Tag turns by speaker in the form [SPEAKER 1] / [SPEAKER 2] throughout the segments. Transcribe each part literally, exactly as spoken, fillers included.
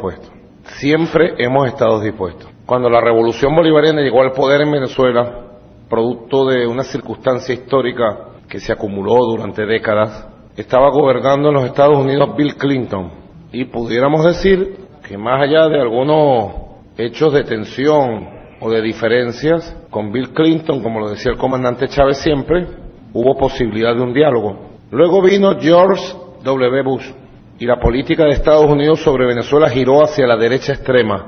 [SPEAKER 1] dispuestos. Siempre hemos estado dispuestos. Cuando la revolución bolivariana llegó al poder en Venezuela, producto de una circunstancia histórica que se acumuló durante décadas, estaba gobernando en los Estados Unidos Bill Clinton. Y pudiéramos decir que más allá de algunos hechos de tensión o de diferencias con Bill Clinton, como lo decía el comandante Chávez siempre, hubo posibilidad de un diálogo. Luego vino George W. Bush y la política de Estados Unidos sobre Venezuela giró hacia la derecha extrema,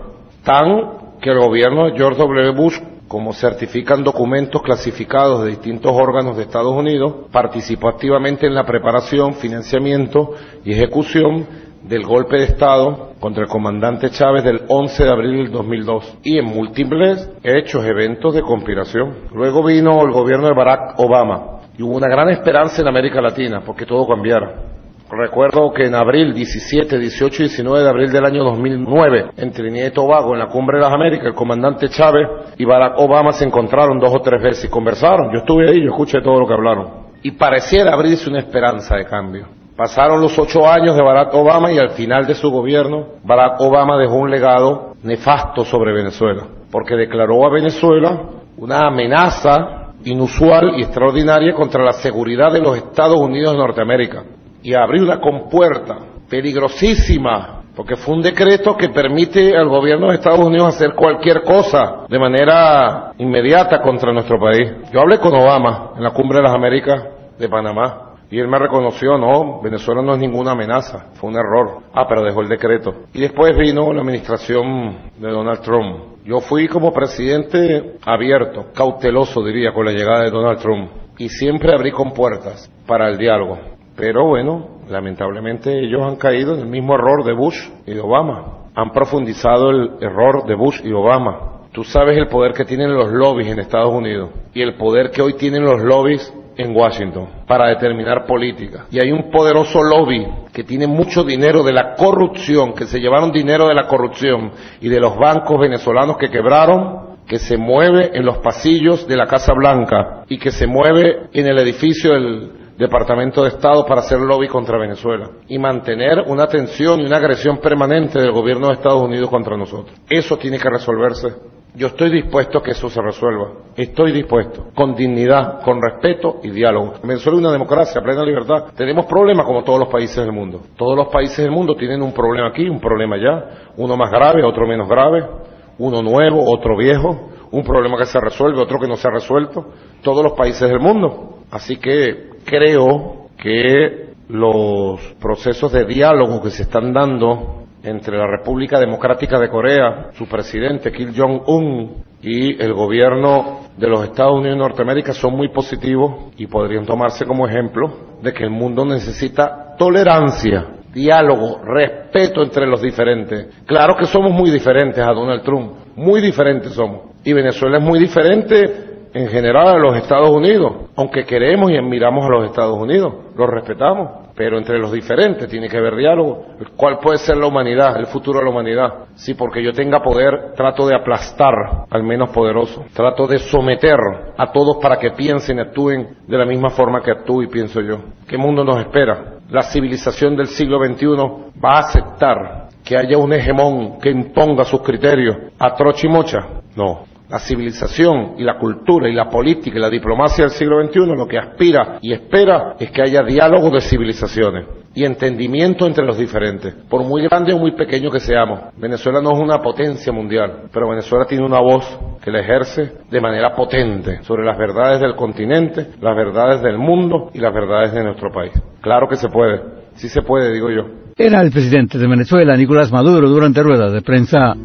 [SPEAKER 1] tan que el gobierno de George W. Bush, como certifican documentos clasificados de distintos órganos de Estados Unidos, participó activamente en la preparación, financiamiento y ejecución del golpe de Estado contra el comandante Chávez del once de abril del dos mil dos y en múltiples hechos, eventos de conspiración. Luego vino el gobierno de Barack Obama y hubo una gran esperanza en América Latina porque todo cambiara. Recuerdo que en abril diecisiete, dieciocho y diecinueve de abril del año dos mil nueve, en Trinidad y Tobago, en la Cumbre de las Américas, el comandante Chávez y Barack Obama se encontraron dos o tres veces y conversaron. Yo estuve ahí, yo escuché todo lo que hablaron. Y pareciera abrirse una esperanza de cambio. Pasaron los ocho años de Barack Obama y al final de su gobierno, Barack Obama dejó un legado nefasto sobre Venezuela, porque declaró a Venezuela una amenaza inusual y extraordinaria contra la seguridad de los Estados Unidos de Norteamérica. Y abrió una compuerta peligrosísima, porque fue un decreto que permite al gobierno de Estados Unidos hacer cualquier cosa de manera inmediata contra nuestro país. Yo hablé con Obama en la Cumbre de las Américas de Panamá, y él me reconoció, no, Venezuela no es ninguna amenaza, fue un error. Ah, pero dejó el decreto. Y después vino la administración de Donald Trump. Yo fui como presidente abierto, cauteloso diría, con la llegada de Donald Trump, y siempre abrí compuertas para el diálogo. Pero bueno, lamentablemente ellos han caído en el mismo error de Bush y de Obama. Han profundizado el error de Bush y Obama. Tú sabes el poder que tienen los lobbies en Estados Unidos y el poder que hoy tienen los lobbies en Washington para determinar política. Y hay un poderoso lobby que tiene mucho dinero de la corrupción, que se llevaron dinero de la corrupción y de los bancos venezolanos que quebraron, que se mueve en los pasillos de la Casa Blanca y que se mueve en el edificio del Departamento de Estado para hacer lobby contra Venezuela y mantener una tensión y una agresión permanente del gobierno de Estados Unidos contra nosotros. Eso tiene que resolverse. Yo estoy dispuesto a que eso se resuelva. Estoy dispuesto, con dignidad, con respeto y diálogo. Venezuela es una democracia, plena libertad. Tenemos problemas como todos los países del mundo. Todos los países del mundo tienen un problema aquí, un problema allá, uno más grave, otro menos grave, uno nuevo, otro viejo, un problema que se resuelve, otro que no se ha resuelto. Todos los países del mundo. Así que creo que los procesos de diálogo que se están dando entre la República Democrática de Corea, su presidente Kim Jong-un y el gobierno de los Estados Unidos de Norteamérica son muy positivos y podrían tomarse como ejemplo de que el mundo necesita tolerancia, diálogo, respeto entre los diferentes. Claro que somos muy diferentes a Donald Trump, muy diferentes somos. Y Venezuela es muy diferente en general a los Estados Unidos, aunque queremos y admiramos a los Estados Unidos, los respetamos, pero entre los diferentes tiene que haber diálogo. ¿Cuál puede ser la humanidad, el futuro de la humanidad? Si porque yo tenga poder, trato de aplastar al menos poderoso, trato de someter a todos para que piensen y actúen de la misma forma que actúo y pienso yo. ¿Qué mundo nos espera? La civilización del siglo veintiuno va a aceptar que haya un hegemón que imponga sus criterios a trocha y mocha. No. La civilización y la cultura y la política y la diplomacia del siglo veintiuno lo que aspira y espera es que haya diálogo de civilizaciones y entendimiento entre los diferentes, por muy grande o muy pequeño que seamos. Venezuela no es una potencia mundial, pero Venezuela tiene una voz que la ejerce de manera potente sobre las verdades del continente, las verdades del mundo y las verdades de nuestro país. Claro que se puede, sí se puede, digo yo.
[SPEAKER 2] Era el presidente de Venezuela, Nicolás Maduro, durante ruedas de prensa.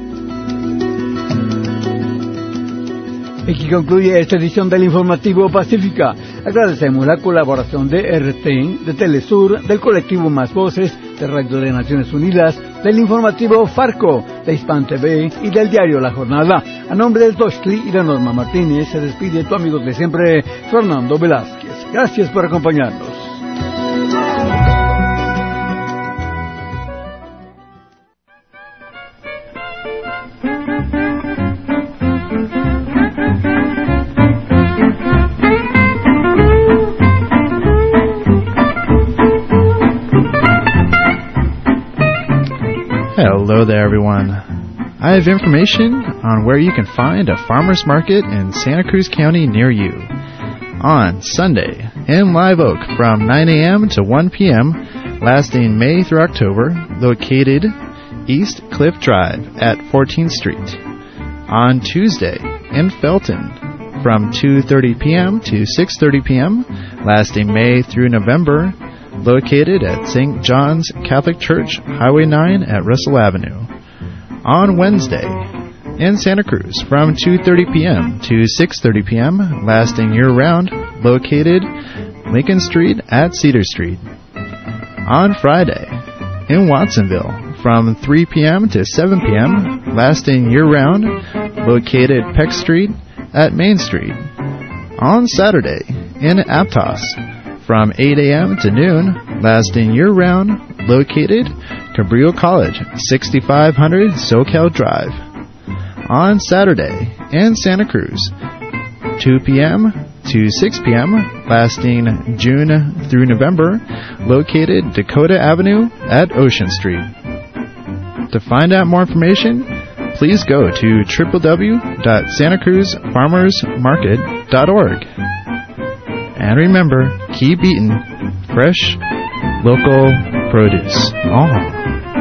[SPEAKER 2] Aquí concluye esta edición del Informativo Pacífica. Agradecemos la colaboración de R T N, de Telesur, del colectivo Más Voces, de Radio de Naciones Unidas, del Informativo Farco, de Hispan T V y del diario La Jornada. A nombre de Toshli y de Norma Martínez, se despide tu amigo de siempre, Fernando Velázquez. Gracias por acompañarnos.
[SPEAKER 3] Hello there, everyone. I have information on where you can find a farmer's market in Santa Cruz County near you. On Sunday, in Live Oak from nine a.m. to one p.m., lasting May through October, located East Cliff Drive at fourteenth Street. On Tuesday, in Felton, from two thirty p.m. to six thirty p.m., lasting May through November, located at Saint John's Catholic Church, Highway nine at Russell Avenue. On Wednesday, in Santa Cruz, from two thirty p.m. to six thirty p.m., lasting year-round, located Lincoln Street at Cedar Street. On Friday, in Watsonville, from three p.m. to seven p.m., lasting year-round, located Peck Street at Main Street. On Saturday, in Aptos, from eight a.m. to noon, lasting year-round, located Cabrillo College, sixty-five hundred SoCal Drive. On Saturday, in Santa Cruz, two p.m. to six p.m., lasting June through November, located Dakota Avenue at Ocean Street. To find out more information, please go to w w w dot santa cruz farmers market dot org. And remember, keep eating fresh, local produce. Oh.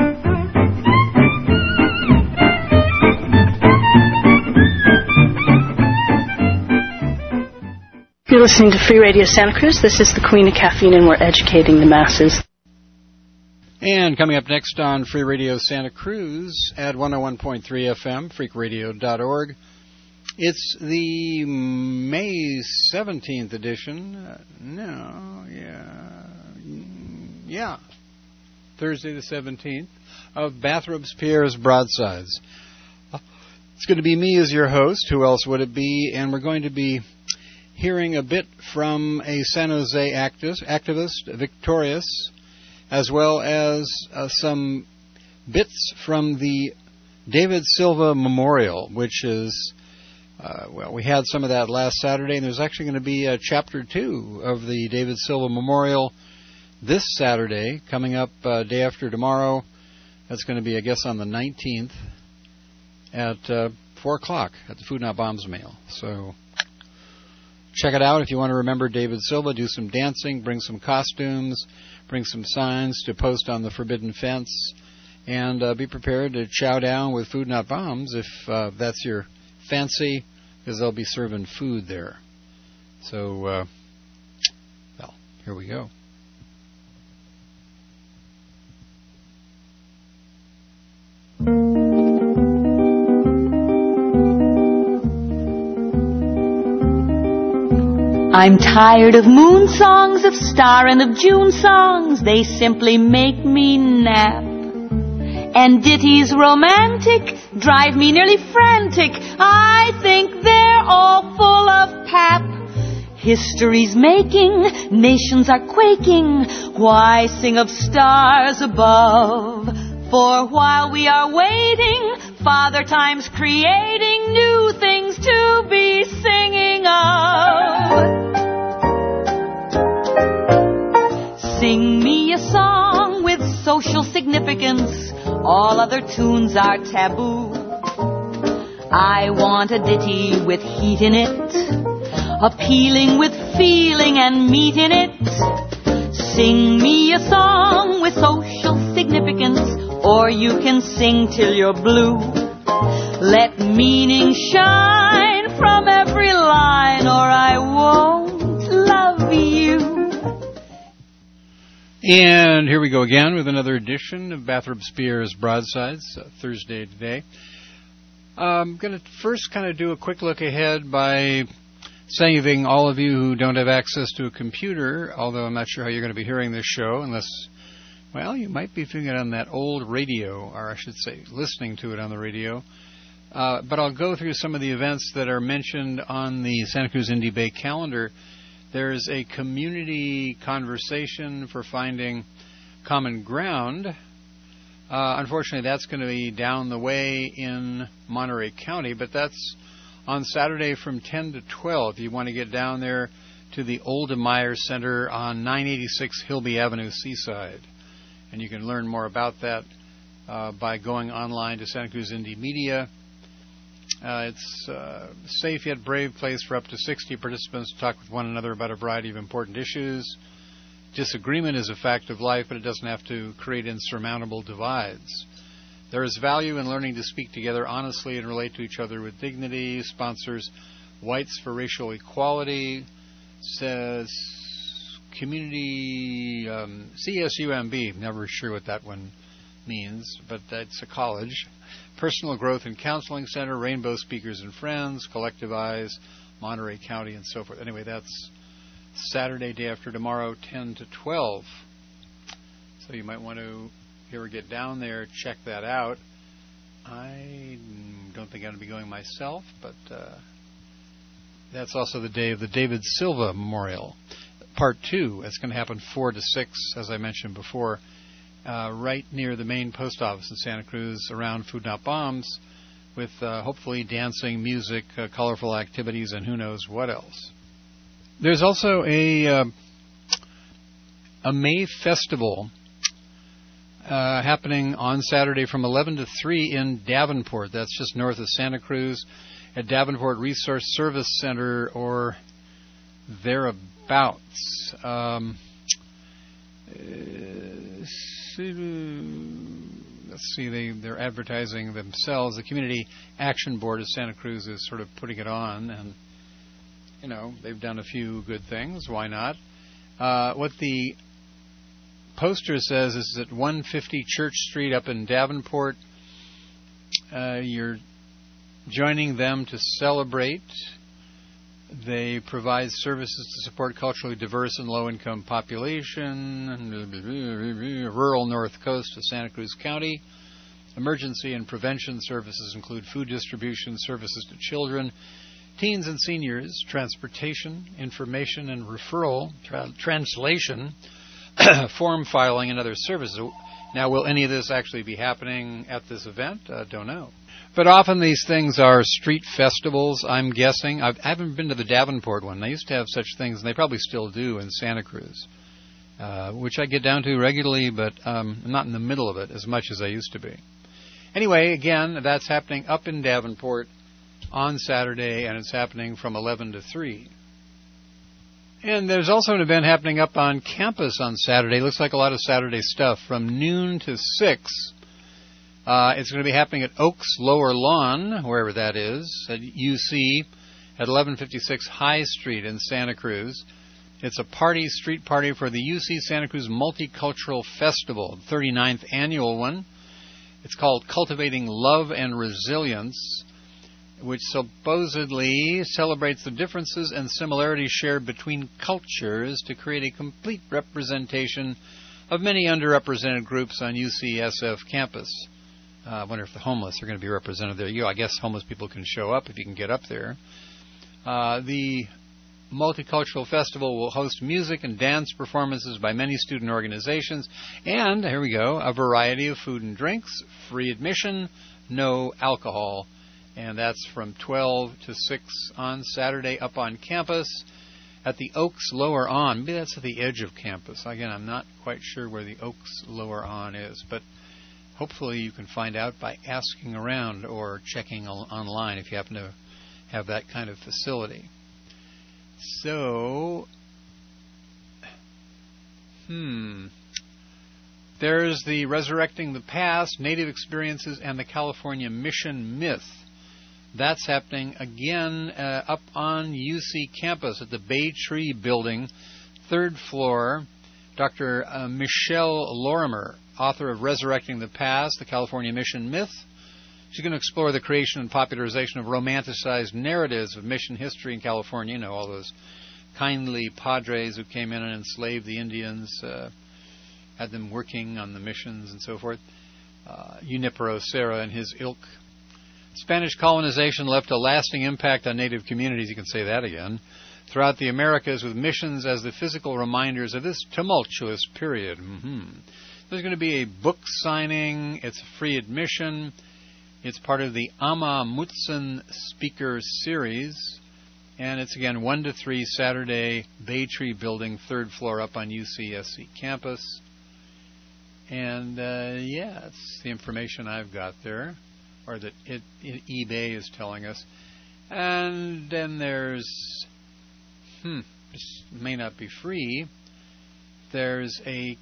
[SPEAKER 4] You're listening to Free Radio Santa Cruz. This is the Queen of Caffeine, and we're educating the masses.
[SPEAKER 5] And coming up next on Free Radio Santa Cruz at one oh one point three F M, freak radio dot org. It's the May seventeenth edition. Uh, no, yeah. Yeah. Thursday the seventeenth of Bathrobes Pierre's Broadsides. Uh, it's going to be me as your host. Who else would it be? And we're going to be hearing a bit from a San Jose activist, activist Victorious, as well as uh, some bits from the David Silva Memorial, which is, uh, well, we had some of that last Saturday, and there's actually going to be a chapter two of the David Silva Memorial this Saturday, coming up uh, day after tomorrow. That's going to be, I guess, on the nineteenth at uh, four o'clock at the Food Not Bombs Meal. So check it out if you want to remember David Silva. Do some dancing, bring some costumes, bring some signs to post on the Forbidden Fence, and uh, be prepared to chow down with Food Not Bombs if uh, that's your fancy, because they'll be serving food there. So, uh, well, here we go.
[SPEAKER 6] I'm tired of moon songs, of star and of June songs. They simply make me nap. And ditties romantic drive me nearly frantic. I think they're all full of pap. History's making, nations are quaking. Why sing of stars above? For while we are waiting, Father Time's creating new things to be singing of. Sing me a song with social significance. All other tunes are taboo. I want a ditty with heat in it, appealing with feeling and meat in it. Sing me a song with social significance, or you can sing till you're blue. Let meaning shine from every line, or I won't love you.
[SPEAKER 5] And here we go again with another edition of Bathrobes Pierre's Broadsides, uh, Thursday today. I'm going to first kind of do a quick look ahead by saving all of you who don't have access to a computer, although I'm not sure how you're going to be hearing this show unless, well, you might be doing it on that old radio, or I should say listening to it on the radio. Uh, but I'll go through some of the events that are mentioned on the Santa Cruz Indie Bay calendar. There's a community conversation for finding common ground. Uh, unfortunately, that's going to be down the way in Monterey County, but that's on Saturday from ten to twelve. If you want to get down there to the Oldemeyer Center on nine eighty-six Hilby Avenue, Seaside. And you can learn more about that uh, by going online to Santa Cruz Indie Media. Uh, it's a safe yet brave place for up to sixty participants to talk with one another about a variety of important issues. Disagreement is a fact of life, but it doesn't have to create insurmountable divides. There is value in learning to speak together honestly and relate to each other with dignity. Sponsors Whites for Racial Equality, says community um, C S U M B, never sure what that one means, but that's a college. Personal Growth and Counseling Center, Rainbow Speakers and Friends, Collective Eyes, Monterey County, and so forth. Anyway, that's Saturday, day after tomorrow, ten to twelve. So you might want to, if you ever get down there, check that out. I don't think I'm going to be going myself, but uh, that's also the day of the David Silva Memorial. Part two, it's going to happen four to six, as I mentioned before, uh, right near the main post office in Santa Cruz, around Food Not Bombs, with uh, hopefully dancing, music, uh, colorful activities, and who knows what else. There's also a uh, a May festival uh, happening on Saturday from eleven to three in Davenport. That's just north of Santa Cruz at Davenport Resource Service Center or thereabouts. Um, uh, let's see, they, they're advertising themselves. The Community Action Board of Santa Cruz is sort of putting it on, and you know, they've done a few good things. Why not? Uh, what the poster says is at one fifty Church Street up in Davenport. Uh, you're joining them to celebrate. They provide services to support culturally diverse and low-income population, rural north coast of Santa Cruz County. Emergency and prevention services include food distribution, services to children, teens and seniors, transportation, information and referral, tra- translation, form filing, and other services. Now, will any of this actually be happening at this event? I uh, don't know. But often these things are street festivals, I'm guessing. I've, I haven't been to the Davenport one. They used to have such things, and they probably still do in Santa Cruz, uh, which I get down to regularly, but um, I'm not in the middle of it as much as I used to be. Anyway, again, that's happening up in Davenport on Saturday, and it's happening from eleven to three. And there's also an event happening up on campus on Saturday. Looks like a lot of Saturday stuff from noon to six. Uh, it's going to be happening at Oaks Lower Lawn, wherever that is, at U C, at eleven fifty-six High Street in Santa Cruz. It's a party, street party for the U C Santa Cruz Multicultural Festival, thirty-ninth annual one. It's called Cultivating Love and Resilience, which supposedly celebrates the differences and similarities shared between cultures to create a complete representation of many underrepresented groups on U C S F campus. Uh, I wonder if the homeless are going to be represented there. You know, I guess homeless people can show up if you can get up there. Uh, the Multicultural Festival will host music and dance performances by many student organizations, and, here we go, a variety of food and drinks, free admission, no alcohol. And that's from twelve to six on Saturday up on campus at the Oaks Lower On. Maybe that's at the edge of campus. Again, I'm not quite sure where the Oaks Lower On is, but hopefully you can find out by asking around or checking online if you happen to have that kind of facility. So, hmm... there's the Resurrecting the Past, Native Experiences, and the California Mission Myth. That's happening again uh, up on U C campus at the Bay Tree Building, third floor. Doctor Uh, Michelle Lorimer, author of Resurrecting the Past, the California Mission Myth. She's going to explore the creation and popularization of romanticized narratives of mission history in California. You know, all those kindly padres who came in and enslaved the Indians, uh, had them working on the missions and so forth. Uh, Junipero Serra and his ilk. Spanish colonization left a lasting impact on native communities, you can say that again, throughout the Americas, with missions as the physical reminders of this tumultuous period. Mm-hmm. There's going to be a book signing. It's free admission. It's part of the Amma Mutsun Speaker Series. And it's, again, one to three Saturday, Bay Tree Building, third floor up on U C S C campus. And, uh, yeah, that's the information I've got there, or that it, it, eBay is telling us. And then there's, hmm, this may not be free. There's a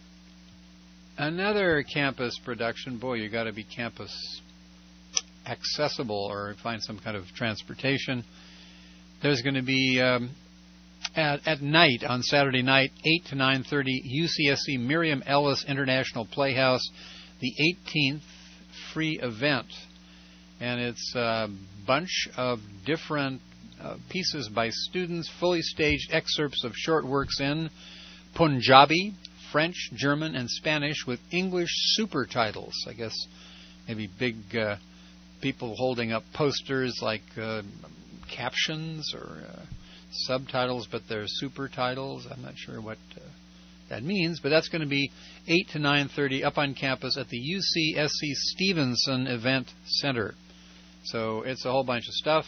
[SPEAKER 5] another campus production. Boy, you got to be campus accessible or find some kind of transportation. There's going to be um, at, at night on Saturday night, eight to nine thirty, U C S C Miriam Ellis International Playhouse, the eighteenth free event, and it's a bunch of different uh, pieces by students, fully staged excerpts of short works in Punjabi, French, German, and Spanish with English super titles. I guess maybe big uh, people holding up posters like uh, captions or uh, subtitles, but they're super titles. I'm not sure what uh, that means, but that's going to be eight to nine thirty up on campus at the U C S C Stevenson Event Center. So it's a whole bunch of stuff,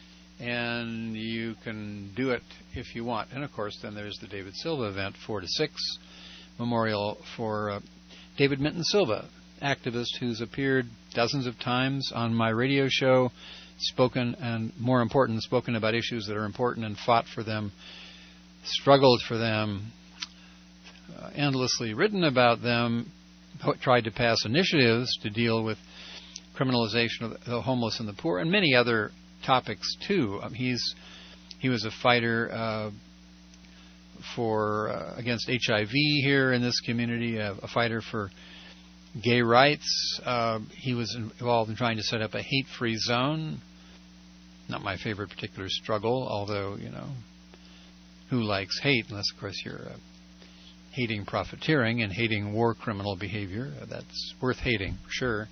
[SPEAKER 5] and you can do it if you want. And, of course, then there's the David Silva event, four to six, memorial for uh, David Minton Silva, activist who's appeared dozens of times on my radio show, spoken, and more important, spoken about issues that are important and fought for them, struggled for them, uh, endlessly written about them, tried to pass initiatives to deal with criminalization of the homeless and the poor, and many other topics too. Um, he's he was a fighter uh, for uh, against H I V here in this community, a, a fighter for gay rights. Uh, he was involved in trying to set up a hate-free zone. Not my favorite particular struggle, although, you know, who likes hate unless, of course, you're uh, hating profiteering and hating war criminal behavior. Uh, that's worth hating, for sure.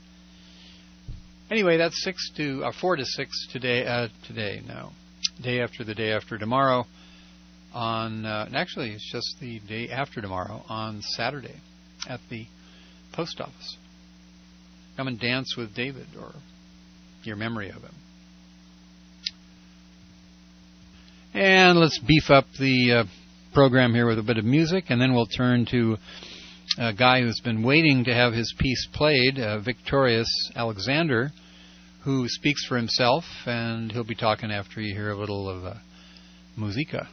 [SPEAKER 5] Anyway, that's six to uh, four to six today. Uh, today, no, day after the day after tomorrow. On uh, actually, it's just the day after tomorrow on Saturday at the post office. Come and dance with David or your memory of him. And let's beef up the uh, program here with a bit of music, and then we'll turn to a guy who's been waiting to have his piece played, uh, Victorious Alexander, who speaks for himself, and he'll be talking after you hear a little of uh, musica.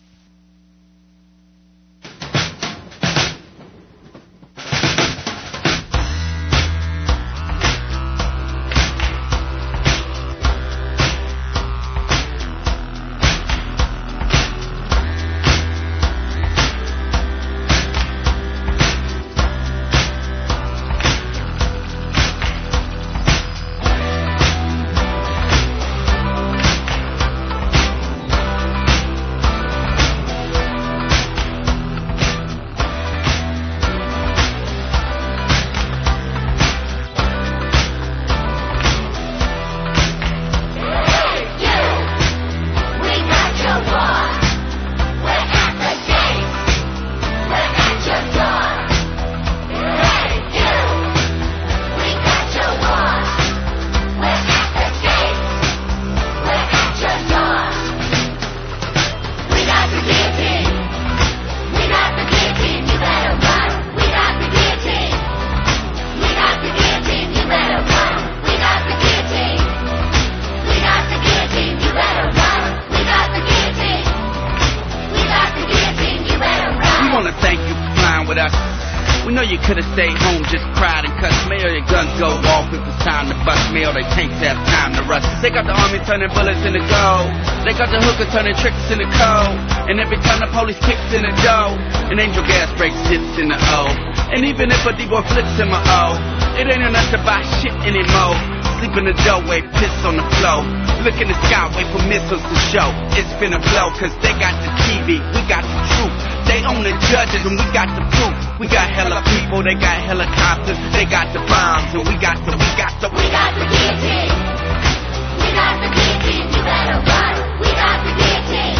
[SPEAKER 7] Turning bullets in the gold. They got the hooker turning tricks in the cold. And every time the police kicks in the dough, an angel gas breaks hits in the O. And even if a D-boy flips in my O, it ain't enough to buy shit anymore. Sleep in the doorway, piss on the floor. Look in the sky, wait for missiles to show. It's finna blow, cause they got the T V, we got the truth. They own the judges and we got the proof. We got hella people, they got helicopters. They got the bombs and we got the, we got the, we got the guillotine. We got the guillotine, you better run. We got the guillotine.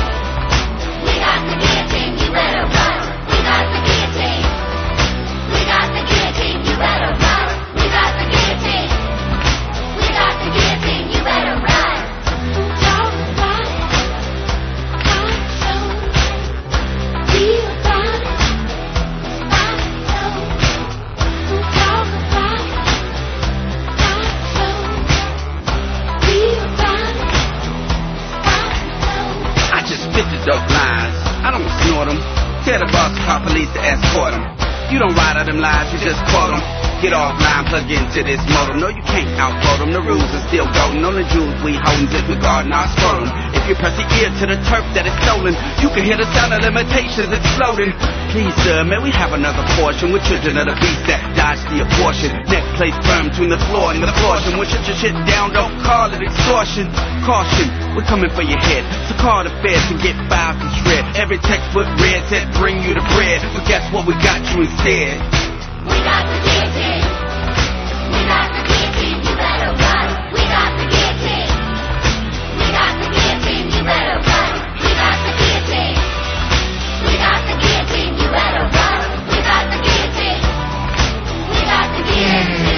[SPEAKER 7] We got the guillotine, you better run. We got the guillotine. We got the guillotine, you better run. We got the guillotine. We got the guillotine, you better run. Talk about it, talk so, be about it, I know. police to escort them. You don't ride out them lies, you just quote them. Get offline, plug into this modem. No, you can't outvote them, the rules are still golden. On the jewels we holdin', disregarding our scrotum. If you press your ear to the turf that is stolen, you can hear the sound of limitations exploding. Please, sir, may we have another portion with children of the beast that dodge the abortion. Neck placed firm between the floor and the portion. When shut your shit down, don't call it extortion. Caution, we're coming for your head. So call the feds and get filed and shred. Every textbook read said bring you the bread, but guess what, we got you instead.
[SPEAKER 8] We got the guillotine. We got the guillotine. You better run. We got the guillotine. We got the guillotine. You better run. We got the guillotine. We got the guillotine. You better run. We got the guillotine. We got the guillotine.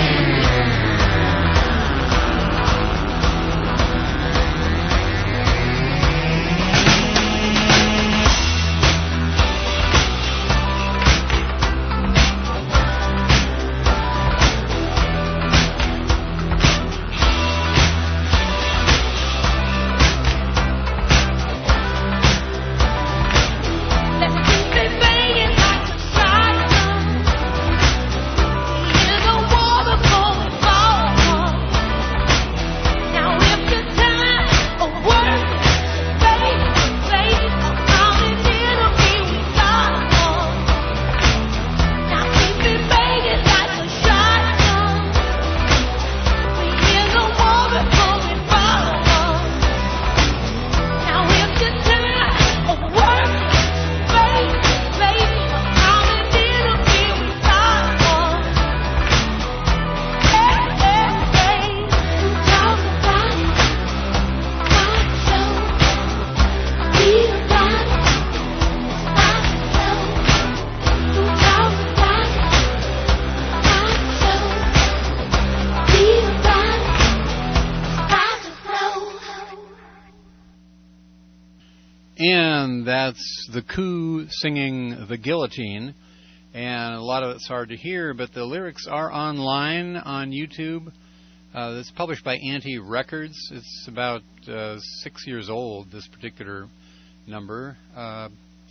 [SPEAKER 5] And that's the Coup singing The Guillotine. And a lot of it's hard to hear, but the lyrics are online on YouTube. Uh, it's published by Anti Records. It's about uh, six years old, this particular number. Uh,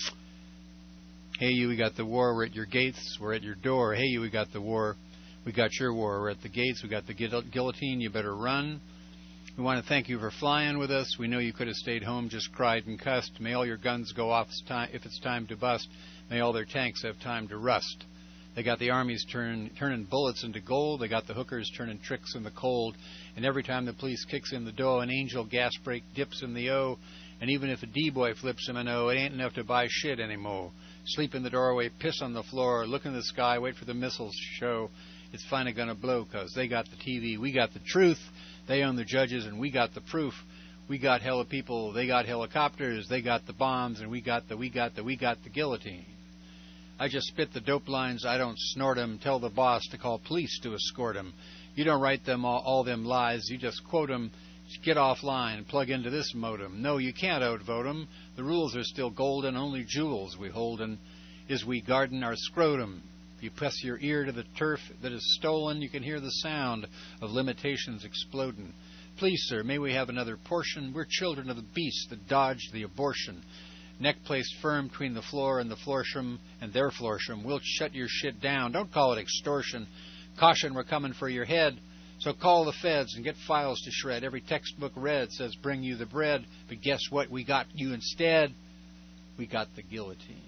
[SPEAKER 5] hey, you, we got the war. We're at your gates. We're at your door. Hey, you, we got the war. We got your war. We're at the gates. We got the guillotine. You better run. We want to thank you for flying with us. We know you could have stayed home, just cried and cussed. May all your guns go off if it's time to bust. May all their tanks have time to rust. They got the armies turn, turning bullets into gold. They got the hookers turning tricks in the cold. And every time the police kicks in the door, an angel gas brake dips in the O. And even if a D-boy flips him an O, it ain't enough to buy shit anymore. Sleep in the doorway, piss on the floor, look in the sky, wait for the missiles to show. It's finally going to blow because they got the T V, we got the truth. They own the judges, and we got the proof. We got hella people, they got helicopters, they got the bombs, and we got the, we got the, we got the guillotine. I just spit the dope lines, I don't snort 'em. Tell the boss to call police to escort 'em. You don't write them all, all them lies, you just quote 'em. Get offline, plug into this modem. No, you can't outvote 'em. The rules are still golden, only jewels we holden is we garden our scrotum. If you press your ear to the turf that is stolen, you can hear the sound of limitations exploding. Please, sir, may we have another portion? We're children of the beast that dodged the abortion. Neck placed firm between the floor and the florsham and their florsham. We'll shut your shit down. Don't call it extortion. Caution, we're coming for your head. So call the feds and get files to shred. Every textbook read says bring you the bread. But guess what? We got you instead. We got the guillotine.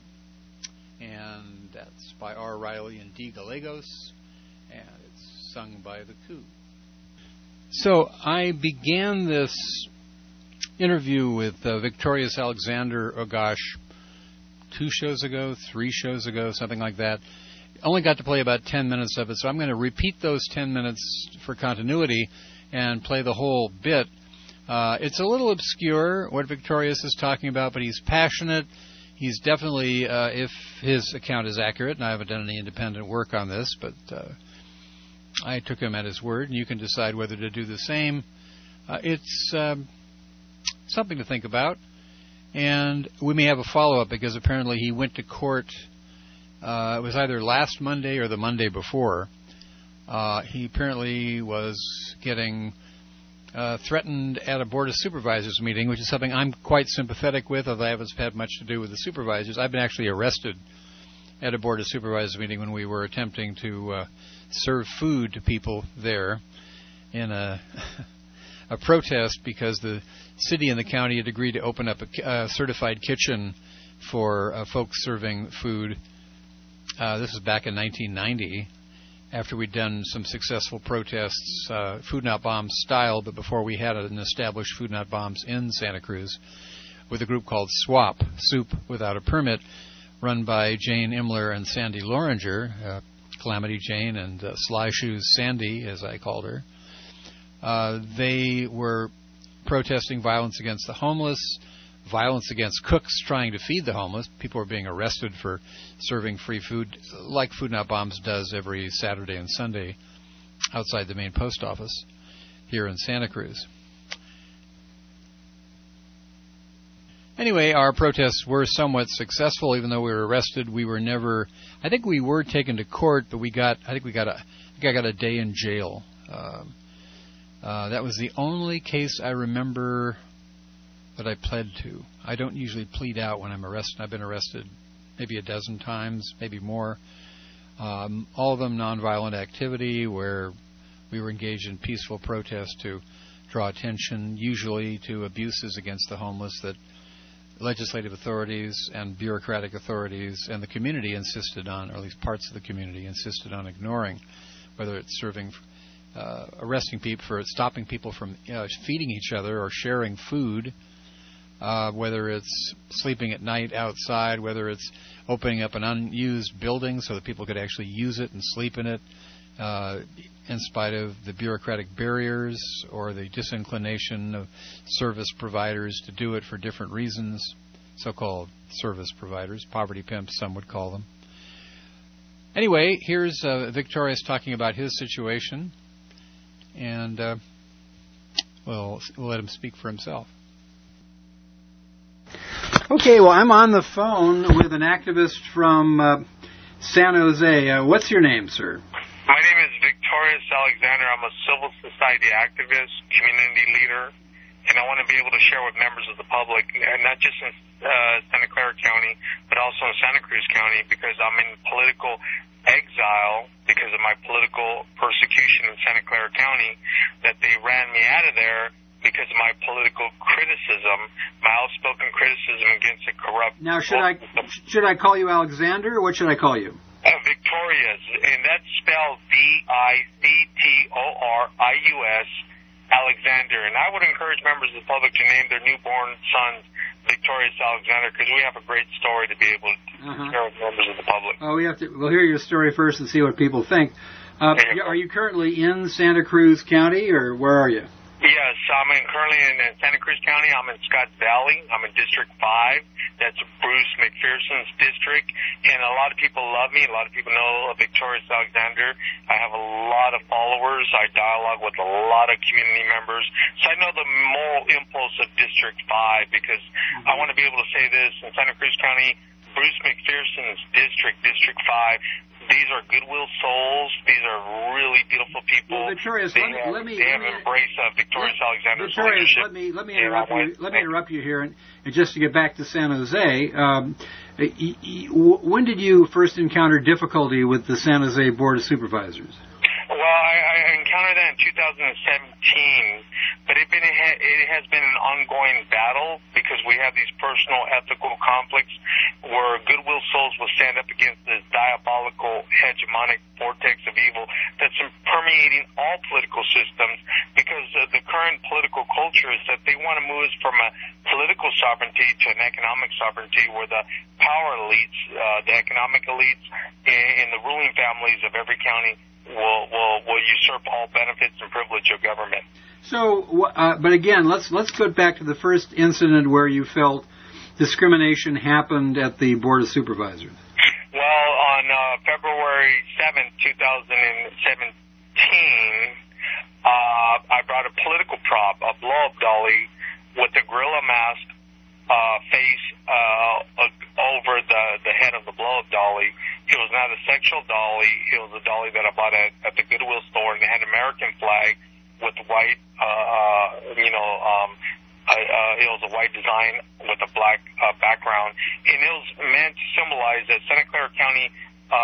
[SPEAKER 5] And that's by R. Riley and D. Gallegos. And it's sung by the Coup. So I began this interview with uh, Victorious Alexander Ogosh two shows ago, three shows ago, something like that. Only got to play about ten minutes of it, so I'm going to repeat those ten minutes for continuity and play the whole bit. Uh, it's a little obscure what Victorious is talking about, but he's passionate. He's definitely, uh, if his account is accurate, and I haven't done any independent work on this, but uh, I took him at his word, and you can decide whether to do the same. Uh, it's um, something to think about, and we may have a follow-up because apparently he went to court. Uh, it was either last Monday or the Monday before. Uh, he apparently was getting uh, threatened at a Board of Supervisors meeting, which is something I'm quite sympathetic with, although I haven't had much to do with the supervisors. I've been actually arrested at a Board of Supervisors meeting when we were attempting to uh, serve food to people there in a a protest because the city and the county had agreed to open up a uh, certified kitchen for uh, folks serving food. Uh, this was back in nineteen ninety, after we'd done some successful protests, uh, Food Not Bombs style, but before we had an established Food Not Bombs in Santa Cruz, with a group called SWAP, Soup Without a Permit, run by Jane Imler and Sandy Loringer, uh, Calamity Jane and uh, Sly Shoes Sandy, as I called her. Uh, they were protesting violence against the homeless, violence against cooks trying to feed the homeless. People were being arrested for serving free food, like Food Not Bombs does every Saturday and Sunday outside the main post office here in Santa Cruz. Anyway, our protests were somewhat successful, even though we were arrested. We were never, I think we were taken to court, but we got, I think we got a, I think I got a day in jail. Uh, uh, that was the only case I remember that I pled to. I don't usually plead out when I'm arrested. I've been arrested maybe a dozen times, maybe more. Um, all of them nonviolent activity where we were engaged in peaceful protest to draw attention, usually to abuses against the homeless that legislative authorities and bureaucratic authorities and the community insisted on, or at least parts of the community insisted on ignoring, whether it's serving, uh, arresting people for stopping people from uh, feeding each other or sharing food, uh, whether it's sleeping at night outside, whether it's opening up an unused building so that people could actually use it and sleep in it, uh, in spite of the bureaucratic barriers or the disinclination of service providers to do it for different reasons, so-called service providers, poverty pimps, some would call them. Anyway, here's uh, Victorious talking about his situation, and uh, we'll, we'll let him speak for himself.
[SPEAKER 9] Okay, well, I'm on the phone with an activist from uh, San Jose. Uh, what's your name, sir?
[SPEAKER 10] My name is Victorious Alexander. I'm a civil society activist, community leader, and I want to be able to share with members of the public, and not just in uh, Santa Clara County, but also in Santa Cruz County, because I'm in political exile because of my political persecution in Santa Clara County, that they ran me out of there because of my political criticism, my outspoken criticism against a corrupt...
[SPEAKER 9] Now, should I should I call you Alexander, or what should I call you?
[SPEAKER 10] Uh, Victorious, and that's spelled V I C T O R I U S, Alexander. And I would encourage members of the public to name their newborn sons Victorious Alexander, because we have a great story to be able to uh-huh. share with members of the public.
[SPEAKER 9] Oh, we have to. We'll hear your story first and see what people think. Uh, are you currently in Santa Cruz County, or where are you?
[SPEAKER 10] Yes, I'm in, currently in, in Santa Cruz County. I'm in Scotts Valley. I'm in District five. That's Bruce McPherson's district. And a lot of people love me. A lot of people know Victorious Alexander. I have a lot of followers. I dialogue with a lot of community members. So I know the moral impulse of District five, because mm-hmm. I want to be able to say this. In Santa Cruz County, Bruce McPherson's district, District five, these are goodwill souls. These are really beautiful people.
[SPEAKER 9] Well, Victorious,
[SPEAKER 10] they
[SPEAKER 9] let me,
[SPEAKER 10] have,
[SPEAKER 9] let me,
[SPEAKER 10] they
[SPEAKER 9] let
[SPEAKER 10] have
[SPEAKER 9] me,
[SPEAKER 10] embraced uh, Victorious
[SPEAKER 9] let,
[SPEAKER 10] Alexander's
[SPEAKER 9] Victorious,
[SPEAKER 10] leadership.
[SPEAKER 9] let me let me interrupt you. Let me interrupt you here, and, and just to get back to San Jose. Um, y- y- when did you first encounter difficulty with the San Jose Board of Supervisors?
[SPEAKER 10] Well, I, I encountered that in two thousand seventeen, but it, been, it has been an ongoing battle, because we have these personal ethical conflicts where goodwill souls will stand up against this diabolical hegemonic vortex of evil that's permeating all political systems, because uh, the current political culture is that they want to move us from a political sovereignty to an economic sovereignty, where the power elites, uh, the economic elites in, in the ruling families of every county will will will usurp all benefits and privilege of government.
[SPEAKER 9] So, uh, but again, let's let's go back to the first incident where you felt discrimination happened at the Board of Supervisors.
[SPEAKER 10] Well, on uh, February seventh, twenty seventeen, uh, I brought a political prop, a blow-up dolly with a gorilla mask uh, face uh, over the, the head of the blow-up dolly. It was not a sexual dolly. It was a dolly that I bought at, at the Goodwill store, and it had an American flag with white, uh, you know, um, uh, it was a white design with a black uh, background, and it was meant to symbolize that Santa Clara County uh,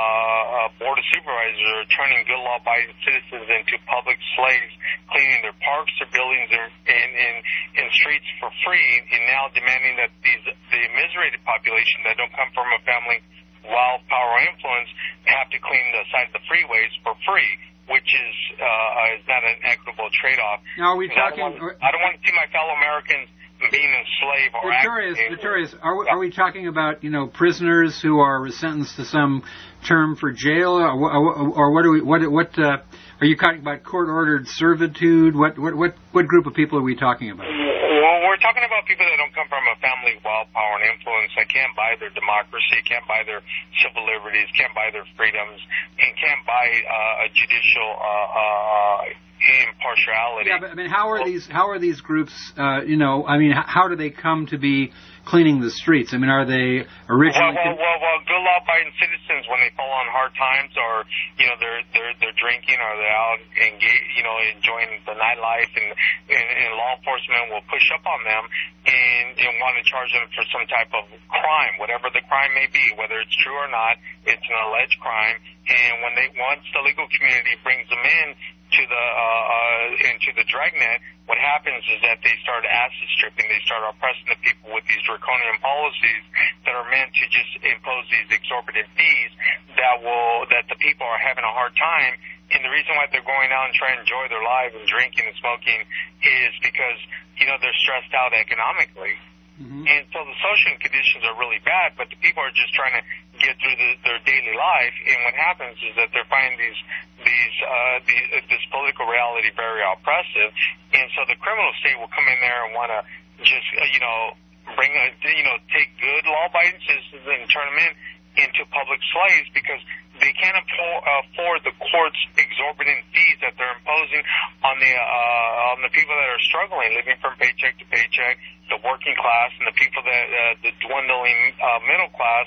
[SPEAKER 10] uh, Board of Supervisors are turning good law-abiding citizens into public slaves, cleaning their parks, their buildings, and, and, and, and streets for free, and now demanding that these the immiserated population that don't come from a family wild power or influence have to clean the side of the freeways for free, which is uh, is not an equitable trade-off.
[SPEAKER 9] Now, are we talking?
[SPEAKER 10] I don't, want, I don't want to see my fellow Americans being enslaved or
[SPEAKER 9] Victorious, Victorious, are we, are we talking about, you know, prisoners who are sentenced to some term for jail, or, or, or what are we? What what uh, are you talking about? Court-ordered servitude? What what what what group of people are we talking about?
[SPEAKER 10] Well, we're talking about people that don't come from a family of wild power and influence, that can't buy their democracy, can't buy their civil liberties, can't buy their freedoms, and can't buy uh, a judicial uh, uh, impartiality.
[SPEAKER 9] Yeah, but I mean, how are these? How are these groups? Uh, you know, I mean, how do they come to be cleaning the streets? I mean, are they originally?
[SPEAKER 10] Well, well, well, well good law-abiding citizens, when they fall on hard times, or you know, they're they're they're drinking, or they're out engage, you know, enjoying the nightlife, and, and, and law enforcement will push up on them and, and want to charge them for some type of crime, whatever the crime may be, whether it's true or not. It's an alleged crime, and when they once the legal community brings them in to the uh, uh, into the dragnet, what happens is that they start acid stripping. They start oppressing the people with these draconian policies that are meant to just impose these exorbitant fees that will that the people are having a hard time. And the reason why they're going out and trying to enjoy their lives and drinking and smoking is because, you know, they're stressed out economically. Mm-hmm. And so the social conditions are really bad, but the people are just trying to get through the, their daily life. And what happens is that they're finding these these uh, the, uh, this political reality very oppressive. And so the criminal state will come in there and want to just uh, you know bring a, you know take good law-abiding citizens and turn them in into public slaves, because they can't afford, afford the court's exorbitant fees that they're imposing on the uh, on the people that are struggling, living from paycheck to paycheck, the working class, and the people that uh, the dwindling uh, middle class,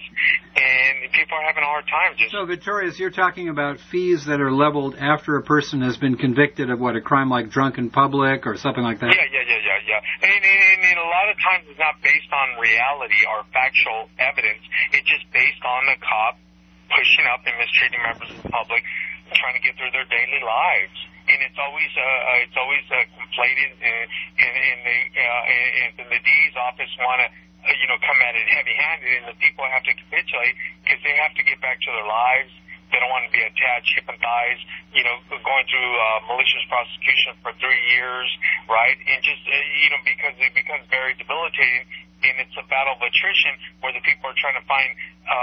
[SPEAKER 10] and people are having a hard time. Just
[SPEAKER 9] so, Victorious, you're talking about fees that are leveled after a person has been convicted of what, a crime like drunk in public or something like that?
[SPEAKER 10] Yeah, yeah, yeah, yeah, yeah. And, and, and a lot of times it's not based on reality or factual evidence. It's just based on the cop pushing up and mistreating members of the public, trying to get through their daily lives. And it's always uh, it's always uh, conflated, and, and, and, the, uh, and the D's office want to uh, you know come at it heavy-handed, and the people have to capitulate because they have to get back to their lives. They don't want to be attached, hip and thighs, you know, going through uh, malicious prosecution for three years, right? And just, uh, you know, because it becomes very debilitating, and it's a battle of attrition where the people are trying to find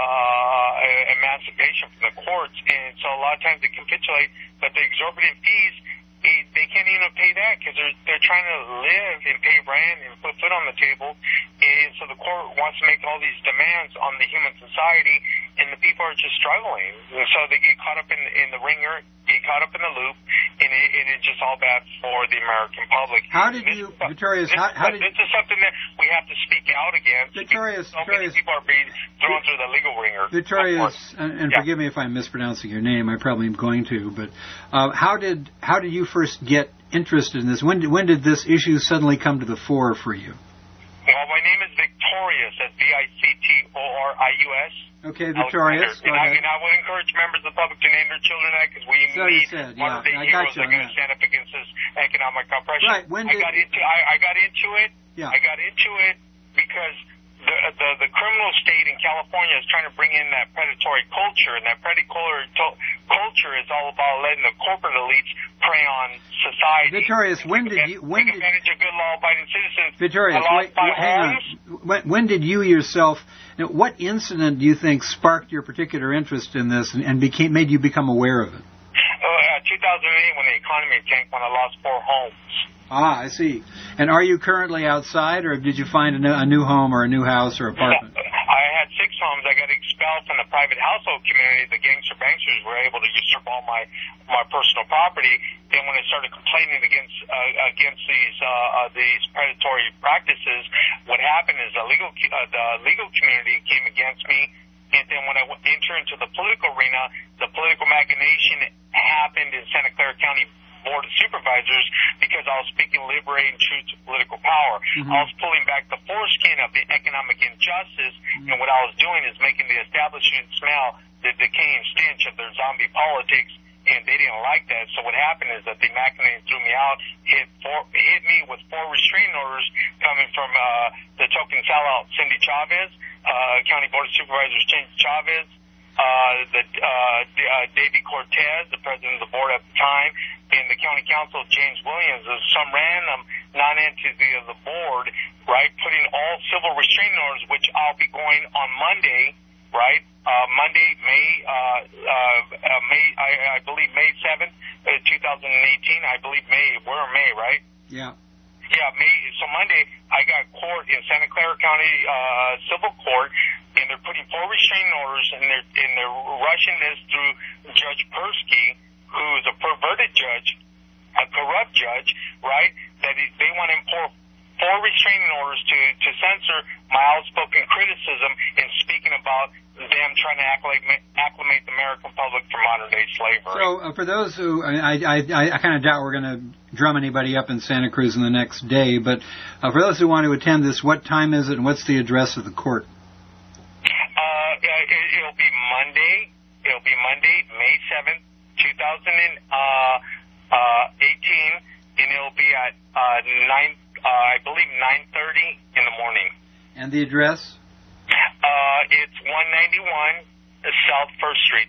[SPEAKER 10] uh, emancipation from the courts. And so a lot of times they capitulate, but the exorbitant fees, they, they can't even pay that because they're, they're trying to live and pay rent and put food on the table. And so the court wants to make all these demands on the human society, and the people are just struggling. And so they get caught up in, in the ringer, get caught up in the loop, and, it, and it's just all bad for the American public.
[SPEAKER 9] How did
[SPEAKER 10] this
[SPEAKER 9] you,
[SPEAKER 10] is,
[SPEAKER 9] Victorious,
[SPEAKER 10] this,
[SPEAKER 9] how, how did
[SPEAKER 10] This is something that we have to speak out against.
[SPEAKER 9] Victorious,
[SPEAKER 10] so
[SPEAKER 9] Victorious,
[SPEAKER 10] many people are being thrown through the legal ringer.
[SPEAKER 9] Victorious, and, and
[SPEAKER 10] yeah.
[SPEAKER 9] forgive me if I'm mispronouncing your name, I probably am going to, but uh, how did how did you first get interested in this? When did, when did this issue suddenly come to the fore for you?
[SPEAKER 10] Well, my name is Victorious. That's V I C T O R I U S.
[SPEAKER 9] Okay, Victorious.
[SPEAKER 10] And I, and I would encourage members of the public to name their children that, because we
[SPEAKER 9] so
[SPEAKER 10] need
[SPEAKER 9] said,
[SPEAKER 10] one
[SPEAKER 9] yeah.
[SPEAKER 10] of the
[SPEAKER 9] I
[SPEAKER 10] heroes
[SPEAKER 9] you
[SPEAKER 10] that are going to stand up against this economic oppression.
[SPEAKER 9] Right. When did,
[SPEAKER 10] I got into I, I got into it.
[SPEAKER 9] Yeah.
[SPEAKER 10] I got into it because the, the the criminal state in California is trying to bring in that predatory culture, and that predatory to- culture is all about letting the corporate elites prey on society.
[SPEAKER 9] Victorious, when did you when
[SPEAKER 10] take
[SPEAKER 9] did
[SPEAKER 10] advantage of good law-abiding citizens?
[SPEAKER 9] Victorious, wait, wait, hang on. When, when did you yourself? What incident do you think sparked your particular interest in this and, and became made you become aware of it?
[SPEAKER 10] Uh, two thousand eight, when the economy tanked, when I lost four homes.
[SPEAKER 9] Ah, I see. And are you currently outside, or did you find a new, a new home or a new house or apartment?
[SPEAKER 10] I had six homes. I got expelled from the private household community. The gangster banksters were able to usurp all my my personal property. Then when I started complaining against uh, against these uh, uh, these predatory practices, what happened is the legal uh, the legal community came against me. And then when I entered into the political arena, the political machination happened in Santa Clara County Board of Supervisors because I was speaking liberating truth to political power. Mm-hmm. I was pulling back the foreskin of the economic injustice, mm-hmm. and what I was doing is making the establishment smell the decaying stench of their zombie politics, and they didn't like that. So what happened is that they McInerney threw me out, hit four, hit me with four restraining orders coming from uh, the token sellout Cindy Chavez, uh, County Board of Supervisors James Chavez, uh, the uh, uh, Davey Cortez, the president of the board at the time, and the county council James Williams. There's some random non-entity of the board, right, putting all civil restraining orders, which I'll be going on Monday, right? Uh, Monday, May, uh, uh, uh, May, I, I believe May seventh, uh, twenty eighteen. I believe May. We're in May, right?
[SPEAKER 9] Yeah.
[SPEAKER 10] Yeah, May. So Monday, I got court in Santa Clara County uh, Civil Court, and they're putting four restraining orders, and they're and they're rushing this through Judge Persky, who's a perverted judge, a corrupt judge, right? That he, they want to import four restraining orders to to censor my outspoken criticism in speaking about them trying to acclimate, acclimate the American public for modern-day slavery.
[SPEAKER 9] So, uh, for those who, I, I, I, I kind of doubt we're going to drum anybody up in Santa Cruz in the next day, but uh, for those who want to attend this, what time is it and what's the address of the court?
[SPEAKER 10] Uh, it, it'll be Monday. It'll be Monday, May seventh, twenty eighteen, and it'll be at uh, nine, uh, I believe nine thirty in the morning.
[SPEAKER 9] And the address?
[SPEAKER 10] Uh, it's one ninety-one South First Street.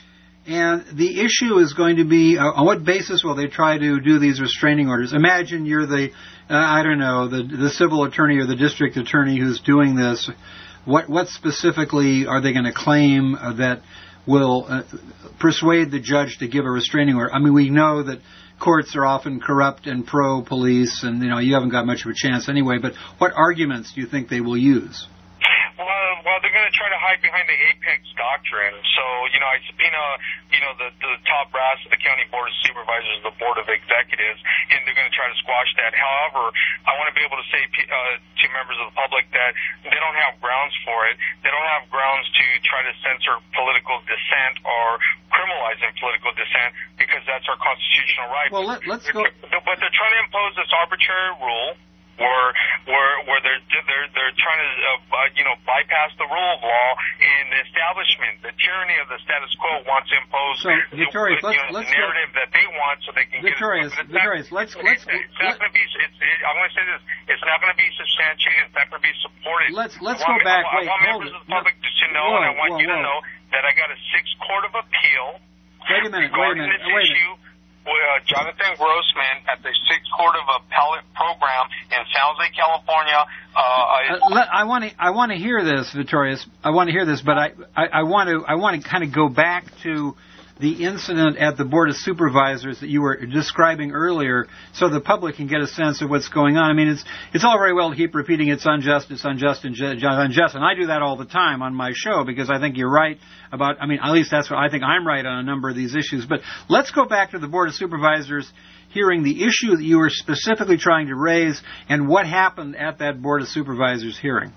[SPEAKER 9] And the issue is going to be, uh, on what basis will they try to do these restraining orders? Imagine you're the, uh, I don't know, the the civil attorney or the district attorney who's doing this. What what specifically are they going to claim uh, that will uh, persuade the judge to give a restraining order? I mean, we know that courts are often corrupt and pro-police, and you know you haven't got much of a chance anyway. But what arguments do you think they will use?
[SPEAKER 10] Well, well, they're going to try to hide behind the Apex Doctrine. So, you know, I subpoena, you know, the, the top brass of the County Board of Supervisors, the Board of Executives, and they're going to try to squash that. However, I want to be able to say uh, to members of the public that they don't have grounds for it. They don't have grounds to try to censor political dissent or criminalizing political dissent because that's our constitutional right.
[SPEAKER 9] Well, let, let's go.
[SPEAKER 10] But they're trying to impose this arbitrary rule where where where they're they're they're trying to uh, you know bypass the rule of law in the establishment. The tyranny of the status quo wants to impose
[SPEAKER 9] so, Victorious,
[SPEAKER 10] the, you
[SPEAKER 9] let's,
[SPEAKER 10] know,
[SPEAKER 9] let's
[SPEAKER 10] the narrative go, that they want, so they can
[SPEAKER 9] Victorious,
[SPEAKER 10] get it.
[SPEAKER 9] Victorious, let's let's.
[SPEAKER 10] It's, it's not going to be. It's, it, I'm going to say this. It's not going to be substantiated. It's not going to be supported.
[SPEAKER 9] Let's let's
[SPEAKER 10] I want,
[SPEAKER 9] go back.
[SPEAKER 10] I,
[SPEAKER 9] Wait,
[SPEAKER 10] I want
[SPEAKER 9] hold
[SPEAKER 10] members
[SPEAKER 9] it.
[SPEAKER 10] of the public
[SPEAKER 9] no.
[SPEAKER 10] to know,
[SPEAKER 9] whoa,
[SPEAKER 10] and I want
[SPEAKER 9] whoa,
[SPEAKER 10] you
[SPEAKER 9] whoa.
[SPEAKER 10] to know that I got a sixth court of appeal.
[SPEAKER 9] Wait a minute. Wait a minute.
[SPEAKER 10] This
[SPEAKER 9] Wait a minute.
[SPEAKER 10] issue. Uh, Jonathan Grossman at the Sixth Court of Appellate Program in San Jose, California. Uh,
[SPEAKER 9] uh, let, I want to. I want to hear this, Victorious. I want to hear this, but I, I, I want to. I want to kind of go back to the incident at the Board of Supervisors that you were describing earlier, so the public can get a sense of what's going on. I mean, it's it's all very well to keep repeating it's unjust, it's unjust, and ju- unjust, and I do that all the time on my show because I think you're right about. I mean, at least that's what I think I'm right on a number of these issues. But let's go back to the Board of Supervisors hearing the issue that you were specifically trying to raise and what happened at that Board of Supervisors hearing.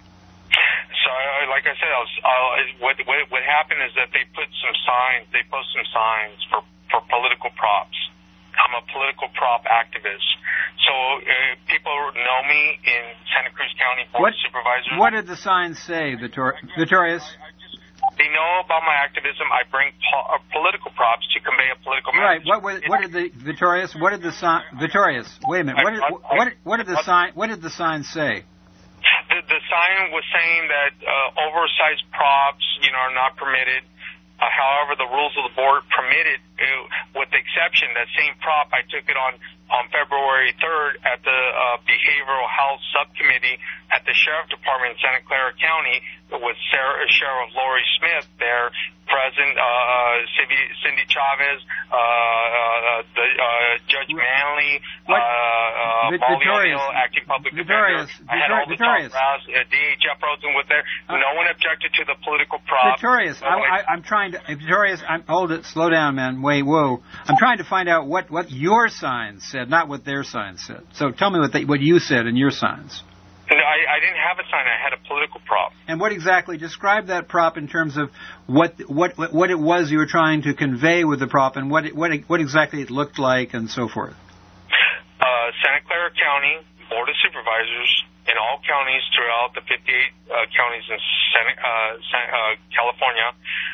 [SPEAKER 10] So, like I said, I was, uh, what, what what happened is that they put some signs, they post some signs for, for political props. I'm a political prop activist. So uh, people know me in Santa Cruz County Board
[SPEAKER 9] what,
[SPEAKER 10] of Supervisors.
[SPEAKER 9] What did the signs say, Victor- Victorious?
[SPEAKER 10] I, I just, they know about my activism. I bring po- uh, political props to convey a political
[SPEAKER 9] Right.
[SPEAKER 10] message.
[SPEAKER 9] What, what, what did the Victorious? What did the sign? Victorious. Wait a minute. What did what, what did the sign? What did the sign say?
[SPEAKER 10] The, the sign was saying that uh, oversized props, you know, are not permitted. Uh, however, the rules of the board permit it, uh, with the exception that same prop I took it on on February third at the uh, Behavioral Health Subcommittee at the Sheriff Department in Santa Clara County with Sarah, Sheriff Lori Smith there present, uh, Cindy, Cindy Chavez, uh, uh, the, uh, Judge Manley, uh, uh, Molly O'Neill, acting public defender. I had all the top brass, uh, D H F Rosen was there. Uh, no one objected to the political prop.
[SPEAKER 9] Victorious,
[SPEAKER 10] no
[SPEAKER 9] I, I, I'm trying to, Victorious, I'm, hold it, slow down, man. Wait, whoa. I'm trying to find out what, what your signs said, not what their signs said. So tell me what they, what you said in your signs.
[SPEAKER 10] No, I, I didn't have a sign. I had a political prop.
[SPEAKER 9] And what exactly? Describe that prop in terms of what what what it was you were trying to convey with the prop, and what it, what it, what exactly it looked like, and so forth.
[SPEAKER 10] Uh, Santa Clara County Board of Supervisors in all counties throughout the fifty-eight uh, counties in Santa, uh, Santa, uh, California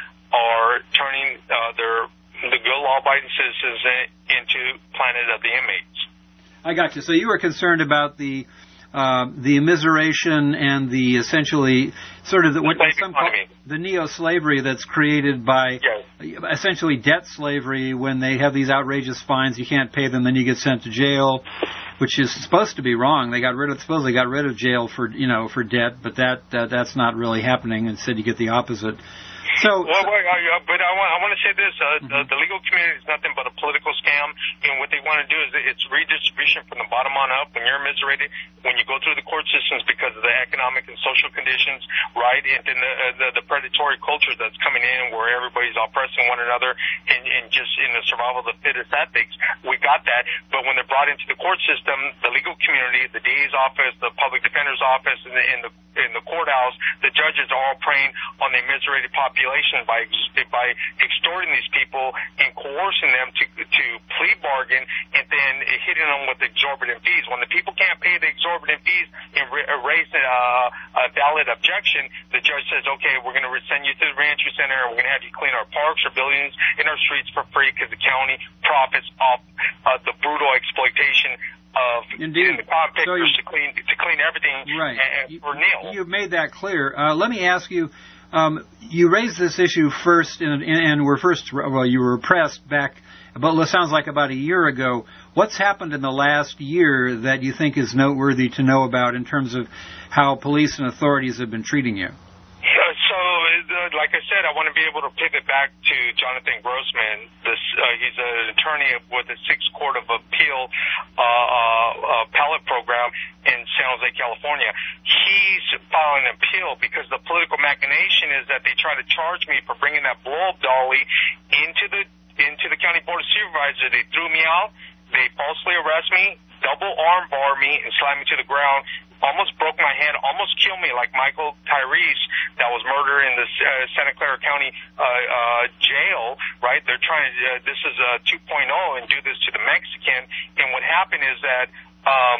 [SPEAKER 10] are turning uh, their the good law-abiding citizens into planet of the inmates.
[SPEAKER 9] I got you. So you were concerned about the uh, the immiseration and the essentially sort of the, what some call the neo-slavery that's created by yes. essentially debt slavery when they have these outrageous fines. You can't pay them, then you get sent to jail, which is supposed to be wrong. They got rid of supposedly got rid of jail for you know for debt, but that uh, that's not really happening. Instead, you get the opposite. So,
[SPEAKER 10] well, well uh, but I want, I want to say this: uh, mm-hmm. the, the legal community is nothing but a political scam, and what they want to do is it's redistribution from the bottom on up. When you're immiserated, when you go through the court systems because of the economic and social conditions, right, and then the, uh, the the predatory culture that's coming in, where everybody's oppressing one another, and, and just in the survival of the fittest ethics, we got that. But when they're brought into the court system, the legal community, the D A's office, the public defender's office, and the, in the in the courthouse, the judges are all preying on the immiserated population by by extorting these people and coercing them to to plea bargain and then hitting them with exorbitant fees. When the people can't pay the exorbitant fees and ra- raise a, a valid objection, the judge says, "Okay, we're going to send you to the reentry center and we're going to have you clean our parks or buildings in our streets for free because the county profits off uh, the brutal exploitation." Of
[SPEAKER 9] Indeed.
[SPEAKER 10] The contractors
[SPEAKER 9] so you,
[SPEAKER 10] to clean to clean everything
[SPEAKER 9] right.
[SPEAKER 10] and,
[SPEAKER 9] you,
[SPEAKER 10] for Neil.
[SPEAKER 9] You've made that clear. Uh, let me ask you. Um, you raised this issue first, in, in, and were first. Well, you were repressed back. About it sounds like about a year ago. What's happened in the last year that you think is noteworthy to know about in terms of how police and authorities have been treating you?
[SPEAKER 10] Uh, so, uh, like I said, I want to be able to pivot back to Jonathan Grossman. This, uh, he's an attorney with the Sixth Court of Appeal uh, uh, appellate program in San Jose, California. He's filing an appeal because the political machination is that they try to charge me for bringing that blow-up dolly into the into the county board of supervisors. They threw me out. They falsely arrest me, double arm bar me, and slide me to the ground. Almost broke my hand, almost killed me like Michael Tyrese that was murdered in the uh, Santa Clara County uh, uh, jail, right? They're trying to, uh, this is a two point oh and do this to the Mexican. And what happened is that, um,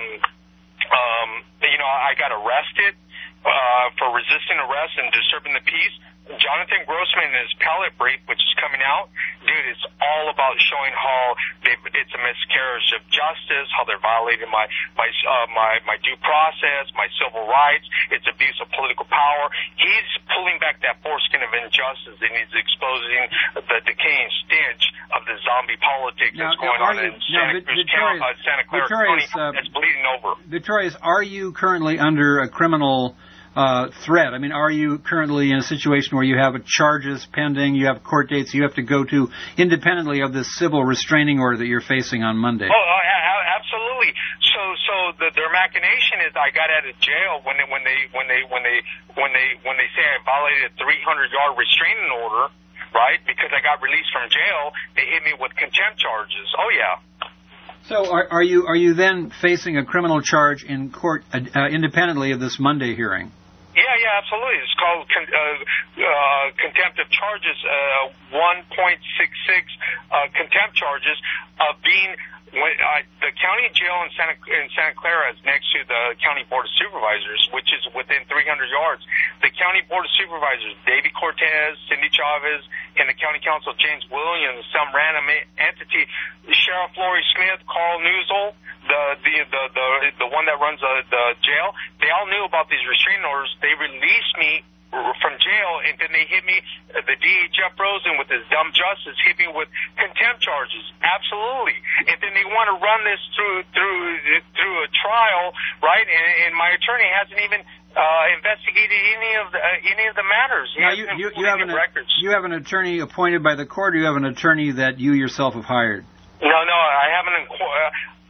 [SPEAKER 10] um, you know, I got arrested uh, for resisting arrest and disturbing the peace. Jonathan Grossman and his appellate brief, which is coming out, dude, it's all about showing how they've, it's a miscarriage of justice, how they're violating my my uh, my my due process, my civil rights. It's abuse of political power. He's pulling back that foreskin of injustice, and he's exposing the decaying stench of the zombie politics
[SPEAKER 9] now,
[SPEAKER 10] that's going on you, in Santa,
[SPEAKER 9] now,
[SPEAKER 10] Cruz County, uh, Santa Clara County
[SPEAKER 9] uh,
[SPEAKER 10] that's bleeding over.
[SPEAKER 9] Victorious, are you currently under a criminal Uh, threat? I mean, are you currently in a situation where you have a charges pending, you have court dates you have to go to independently of this civil restraining order that you're facing on Monday?
[SPEAKER 10] Oh, uh, absolutely. So, so the, their machination is I got out of jail when they, when they, when they, when they, when they, when they say I violated a three hundred yard restraining order, right? Because I got released from jail, they hit me with contempt charges. Oh yeah.
[SPEAKER 9] So are, are you are you then facing a criminal charge in court uh, uh, independently of this Monday hearing?
[SPEAKER 10] Yeah, yeah, absolutely. It's called con- uh, uh, contempt of charges, uh, one point six six uh, contempt charges of being when, uh, the county jail in Santa in Santa Clara is next to the county board of supervisors, which is within three hundred yards. The county board of supervisors, Davey Cortez, Cindy Chavez, and the county council, James Williams, some random entity, Sheriff Laurie Smith, Carl Newsel, the the the the, the one that runs the, the jail, they all knew about these restraining orders. They released me from jail, and then they hit me, the D A Jeff Rosen with his dumb justice hit me with contempt charges. Absolutely. And then they want to run this through through through a trial, right? And, and my attorney hasn't even uh, investigated any of the uh, any of the matters. He
[SPEAKER 9] now you you, you have an records. You have an attorney appointed by the court, or you have an attorney that you yourself have hired?
[SPEAKER 10] No, no, I haven't. Inqu-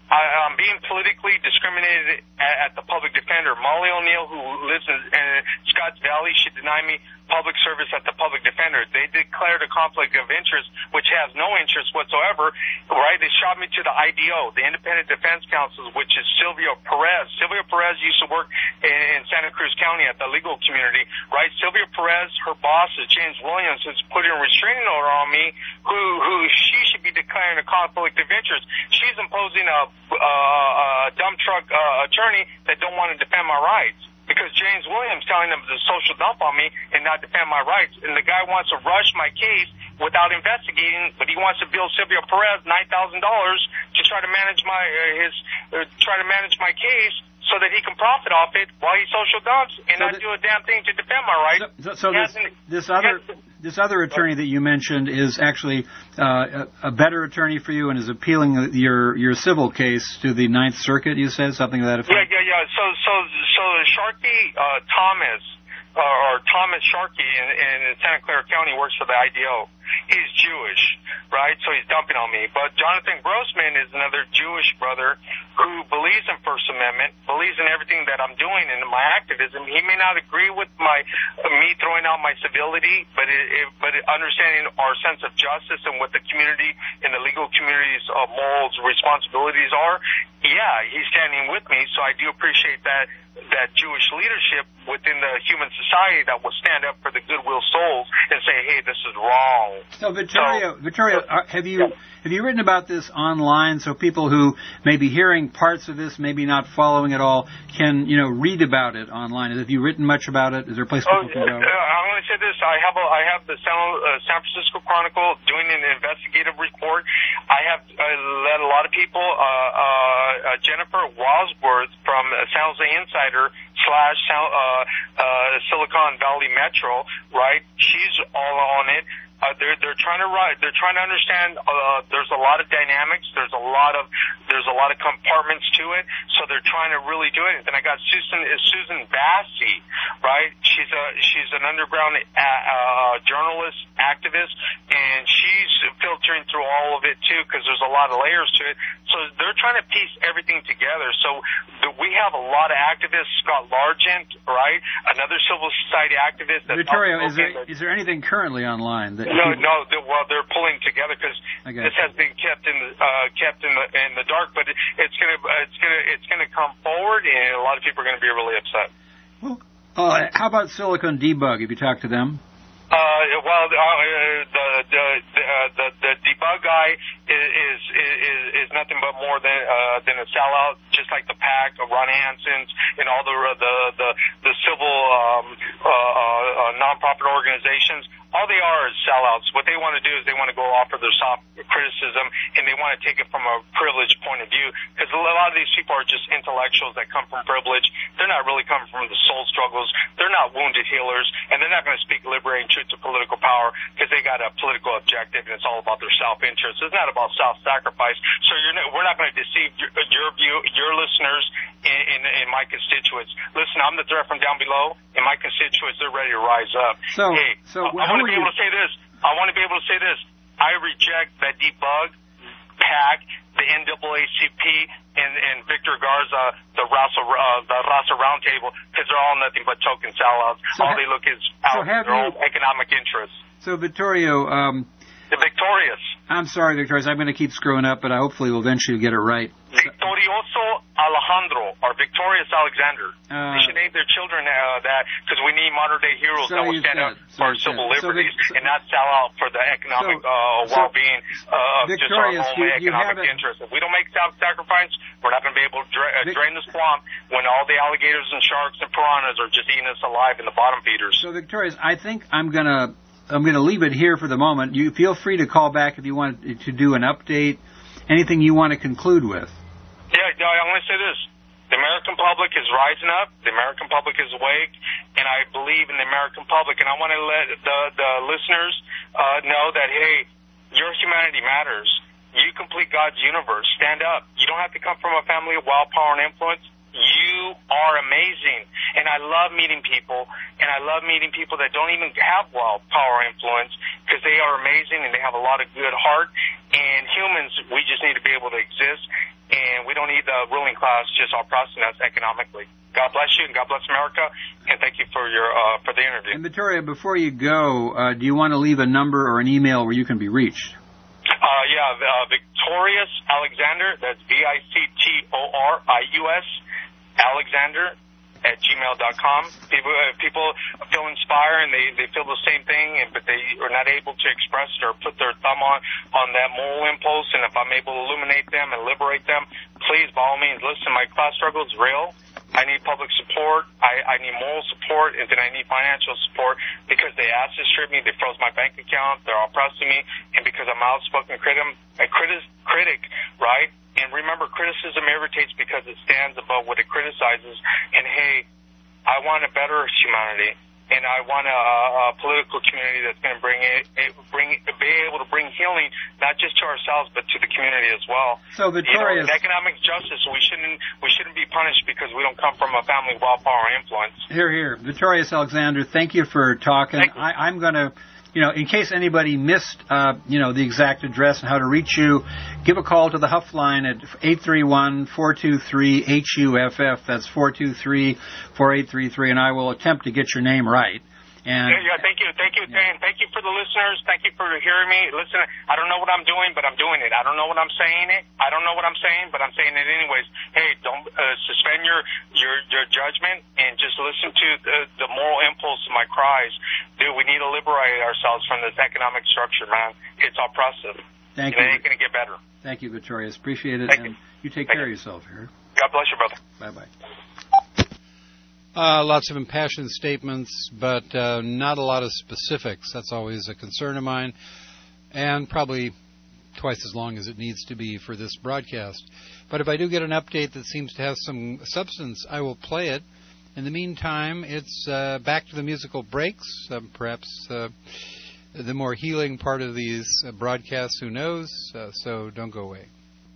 [SPEAKER 10] I, I'm being politically discriminated at, at the public defender. Molly O'Neill, who lives in, in Scotts Valley, she denied me public service at the public defender. They declared a conflict of interest, which has no interest whatsoever, right? They shot me to the I D O, the Independent Defense Council, which is Silvio Perez. Silvio Perez used to work in, in Santa Cruz County at the legal community, right? Silvio Perez, her boss is James Williams, who's putting a restraining order on me, who, who she should be declaring a conflict of interest. She's imposing a, a, a dump truck uh, attorney that don't want to defend my rights. Because James Williams telling them to social dump on me and not defend my rights. And the guy wants to rush my case without investigating, but he wants to bill Silvio Perez nine thousand dollars to try to manage my uh, his uh, try to manage my case so that he can profit off it while he social dumps and so not the, do a damn thing to defend my rights.
[SPEAKER 9] So, so this, this other this other attorney that you mentioned is actually uh, a, a better attorney for you and is appealing your your civil case to the Ninth Circuit. You said something to that effect.
[SPEAKER 10] Yeah, yeah, yeah. So, so, so Sharkey uh, Thomas uh, or Thomas Sharkey in, in Santa Clara County works for the I D O. He's Jewish, right? So he's dumping on me. But Jonathan Grossman is another Jewish brother who believes in First Amendment, believes in everything that I'm doing and my activism. He may not agree with my uh, me throwing out my civility, but it, it, but it, understanding our sense of justice and what the community and the legal community's uh, morals responsibilities are. Yeah, he's standing with me, so I do appreciate that that Jewish leadership within the human society that will stand up for the goodwill souls and say, hey, this is wrong.
[SPEAKER 9] So, Vittorio, so, Vittorio, have you yeah. have you written about this online so people who may be hearing parts of this, maybe not following it all, can you know read about it online? Have you written much about it? Is there a place people oh, can go? Uh,
[SPEAKER 10] I'm going to say this. I have a, I have the San, uh, San Francisco Chronicle doing an investigative report. I have uh, led a lot of people. Uh, uh, uh, Jennifer Wadsworth from San Jose Insider slash uh, uh, Silicon Valley Metro, right? She's all on it. Uh, they're they're trying to write. They're trying to understand. Uh, there's a lot of dynamics. There's a lot of there's a lot of compartments to it. So they're trying to really do it. And then I got Susan uh, Susan Bassi, right? She's a she's an underground uh, uh, journalist activist, and she's filtering through all of it too because there's a lot of layers to it. So they're trying to piece everything together. So the, we have a lot of activists. Scott Largent, right? Another civil society activist.
[SPEAKER 9] Vittorio, is there is there anything currently online that
[SPEAKER 10] No, no. They're, well, they're pulling together because this has been kept in the uh, kept in the in the dark. But it, it's gonna it's gonna it's gonna come forward, and a lot of people are gonna be really upset.
[SPEAKER 9] Well, uh, how about Silicon Debug? Have you talked to them?
[SPEAKER 10] Uh, well, uh, the the the, uh, the the debug guy is is is nothing but more than uh, than a sellout, just like the PAC, uh, Ron Hansen's, and all the the the, the civil um, uh, uh, non-profit organizations. All they are is sellouts. What they want to do is they want to go offer their soft criticism, and they want to take it from a privileged point of view. Because a lot of these people are just intellectuals that come from privilege. They're not really coming from the soul struggles. They're not wounded healers, and they're not going to speak liberating truth to political power because they got a political objective, and it's all about their self-interest. It's not about self-sacrifice. So you're not, we're not going to deceive your, your view, your listeners, and, and, and my constituents. Listen, I'm the threat from down below, and my constituents, they're ready to rise up.
[SPEAKER 9] So,
[SPEAKER 10] hey,
[SPEAKER 9] so
[SPEAKER 10] I, I want to be able to say this. I want to be able to say this. I reject that debug, PAC, the N double A C P, and, and Victor Garza, the Raza, uh, the Raza Roundtable, because they're all nothing but token sellouts. So all ha- they look is out
[SPEAKER 9] so
[SPEAKER 10] for their
[SPEAKER 9] you,
[SPEAKER 10] own economic interests.
[SPEAKER 9] So, Vittorio, um,
[SPEAKER 10] the Victorious.
[SPEAKER 9] I'm sorry, Victorious. I'm going to keep screwing up, but I hopefully will eventually get it right.
[SPEAKER 10] Victorioso Alejandro, or Victorious Alexander.
[SPEAKER 9] Uh,
[SPEAKER 10] they should name their children uh, that because we need modern-day heroes
[SPEAKER 9] so
[SPEAKER 10] that will stand
[SPEAKER 9] said,
[SPEAKER 10] up
[SPEAKER 9] so
[SPEAKER 10] for our civil
[SPEAKER 9] said.
[SPEAKER 10] liberties
[SPEAKER 9] so the, so,
[SPEAKER 10] and not sell out for the economic
[SPEAKER 9] so,
[SPEAKER 10] uh, well-being
[SPEAKER 9] so,
[SPEAKER 10] uh, of just our own
[SPEAKER 9] you, you
[SPEAKER 10] economic interests. If we don't make self-sacrifice, we're not going to be able to dra- uh, drain the swamp when all the alligators and sharks and piranhas are just eating us alive in the bottom feeders.
[SPEAKER 9] So, Victorious, I think I'm going to I'm going to leave it here for the moment. You feel free to call back if you want to do an update, anything you want to conclude with.
[SPEAKER 10] Yeah, I'm going to say this. The American public is rising up. The American public is awake, and I believe in the American public. And I want to let the, the listeners uh, know that, hey, your humanity matters. You complete God's universe. Stand up. You don't have to come from a family of wild power and influence. You are amazing. And I love meeting people, and I love meeting people that don't even have wild power influence because they are amazing and they have a lot of good heart. And humans, we just need to be able to exist. and we don't need the ruling class just oppressing us economically. God bless you, and God bless America, and thank you for your uh, for the interview.
[SPEAKER 9] And Victoria, before you go, uh, do you want to leave a number or an email where you can be reached?
[SPEAKER 10] Uh, yeah, uh, Victorious Alexander, that's V I C T O R I U S, Alexander, at gmail dot com. People, uh, people feel inspired and they, they feel the same thing, and, but they are not able to express it or put their thumb on, on that moral impulse. And if I'm able to illuminate them and liberate them, please, by all means, listen, my class struggle is real. I need public support. I, I need moral support, and then I need financial support because they acid strip me. They froze my bank account. They're oppressing me. And because I'm an outspoken critic, a critic, critic, right? And remember, criticism irritates because it stands above what it criticizes. And, hey, I want a better humanity, and I want a, a political community that's going to bring it, it, bring, be able to bring healing not just to ourselves but to the community as well.
[SPEAKER 9] So, Victoria,
[SPEAKER 10] you know, economic justice. We shouldn't we shouldn't be punished because we don't come from a family of wealth, power, and influence.
[SPEAKER 9] Here, here, Victorious Alexander. Thank you for talking. I, I'm going to. You know, in case anybody missed, uh, you know, the exact address and how to reach you, give a call to the Huff line at eight three one, four two three, H U F F. That's four two three, four eight three three, and I will attempt to get your name right. And
[SPEAKER 10] yeah, yeah, thank you, thank you, yeah. Thank you for the listeners. Thank you for hearing me. Listen, I don't know what I'm doing, but I'm doing it. I don't know what I'm saying it. I don't know what I'm saying, but I'm saying it anyways. Hey, don't uh, suspend your, your your judgment and just listen to the, the moral impulse of my cries. Dude, we need to liberate ourselves from this economic structure, man. It's oppressive.
[SPEAKER 9] Thank
[SPEAKER 10] and
[SPEAKER 9] you.
[SPEAKER 10] It ain't gonna get better.
[SPEAKER 9] Thank you, Victorious. Appreciate it.
[SPEAKER 10] Thank
[SPEAKER 9] and
[SPEAKER 10] you.
[SPEAKER 9] you take
[SPEAKER 10] Thank
[SPEAKER 9] care
[SPEAKER 10] you.
[SPEAKER 9] of yourself here.
[SPEAKER 10] God bless you, brother.
[SPEAKER 9] Bye bye.
[SPEAKER 5] Uh, lots of impassioned statements, but uh, not a lot of specifics. That's always a concern of mine, and probably twice as long as it needs to be for this broadcast. But if I do get an update that seems to have some substance, I will play it. In the meantime, it's uh, back to the musical breaks, uh, perhaps uh, the more healing part of these uh, broadcasts, who knows? Uh, so don't go away.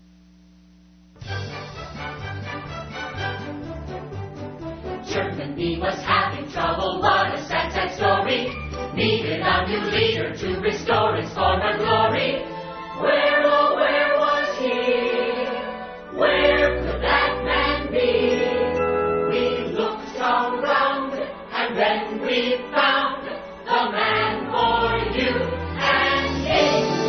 [SPEAKER 8] Germany was having trouble, what a sad, sad story. Needed a new leader to restore its former glory. Where, oh, where was he? Where could that man be? We looked around, and then we found the man for you and me.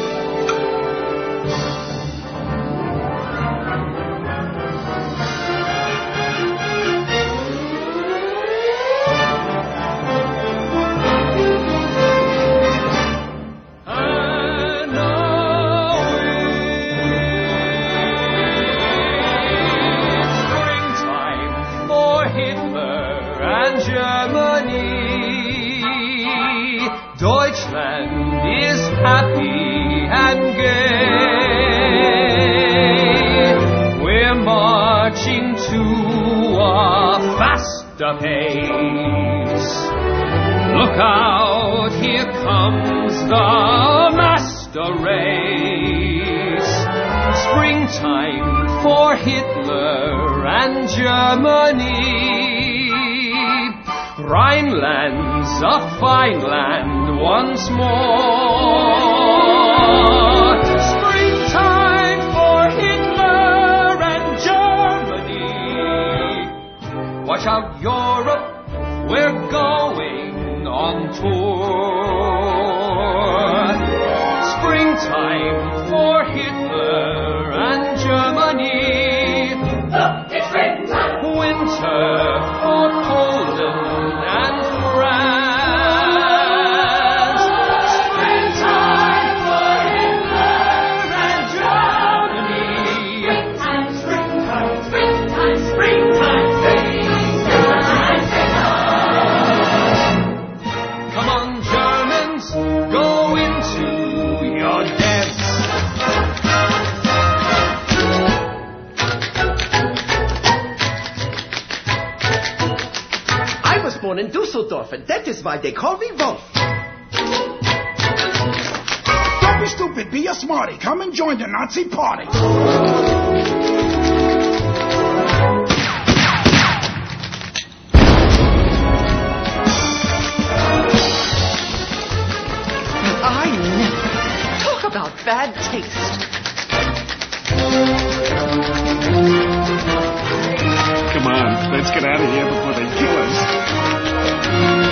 [SPEAKER 11] Deutschland is happy and gay. We're marching to a faster pace. Look out, here comes the master race. Springtime for Hitler and Germany. Rhineland's a fine land once more. Springtime for Hitler and Germany. Watch out, Europe, we're going on tour. Springtime for Hitler and Germany.
[SPEAKER 8] Look, it's springtime.
[SPEAKER 11] Winter for Poland.
[SPEAKER 12] In Dusseldorf, and that is why they call me Wolf.
[SPEAKER 13] Don't be stupid, be a smarty. Come and join the Nazi party.
[SPEAKER 12] I never. Talk about bad taste.
[SPEAKER 14] let's get out of here before they kill us.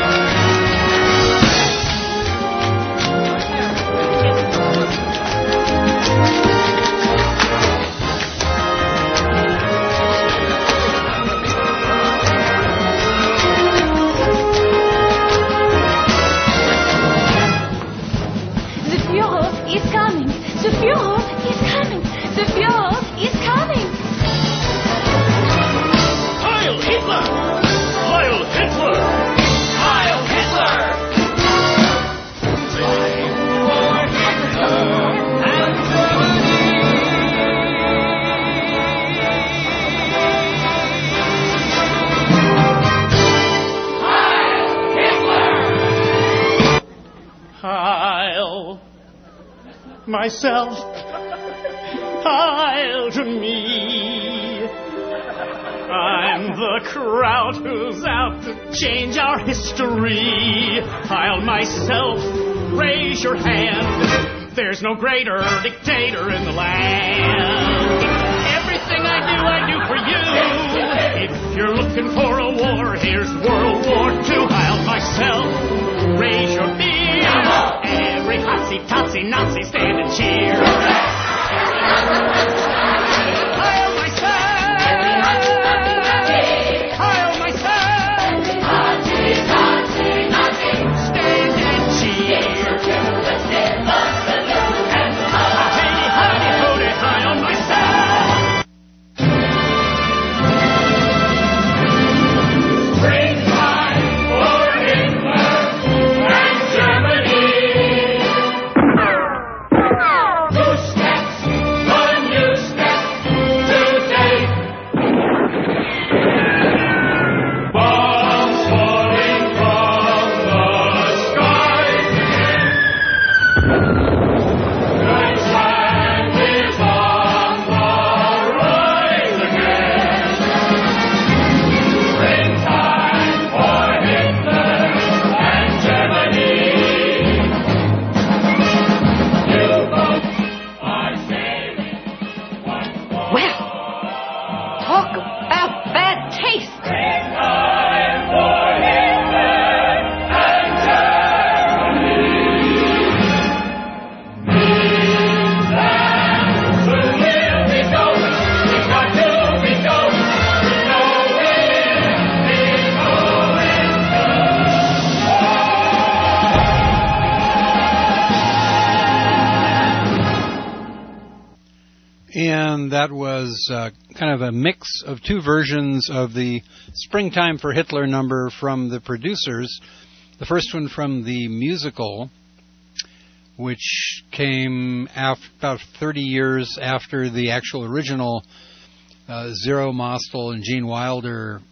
[SPEAKER 15] Myself, I'll to me. I'm the crowd who's out to change our history. I'll myself, raise your hand. There's no greater dictator in the land. Everything I do, I do for you. If you're looking for a war, here's World War Two. I'll myself, raise your beer. Every hotsy, totsy, Nazi stand and cheer. I'll myself, I'll myself, Nazi, Nazi, Nazi, stand and cheer. Hey, howdy, howdy, I'll myself. Springtime for Hitler and Germany.
[SPEAKER 5] And that was uh, kind of a mix of two versions of the Springtime for Hitler number from the producers. The first one from the musical, which came after, about thirty years after the actual original uh, Zero Mostel and Gene Wilder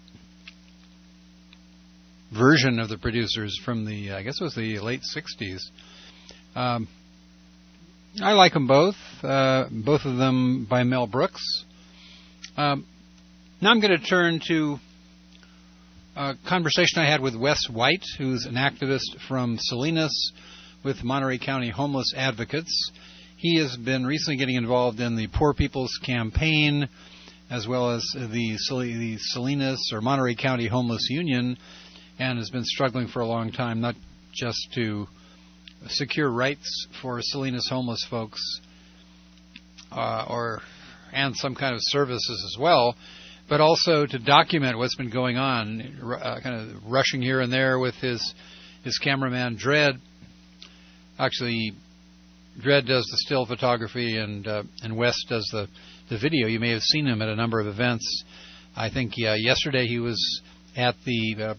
[SPEAKER 5] version of the producers from the, I guess it was the late sixties. Um, I like them both, uh, both of them by Mel Brooks. Um, now I'm going to turn to a conversation I had with Wes White, who's an activist from Salinas with Monterey County Homeless Advocates. He has been recently getting involved in the Poor People's Campaign, as well as the, the Salinas or Monterey County Homeless Union, and has been struggling for a long time, not just to secure rights for Salinas homeless folks, uh, or and some kind of services as well, but also to document what's been going on, uh, kind of rushing here and there with his his cameraman Dredd. Actually, Dredd does the still photography, and uh, and Wes does the the video. You may have seen him at a number of events. I think uh, yesterday he was at the uh,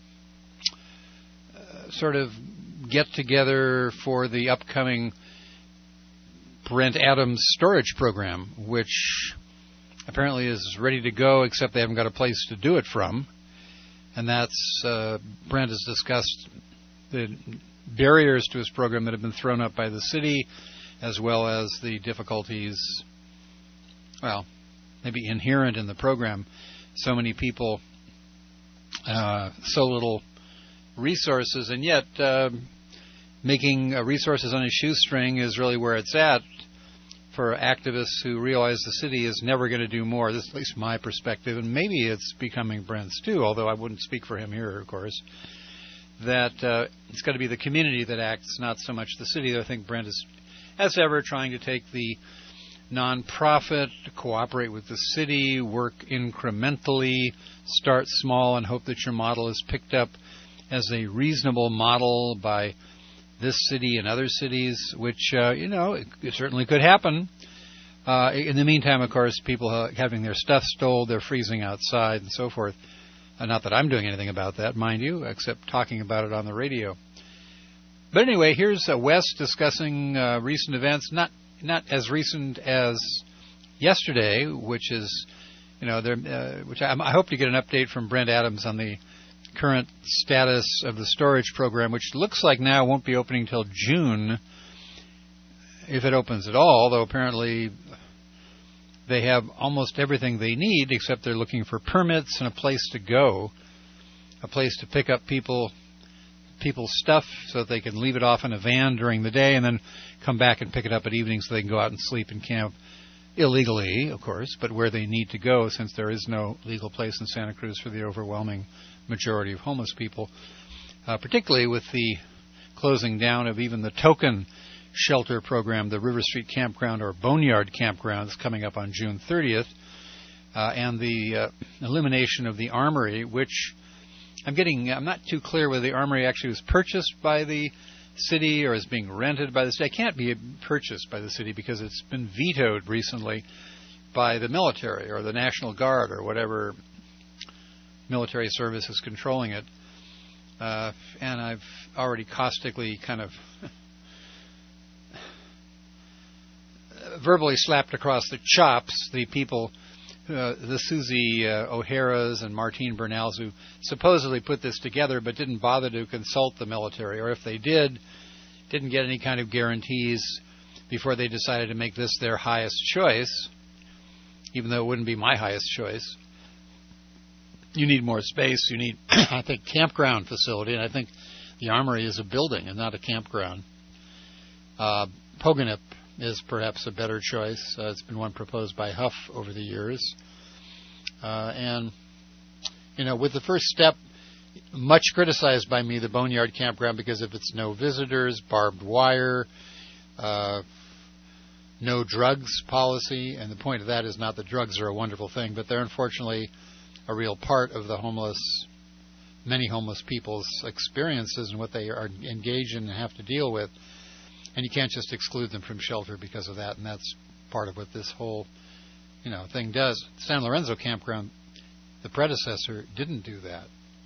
[SPEAKER 5] uh, sort of get-together for the upcoming Brent Adams storage program, which apparently is ready to go, except they haven't got a place to do it from. And that's, uh, Brent has discussed the barriers to his program that have been thrown up by the city, as well as the difficulties, well, maybe inherent in the program. So many people, uh, so little resources, and yet uh, making uh, resources on a shoestring is really where it's at. for activists who realize the city is never going to do more. This is at least my perspective, and maybe it's becoming Brent's too, although I wouldn't speak for him here, of course, that uh, it's got to be the community that acts, not so much the city. I think Brent is, as ever, trying to take the nonprofit, cooperate with the city, work incrementally, start small, and hope that your model is picked up as a reasonable model by this city and other cities, which, uh, you know, it, it certainly could happen. Uh, in the meantime, of course, people uh, having their stuff stolen, they're freezing outside and so forth. Uh, not that I'm doing anything about that, mind you, except talking about it on the radio. But anyway, here's uh, Wes discussing uh, recent events, not not as recent as yesterday, which is, you know, there, uh, which I, I hope to get an update from Brent Adams on the current status of the storage program, which looks like now won't be opening until June, if it opens at all, though apparently they have almost everything they need, except they're looking for permits and a place to go, a place to pick up people people's stuff so that they can leave it off in a van during the day and then come back and pick it up at evening so they can go out and sleep in camp illegally, of course, but where they need to go, since there is no legal place in Santa Cruz for the overwhelming majority of homeless people, uh, particularly with the closing down of even the token shelter program, the River Street Campground or Boneyard Campground, that's coming up on June thirtieth, uh, and the uh, elimination of the Armory, which I'm getting, I'm not too clear whether the Armory actually was purchased by the city or is being rented by the city. It can't be purchased by the city because it's been vetoed recently by the military or the National Guard or whatever military service is controlling it. Uh, and I've already caustically kind of verbally slapped across the chops the people, uh, the Susie uh, O'Hara's and Martine Bernals, who supposedly put this together but didn't bother to consult the military, or if they did, didn't get any kind of guarantees before they decided to make this their highest choice, even though it wouldn't be my highest choice. You need more space. You need, I think, campground facility, and I think the Armory is a building and not a campground. Uh, Poganip is perhaps a better choice. Uh, it's been one proposed by Huff over the years. Uh, and, you know, with the first step, much criticized by me, the Boneyard Campground, because of its no visitors, barbed wire, uh, no drugs policy. And the point of that is not that drugs are a wonderful thing, but they're unfortunately a real part of the homeless, many homeless people's experiences and what they are engaged in and have to deal with. And you can't just exclude them from shelter because of that, and that's part of what this whole, you know, thing does. San Lorenzo Campground, the predecessor, didn't do that.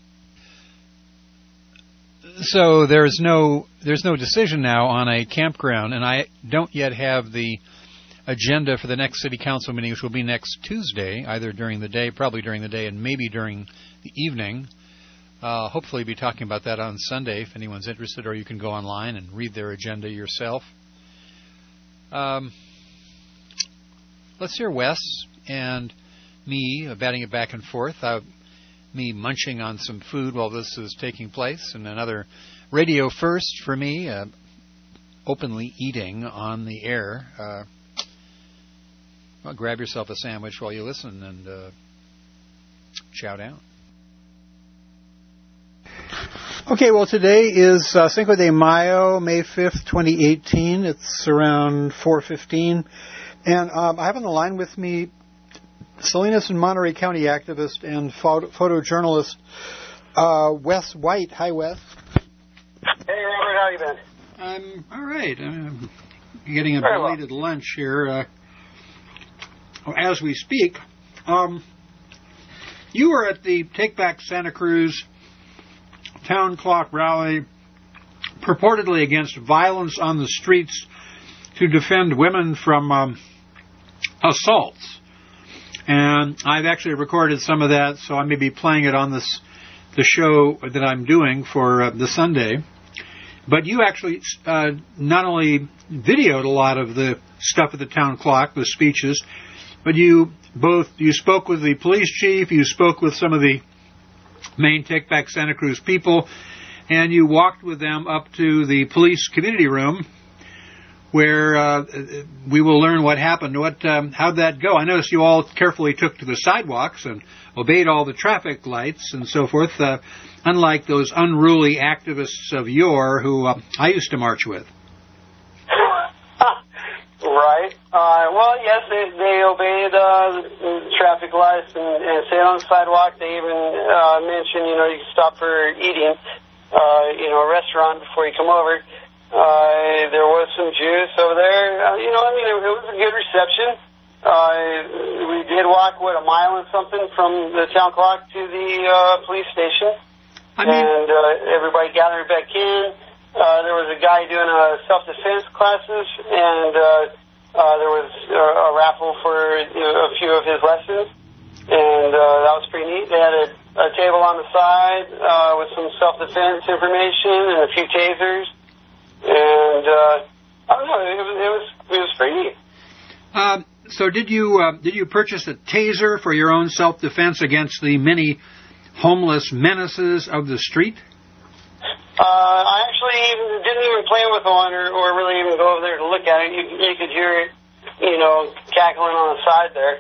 [SPEAKER 5] So there's no there's no decision now on a campground, and I don't yet have the agenda for the next city council meeting, which will be next Tuesday, either during the day, probably during the day, and maybe during the evening. Uh, hopefully be talking about that on Sunday if anyone's interested, or you can go online and read their agenda yourself. Um, let's hear Wes and me uh, batting it back and forth. Uh, me munching on some food while this is taking place, and another radio first for me, uh, openly eating on the air. Uh, well, grab yourself a sandwich while you listen and uh, chow down.
[SPEAKER 9] Okay, well, today is uh, Cinco de Mayo, May fifth, twenty eighteen. It's around four fifteen. And um, I have on the line with me Salinas and Monterey County activist and photo- photojournalist uh, Wes White. Hi, Wes.
[SPEAKER 16] Hey, Robert, how you been?
[SPEAKER 9] I'm all right. I'm getting a
[SPEAKER 16] Very
[SPEAKER 9] belated well. lunch here uh, as we speak. Um, you were at the Take Back Santa Cruz town clock rally purportedly against violence on the streets to defend women from um, assaults. And I've actually recorded some of that, so I may be playing it on this the show that I'm doing for uh, the Sunday. But you actually uh, not only videoed a lot of the stuff at the town clock, the speeches, but you both you spoke with the police chief, you spoke with some of the main Take Back Santa Cruz people, and you walked with them up to the police community room where uh, we will learn what happened. What, um, how'd that go? I noticed you all carefully took to the sidewalks and obeyed all the traffic lights and so forth, uh, unlike those unruly activists of yore who uh, I used to march with.
[SPEAKER 16] Right. Uh, well, yes, they, they obeyed uh, traffic lights and, and stayed on the sidewalk. They even uh, mentioned, you know, you can stop for eating, uh, you know, a restaurant before you come over. Uh, there was some juice over there. Uh, you know, I mean, it, it was a good reception. Uh, we did walk, what, a mile and something from the town clock to the uh, police station. I mean, and uh, everybody gathered back in. Uh, there was a guy doing uh, self-defense classes, and uh, uh, there was uh, a raffle for you know, a few of his lessons, and uh, that was pretty neat. They had a, a table on the side uh, with some self-defense information and a few tasers, and uh, I don't know, it was it was, it was pretty neat.
[SPEAKER 9] Uh, so did you uh, did you purchase a taser for your own self-defense against the many homeless menaces of the street?
[SPEAKER 16] Uh, I actually even, didn't even play with one or, or really even go over there to look at it. You, you could hear it, you know, cackling on the side there.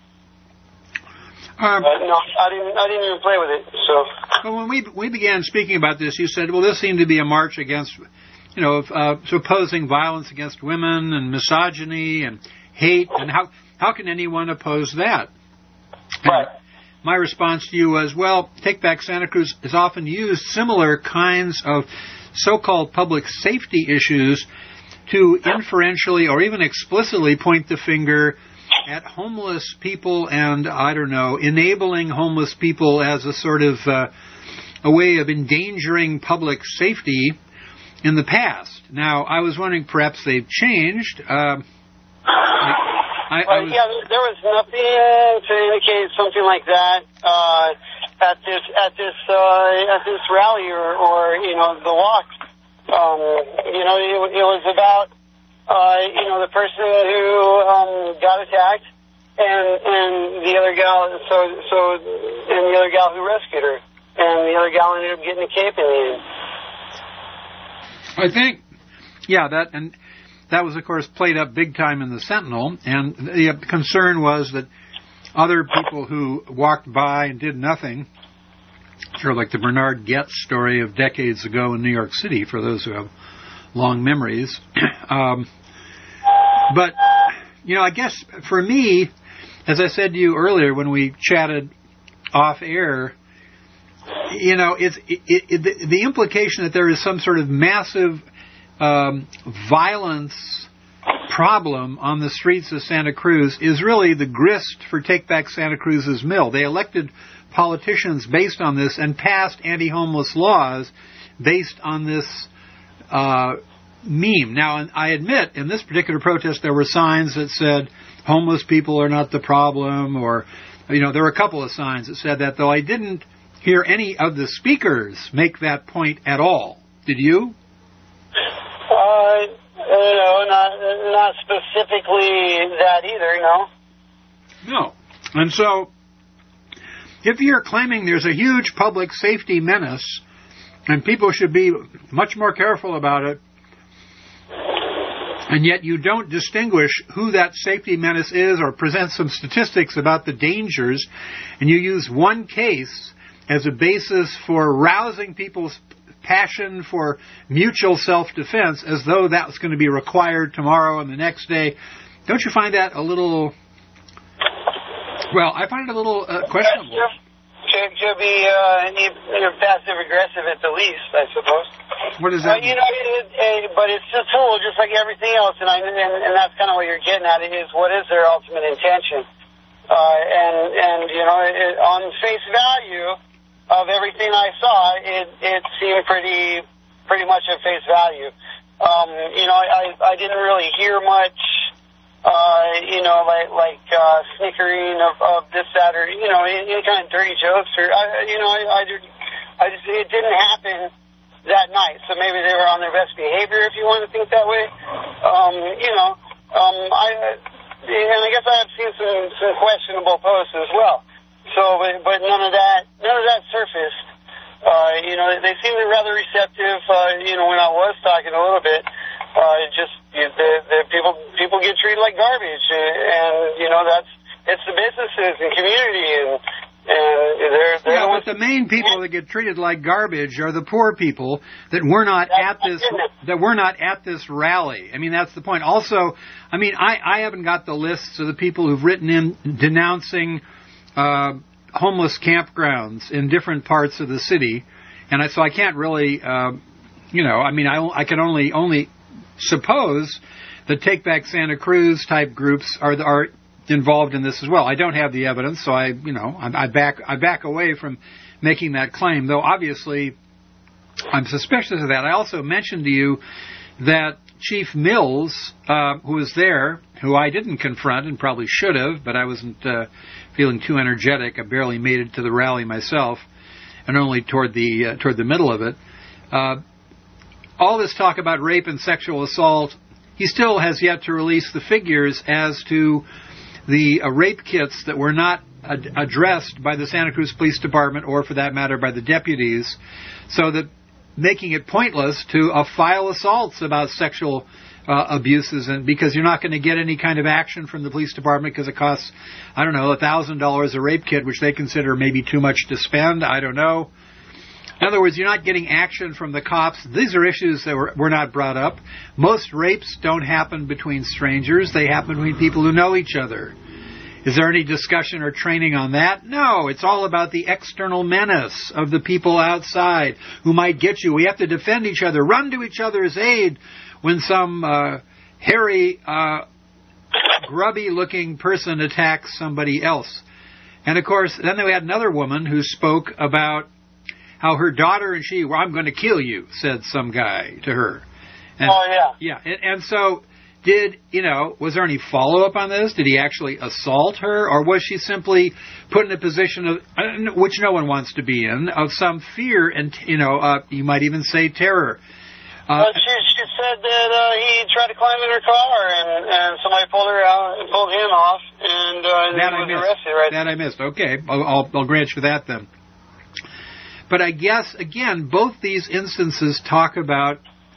[SPEAKER 16] Um, but no, I didn't. I didn't even play with it. So.
[SPEAKER 9] Well, when we we began speaking about this, you said, "Well, this seemed to be a march against, you know, uh, opposing violence against women and misogyny and hate. And how how can anyone oppose that?"
[SPEAKER 16] Right.
[SPEAKER 9] And my response to you was, well, Take Back Santa Cruz has often used similar kinds of so-called public safety issues to inferentially or even explicitly point the finger at homeless people and, I don't know, enabling homeless people as a sort of uh, a way of endangering public safety in the past. Now, I was wondering perhaps they've changed. Uh, I, I was,
[SPEAKER 16] yeah, there was nothing to indicate something like that uh, at this at this uh, at this rally or, or you know the walk. Um, you know, it, it was about uh, you know the person who um, got attacked and and the other gal. So so and the other gal who rescued her, and the other gal ended up getting a cape in the end.
[SPEAKER 9] I think, yeah, that and. That was, of course, played up big time in the Sentinel, and the concern was that other people who walked by and did nothing, sort of like the Bernard Goetz story of decades ago in New York City, for those who have long memories. um, but, you know, I guess for me, as I said to you earlier when we chatted off air, you know, it's it, it, the, the implication that there is some sort of massive Um, violence problem on the streets of Santa Cruz is really the grist for Take Back Santa Cruz's mill. They elected politicians based on this and passed anti-homeless laws based on this uh, meme. Now, I admit, in this particular protest, there were signs that said, homeless people are not the problem, or, you know, there were a couple of signs that said that, though I didn't hear any of the speakers make that point at all. Did you?
[SPEAKER 16] Uh, no, not not specifically that either, no.
[SPEAKER 9] No. And so, if you're claiming there's a huge public safety menace, and people should be much more careful about it, and yet you don't distinguish who that safety menace is or present some statistics about the dangers, and you use one case as a basis for rousing people's passion for mutual self-defense as though that was going to be required tomorrow and the next day. Don't you find that a little, well, I find it a little uh, questionable.
[SPEAKER 16] Should, should be uh, you know, passive-aggressive at the least, I suppose.
[SPEAKER 9] What is that?
[SPEAKER 16] Uh, you know, it, it, but it's a tool just like everything else, and, I, and, and that's kind of what you're getting at, is what is their ultimate intention? Uh, and, and, you know, it, on face value of everything I saw, it, it seemed pretty pretty much at face value. Um, you know, I, I didn't really hear much, uh, you know, like like uh, snickering of, of this, that, or, you know, any, any kind of dirty jokes. Or, I, you know, I, I, just, I just, it didn't happen that night. So maybe they were on their best behavior, if you want to think that way. Um, you know, um, I, and I guess I have seen some, some questionable posts as well. So, but, but none of that, none of that surfaced. Uh, you know, they seemed rather receptive. Uh, you know, when I was talking a little bit, uh, just you, the, the people people get treated like garbage, and, and you know that's it's the businesses and community, and and they're they're
[SPEAKER 9] yeah,
[SPEAKER 16] the
[SPEAKER 9] but the main people that get treated like garbage are the poor people that were not at this that were not at this rally. I mean, that's the point. Also, I mean, I I haven't got the lists of the people who've written in denouncing uh, homeless campgrounds in different parts of the city, and I, so I can't really, uh, you know, I mean, I I can only only suppose that Take Back Santa Cruz type groups are are involved in this as well. I don't have the evidence, so I, you know, I, I back I back away from making that claim. Though obviously, I'm suspicious of that. I also mentioned to you that Chief Mills, uh, who was there, who I didn't confront and probably should have, but I wasn't uh, feeling too energetic. I barely made it to the rally myself, and only toward the uh, toward the middle of it. Uh, all this talk about rape and sexual assault, he still has yet to release the figures as to the uh, rape kits that were not ad- addressed by the Santa Cruz Police Department, or for that matter by the deputies, so that making it pointless to uh, file assaults about sexual uh, abuses, and because you're not going to get any kind of action from the police department because it costs, I don't know, a thousand dollars a rape kit, which they consider maybe too much to spend. I don't know. In other words, you're not getting action from the cops. These are issues that were, were not brought up. Most rapes don't happen between strangers. They happen between people who know each other. Is there any discussion or training on that? No, it's all about the external menace of the people outside who might get you. We have to defend each other, run to each other's aid when some uh, hairy, uh, grubby-looking person attacks somebody else. And, of course, then we had another woman who spoke about how her daughter and she, well, I'm going to kill you, said some guy to her. And,
[SPEAKER 16] oh, yeah.
[SPEAKER 9] Yeah, and, and so did, you know, was there any follow-up on this? Did he actually assault her? Or was she simply put in a position of, which no one wants to be in, of some fear and, you know, uh, you might even say terror? Uh,
[SPEAKER 16] well, she, she said that uh, he tried to climb in her car, and, and somebody pulled her out and pulled him off, and, uh, and
[SPEAKER 9] that
[SPEAKER 16] he
[SPEAKER 9] I
[SPEAKER 16] was
[SPEAKER 9] missed.
[SPEAKER 16] arrested right
[SPEAKER 9] That I missed. Okay, I'll, I'll, I'll grant you that then. But I guess, again, both these instances talk about,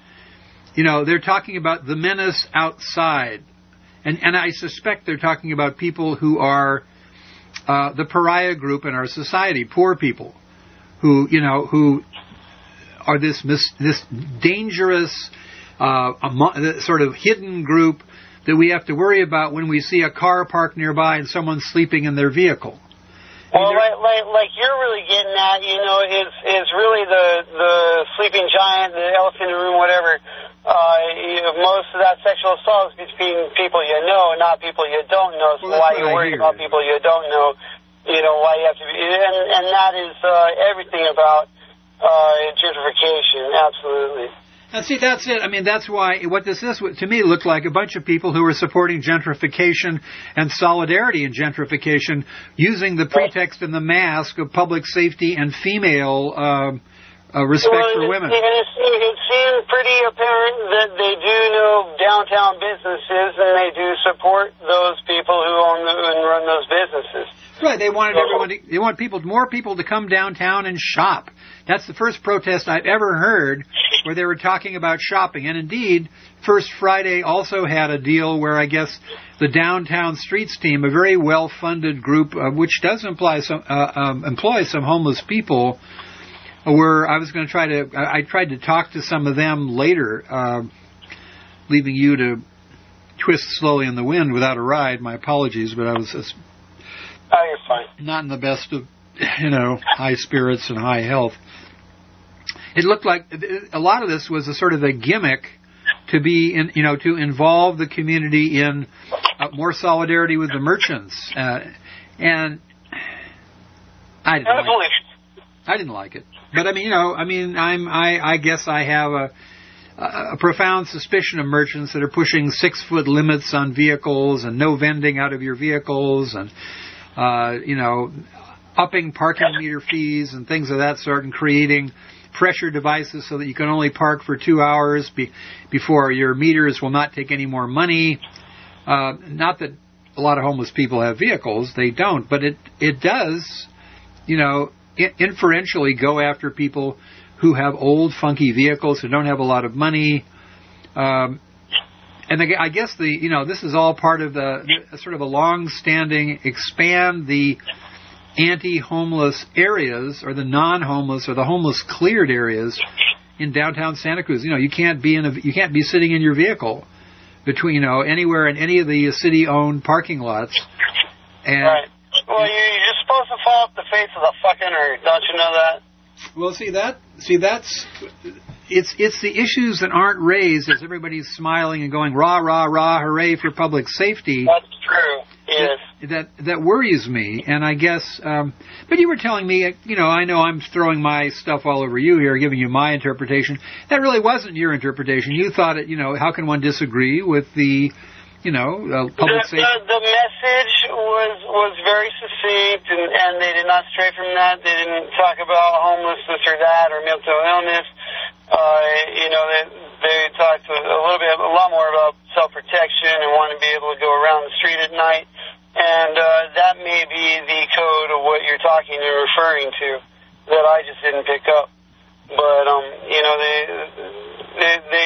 [SPEAKER 9] you know, they're talking about the menace outside. And, and I suspect they're talking about people who are uh, the pariah group in our society, poor people, who, you know, who are this mis- this dangerous, uh, amo- sort of hidden group that we have to worry about when we see a car parked nearby and someone sleeping in their vehicle.
[SPEAKER 16] Well, like, like, like you're really getting at, you know, is is really the the sleeping giant, the elephant in the room, whatever. Uh, you know, most of that sexual assault is between people you know, not people you don't know. So
[SPEAKER 9] well,
[SPEAKER 16] why you're worried about people you don't know? You know, why you have to be, and and that is uh, everything about uh, gentrification. Absolutely.
[SPEAKER 9] And see, that's it. I mean, that's why what this is, to me, looked like a bunch of people who were supporting gentrification and solidarity in gentrification, using the pretext and the mask of public safety and female uh, uh, respect
[SPEAKER 16] well,
[SPEAKER 9] for women.
[SPEAKER 16] And it, it seemed pretty apparent that they do know downtown businesses, and they do support those people who own the, and run those businesses.
[SPEAKER 9] Right. They wanted everyone. To, they want people, more people, to come downtown and shop. That's the first protest I've ever heard where they were talking about shopping. And indeed, First Friday also had a deal where I guess the Downtown Streets team, a very well-funded group, uh, which does imply some uh, um, employ some homeless people, were I was going to try to. I, I tried to talk to some of them later, uh, leaving you to twist slowly in the wind without a ride. My apologies, but I was. Uh,
[SPEAKER 16] Oh, you're fine.
[SPEAKER 9] Not in the best of, you know, high spirits and high health. It looked like a lot of this was a sort of a gimmick to be, in, you know, to involve the community in uh, more solidarity with the merchants. Uh, and I didn't like it. I didn't like it. But I mean, you know, I mean, I'm, I, I guess I have a, a profound suspicion of merchants that are pushing six-foot limits on vehicles and no vending out of your vehicles and, Uh, you know, upping parking meter fees and things of that sort, and creating pressure devices so that you can only park for two hours be, before your meters will not take any more money. Uh, not that a lot of homeless people have vehicles. They don't. But it, it does, you know, inferentially go after people who have old, funky vehicles, who don't have a lot of money. Um, And I guess the you know this is all part of the sort of a long-standing expand the anti-homeless areas or the non-homeless or the homeless cleared areas in downtown Santa Cruz. You know, you can't be in a you can't be sitting in your vehicle between you know anywhere in any of the city-owned parking lots. And
[SPEAKER 16] right. Well, you, you're just supposed to fall off the face of the fucking earth. Don't you know that?
[SPEAKER 9] Well, see that see that's. It's it's the issues that aren't raised as everybody's smiling and going rah rah rah hooray for public safety.
[SPEAKER 16] That's true. Yes.
[SPEAKER 9] That that, that worries me, and I guess. Um, but you were telling me, you know, I know I'm throwing my stuff all over you here, giving you my interpretation. That really wasn't your interpretation. You thought it. You know, how can one disagree with the, you know, uh, public
[SPEAKER 16] the,
[SPEAKER 9] safety?
[SPEAKER 16] The, the message was was very succinct, and, and they did not stray from that. They didn't talk about homelessness or that or mental illness. Uh, you know, they, they talked a, a little bit, a lot more about self-protection and wanting to be able to go around the street at night. And uh, that may be the code of what you're talking and referring to that I just didn't pick up. But, um, you know, they, they, they,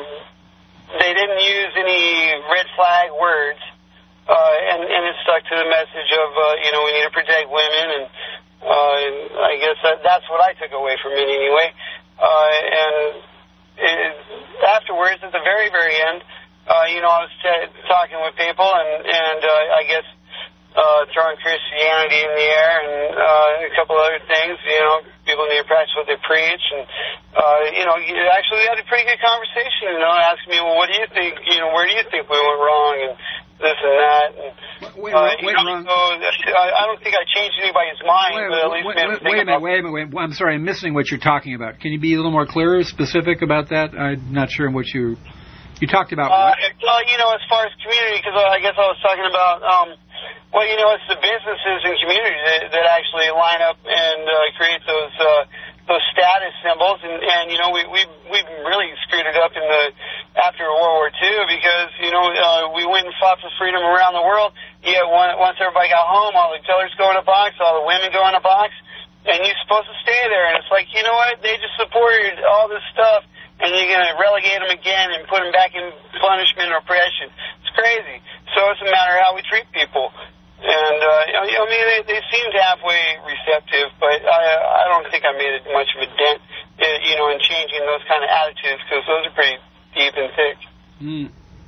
[SPEAKER 16] they didn't use any red flag words. Uh, and, and it stuck to the message of, uh, you know, we need to protect women. And uh, I guess that, that's what I took away from it anyway. Uh, and it, afterwards, at the very, very end, uh, you know, I was t- talking with people and, and uh, I guess uh, throwing Christianity in the air and uh, a couple other things. You know, people need to practice what they preach. And, uh, you know, you actually had a pretty good conversation, you know, asking me, well, what do you think, you know, where do you think we went wrong and this and that. And,
[SPEAKER 9] wait,
[SPEAKER 16] uh,
[SPEAKER 9] wait,
[SPEAKER 16] you know, so I, I don't think I changed anybody's mind,
[SPEAKER 9] wait,
[SPEAKER 16] but at least
[SPEAKER 9] wait,
[SPEAKER 16] made them
[SPEAKER 9] wait,
[SPEAKER 16] think
[SPEAKER 9] wait a minute,
[SPEAKER 16] about
[SPEAKER 9] wait a minute, wait. I'm sorry, I'm missing what you're talking about. Can you be a little more clear, specific about that? I'm not sure what you you talked about.
[SPEAKER 16] Uh,
[SPEAKER 9] what?
[SPEAKER 16] well, you know, as far as community, because I guess I was talking about, um, well, you know, it's the businesses and communities that, that actually line up and uh, create those uh, those status symbols, and, and you know, we we we've really screwed it up in the after World War Two because you know uh, we went and fought for freedom around the world. Yeah, once everybody got home, all the killers go in a box, all the women go in a box, and you're supposed to stay there. And it's like, you know what? They just supported all this stuff, and you're going to relegate them again and put them back in punishment or oppression. It's crazy. So it's a matter of how we treat people. And, uh, I mean, they, they seemed halfway receptive, but I, I don't think I made much of a dent, you know, in changing those kind of attitudes, because those are pretty deep and thick.
[SPEAKER 9] Mm.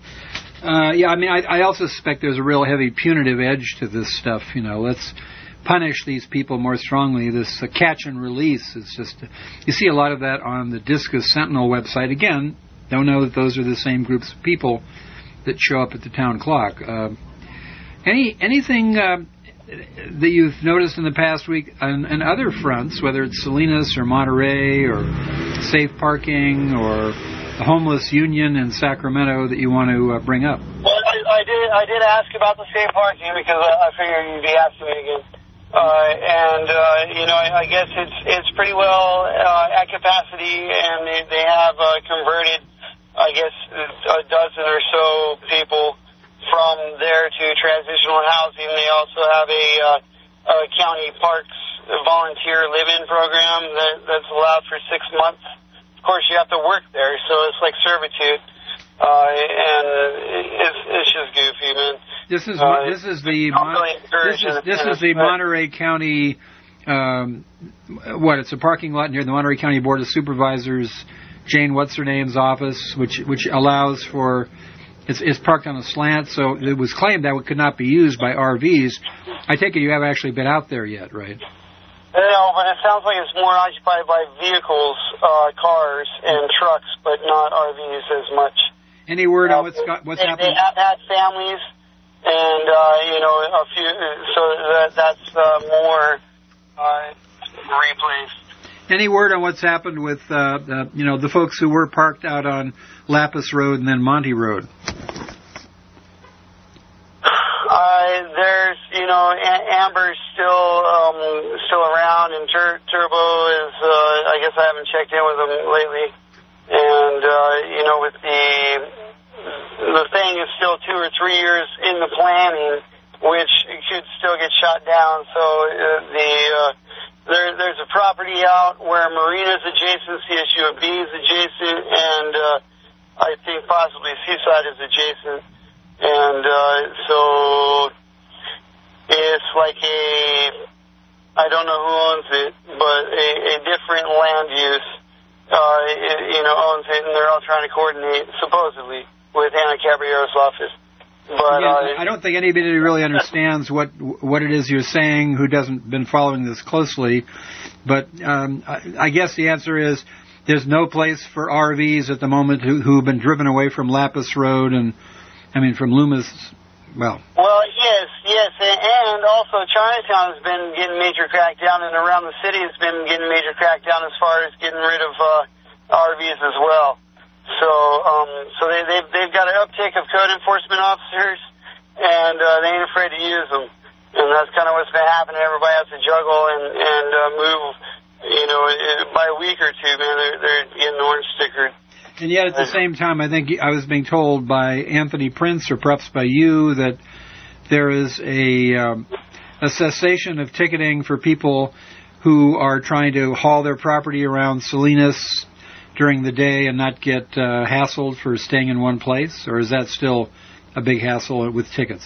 [SPEAKER 9] Uh, yeah, I mean, I, I also suspect there's a real heavy punitive edge to this stuff. You know, let's punish these people more strongly. This uh, catch and release is just, uh, you see a lot of that on the Discus Sentinel website. Again, don't know that those are the same groups of people that show up at the town clock. Uh, any anything uh, that you've noticed in the past week on, on other fronts, whether it's Salinas or Monterey or safe parking or the homeless union in Sacramento, that you want to uh, bring up?
[SPEAKER 16] Well, I, I did. I did ask about the safe parking because I, I figured you'd be asking me again. Uh, and uh, you know, I, I guess it's it's pretty well uh, at capacity, and they, they have uh, converted, I guess, a dozen or so people from there to transitional housing. They also have a, uh, a county parks volunteer live-in program that, that's allowed for six months. Of course, you have to work there, so it's like servitude, uh, and it's, it's just goofy, man.
[SPEAKER 9] This is
[SPEAKER 16] uh,
[SPEAKER 9] this is the really this is this is the Monterey County. Um, what? It's a parking lot near the Monterey County Board of Supervisors, Jane what's her name's office, which which allows for. It's, it's parked on a slant, so it was claimed that it could not be used by R Vs. I take it you haven't actually been out there yet, right?
[SPEAKER 16] No, but it sounds like it's more occupied by vehicles, uh, cars, and trucks, but not R Vs as much.
[SPEAKER 9] Any word uh, on what's got, what's
[SPEAKER 16] they,
[SPEAKER 9] happening?
[SPEAKER 16] They have had families, and uh, you know, a few. So that that's uh, more uh, replaced.
[SPEAKER 9] Any word on what's happened with uh, uh, you know the folks who were parked out on Lapis Road and then Monty Road?
[SPEAKER 16] Uh, there's, you know, A- Amber's still um, still around, and Tur- Turbo is, uh, I guess I haven't checked in with him lately. And, uh, you know, with the, the thing is still two or three years in the planning, which could still get shot down. So uh, the, uh, there, there's a property out where Marina's adjacent, C S U of B is adjacent, and, uh, I think possibly Seaside is adjacent. And uh, so it's like a, I don't know who owns it, but a, a different land use, uh, it, you know, owns it, and they're all trying to coordinate, supposedly, with Anna Caballero's office. But
[SPEAKER 9] yeah,
[SPEAKER 16] uh,
[SPEAKER 9] I don't think anybody really understands what what it is you're saying who doesn't been following this closely. But um, I, I guess the answer is there's no place for R Vs at the moment who who have been driven away from Lapis Road and, I mean, from Loomis. Well,
[SPEAKER 16] well, yes, yes, and, and also Chinatown has been getting major crackdown, and around the city has been getting major crackdown as far as getting rid of uh, R Vs as well. So, um, so they, they've, they've got an uptick of code enforcement officers, and uh, they ain't afraid to use them. And that's kind of what's been happening. Everybody has to juggle and, and uh, move, you know, by a week or two, man, they're, they're getting orange stickered.
[SPEAKER 9] And yet at the same time, I think I was being told by Anthony Prince, or perhaps by you, that there is a, um, a cessation of ticketing for people who are trying to haul their property around Salinas during the day and not get uh, hassled for staying in one place? Or is that still a big hassle with tickets?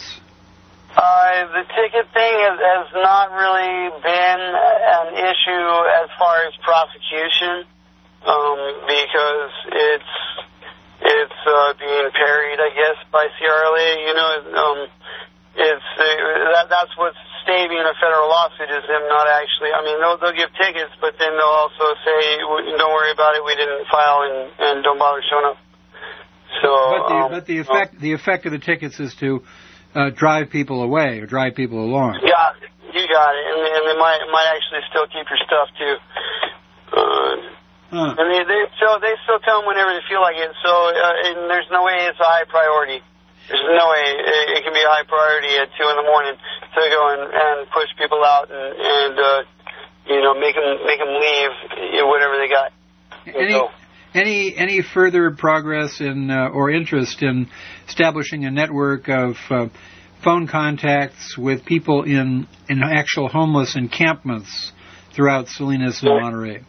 [SPEAKER 16] Uh, the ticket thing has, has not really been an issue as far as prosecution, um, because it's it's uh, being parried, I guess, by C R L A. You know, um, it's uh, that that's what's staving a federal lawsuit, is them not actually. I mean, they'll they'll give tickets, but then they'll also say, "Don't worry about it. We didn't file, and, and don't bother showing up." So,
[SPEAKER 9] but the,
[SPEAKER 16] um,
[SPEAKER 9] but the effect the effect of the tickets is to uh, drive people away or drive people along.
[SPEAKER 16] Yeah, you got it, and, and they might might actually still keep your stuff too. Uh, huh. And they they still they still come whenever they feel like it. So, uh, and there's no way it's a high priority. There's no way it, it can be a high priority at two in the morning to go and, and push people out and, and uh, you know, make them make them leave, you know, whatever they got.
[SPEAKER 9] Any so. any any further progress in uh, or interest in establishing a network of uh, phone contacts with people in in actual homeless encampments throughout Salinas and Monterey?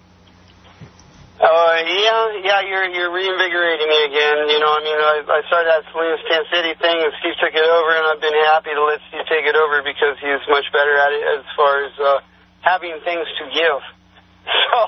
[SPEAKER 16] Uh, yeah, yeah, you're you're reinvigorating me again. You know, I mean, I, I started that Salinas Tent City thing, and Steve took it over, and I've been happy to let Steve take it over because he's much better at it as far as uh, having things to give. So,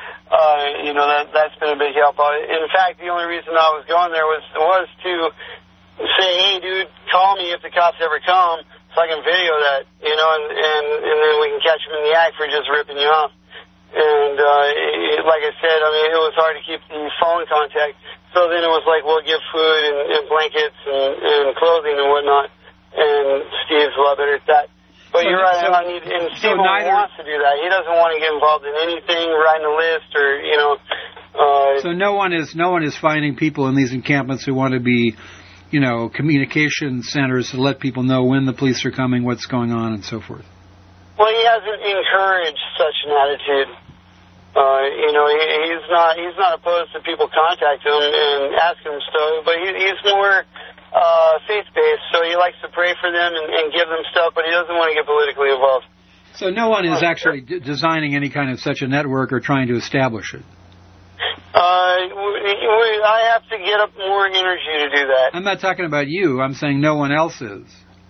[SPEAKER 16] uh, you know, that that's been a big help. In fact, the only reason I was going there was was to say, hey, dude, call me if the cops ever come, so I can video that. You know, and and, and then we can catch them in the act for just ripping you off. And uh, it, like I said, I mean, it was hard to keep the phone contact. So then it was like, we'll give food and, and blankets and, and clothing and whatnot. And Steve's a lot better at that. But so, you're right, so, I need, and Steve so neither, wants to do that. He doesn't want to get involved in anything, writing a list or, you know. Uh,
[SPEAKER 9] so no one is no one is finding people in these encampments who want to be, you know, communication centers to let people know when the police are coming, what's going on, and so forth.
[SPEAKER 16] Well, he hasn't encouraged such an attitude. Uh, you know, he, he's not he's not opposed to people contact him and ask him stuff, but he, he's more uh, faith-based, so he likes to pray for them and, and give them stuff, but he doesn't want to get politically involved.
[SPEAKER 9] So no one is actually d- designing any kind of such a network or trying to establish it?
[SPEAKER 16] Uh, we, we, I have to get up more energy to do that.
[SPEAKER 9] I'm not talking about you. I'm saying no one else is.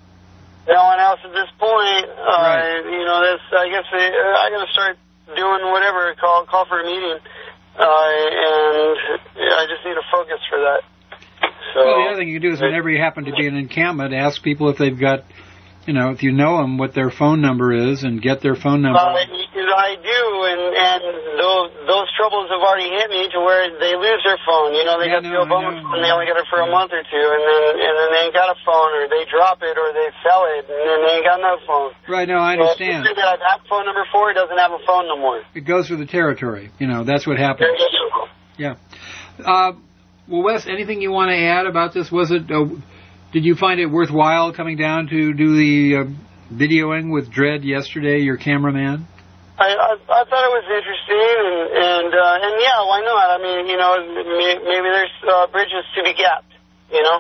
[SPEAKER 16] No one else at this point. Uh,
[SPEAKER 9] right.
[SPEAKER 16] You know, that's, I guess uh, I'm going to start doing whatever, call call for a meeting, uh, and I just need a focus for that. So,
[SPEAKER 9] well, the other thing you can do is whenever you happen to be in an encampment, ask people if they've got, you know, if you know them, what their phone number is, and get their phone number.
[SPEAKER 16] Uh, I do, and, and those, those troubles have already hit me to where they lose their phone. You know, they yeah, got no, the Obama phone, they only got it for a month or two, and then and then they ain't got a phone, or they drop it, or they sell it, and then they ain't got no phone.
[SPEAKER 9] Right, no, I understand.
[SPEAKER 16] So, that that phone number four doesn't have a phone no more.
[SPEAKER 9] It goes through the territory. You know, that's what happens. Yeah. Uh, well, Wes, anything you want to add about this? Was it? Uh, did you find it worthwhile coming down to do the uh, videoing with Dredd yesterday, your cameraman?
[SPEAKER 16] I, I I thought it was interesting, and and uh, and yeah, why not? I mean, you know, maybe there's uh, bridges to be gapped, you know.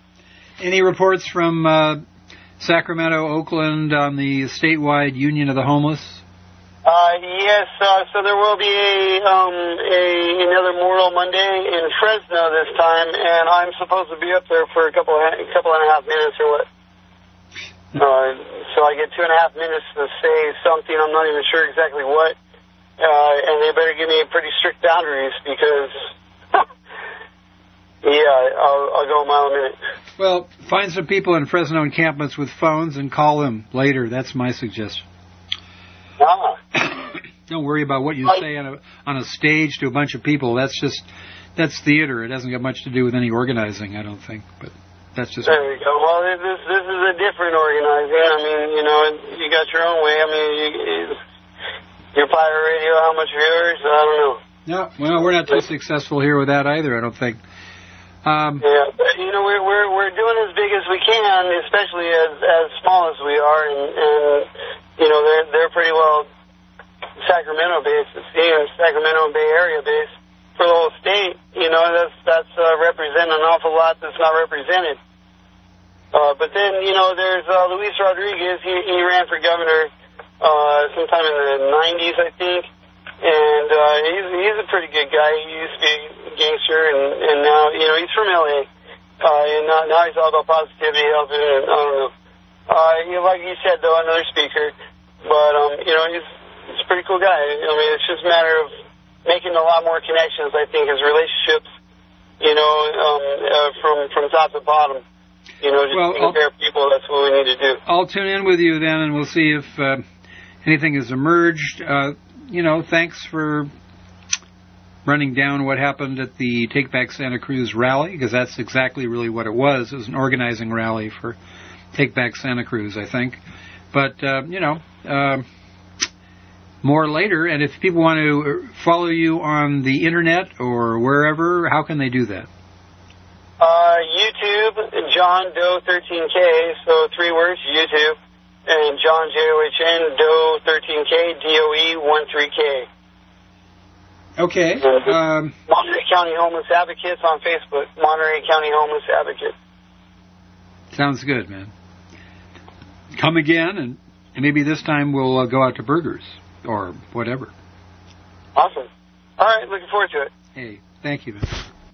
[SPEAKER 9] Any reports from uh, Sacramento, Oakland on the statewide Union of the Homeless?
[SPEAKER 16] Uh, yes, uh, so there will be a, um, a another Mortal Monday in Fresno this time, and I'm supposed to be up there for a couple of, a couple and a half minutes or what. Uh, so I get two and a half minutes to say something. I'm not even sure exactly what, uh, and they better give me pretty strict boundaries because, yeah, I'll, I'll go a mile a minute.
[SPEAKER 9] Well, find some people in Fresno encampments with phones and call them later. That's my suggestion.
[SPEAKER 16] Ah.
[SPEAKER 9] Don't worry about what you say on a on a stage to a bunch of people. That's just that's theater. It hasn't got much to do with any organizing, I don't think. But that's just.
[SPEAKER 16] There you go. Well, this this is a different organizing. I mean, you know, you got your own way. I mean, you, your pirate radio, how much viewers? I don't know.
[SPEAKER 9] No, well, we're not too successful here with that either, I don't think. Um,
[SPEAKER 16] yeah, but, you know, we're we're we're doing as big as we can, especially as as small as we are, and, and you know, they're they're pretty well Sacramento based, you know, Sacramento Bay Area based for the whole state. You know, that's that's uh, representing an awful lot that's not represented. Uh, but then, you know, there's uh, Luis Rodriguez. He he ran for governor uh, sometime in the nineties, I think. And uh, he's he's a pretty good guy. He used to be a gangster, and, and now, you know, he's from L A. Uh, and now, now he's all about positivity, helping, and I don't know. Uh, you know, like you said, though, another speaker. But, um, you know, he's, he's a pretty cool guy. I mean, it's just a matter of making a lot more connections, I think, his relationships, you know, um, uh, from, from top to bottom. You know, just
[SPEAKER 9] well,
[SPEAKER 16] taking care of people, that's what we need to do.
[SPEAKER 9] I'll tune in with you then, and we'll see if uh, anything has emerged. Uh, You know, thanks for running down what happened at the Take Back Santa Cruz rally, because that's exactly really what it was. It was an organizing rally for Take Back Santa Cruz, I think. But, uh, you know, uh, more later. And if people want to follow you on the Internet or wherever, how can they do that?
[SPEAKER 16] Uh, YouTube, John Doe thirteen K, so three words, YouTube. And John, J O H N, Doe thirteen K, D O E one three K.
[SPEAKER 9] Okay. Um,
[SPEAKER 16] Monterey County Homeless Advocates on Facebook. Monterey County Homeless Advocate.
[SPEAKER 9] Sounds good, man. Come again, and, and maybe this time we'll uh, go out to burgers or whatever.
[SPEAKER 16] Awesome. All right, looking forward to it.
[SPEAKER 9] Hey, thank you, man.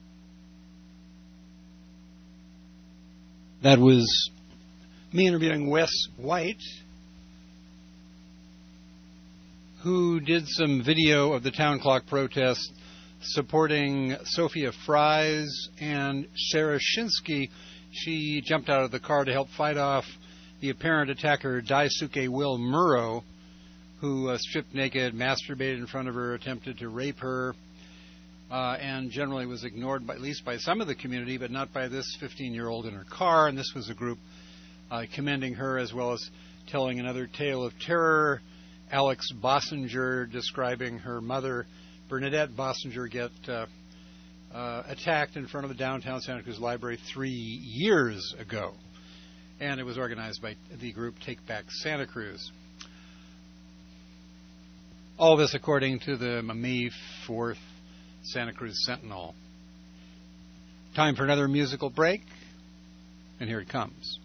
[SPEAKER 9] That was me interviewing Wes White, who did some video of the town clock protest supporting Sophia Fries and Sarah Shinsky. She jumped out of the car to help fight off the apparent attacker Daisuke Will Murrow, who uh, stripped naked, masturbated in front of her, attempted to rape her, uh, and generally was ignored by, at least by some of the community, but not by this fifteen-year-old in her car. And this was a group Uh, commending her, as well as telling another tale of terror. Alex Bossinger describing her mother, Bernadette Bossinger, get uh, uh, attacked in front of the downtown Santa Cruz Library three years ago. And it was organized by the group Take Back Santa Cruz. All this according to the May fourth Santa Cruz Sentinel. Time for another musical break, and here it comes.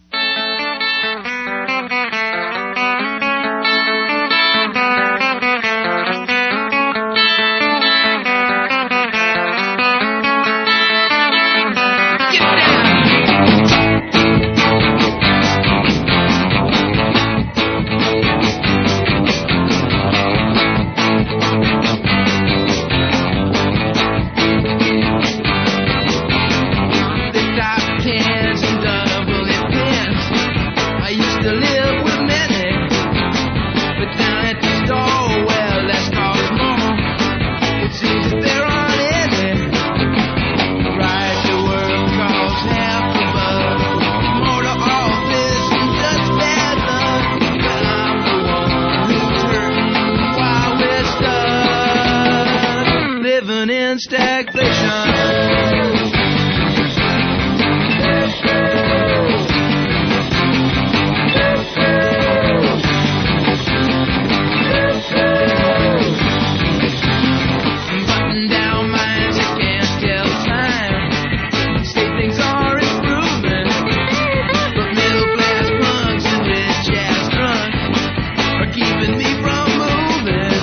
[SPEAKER 17] Keeping me from moving.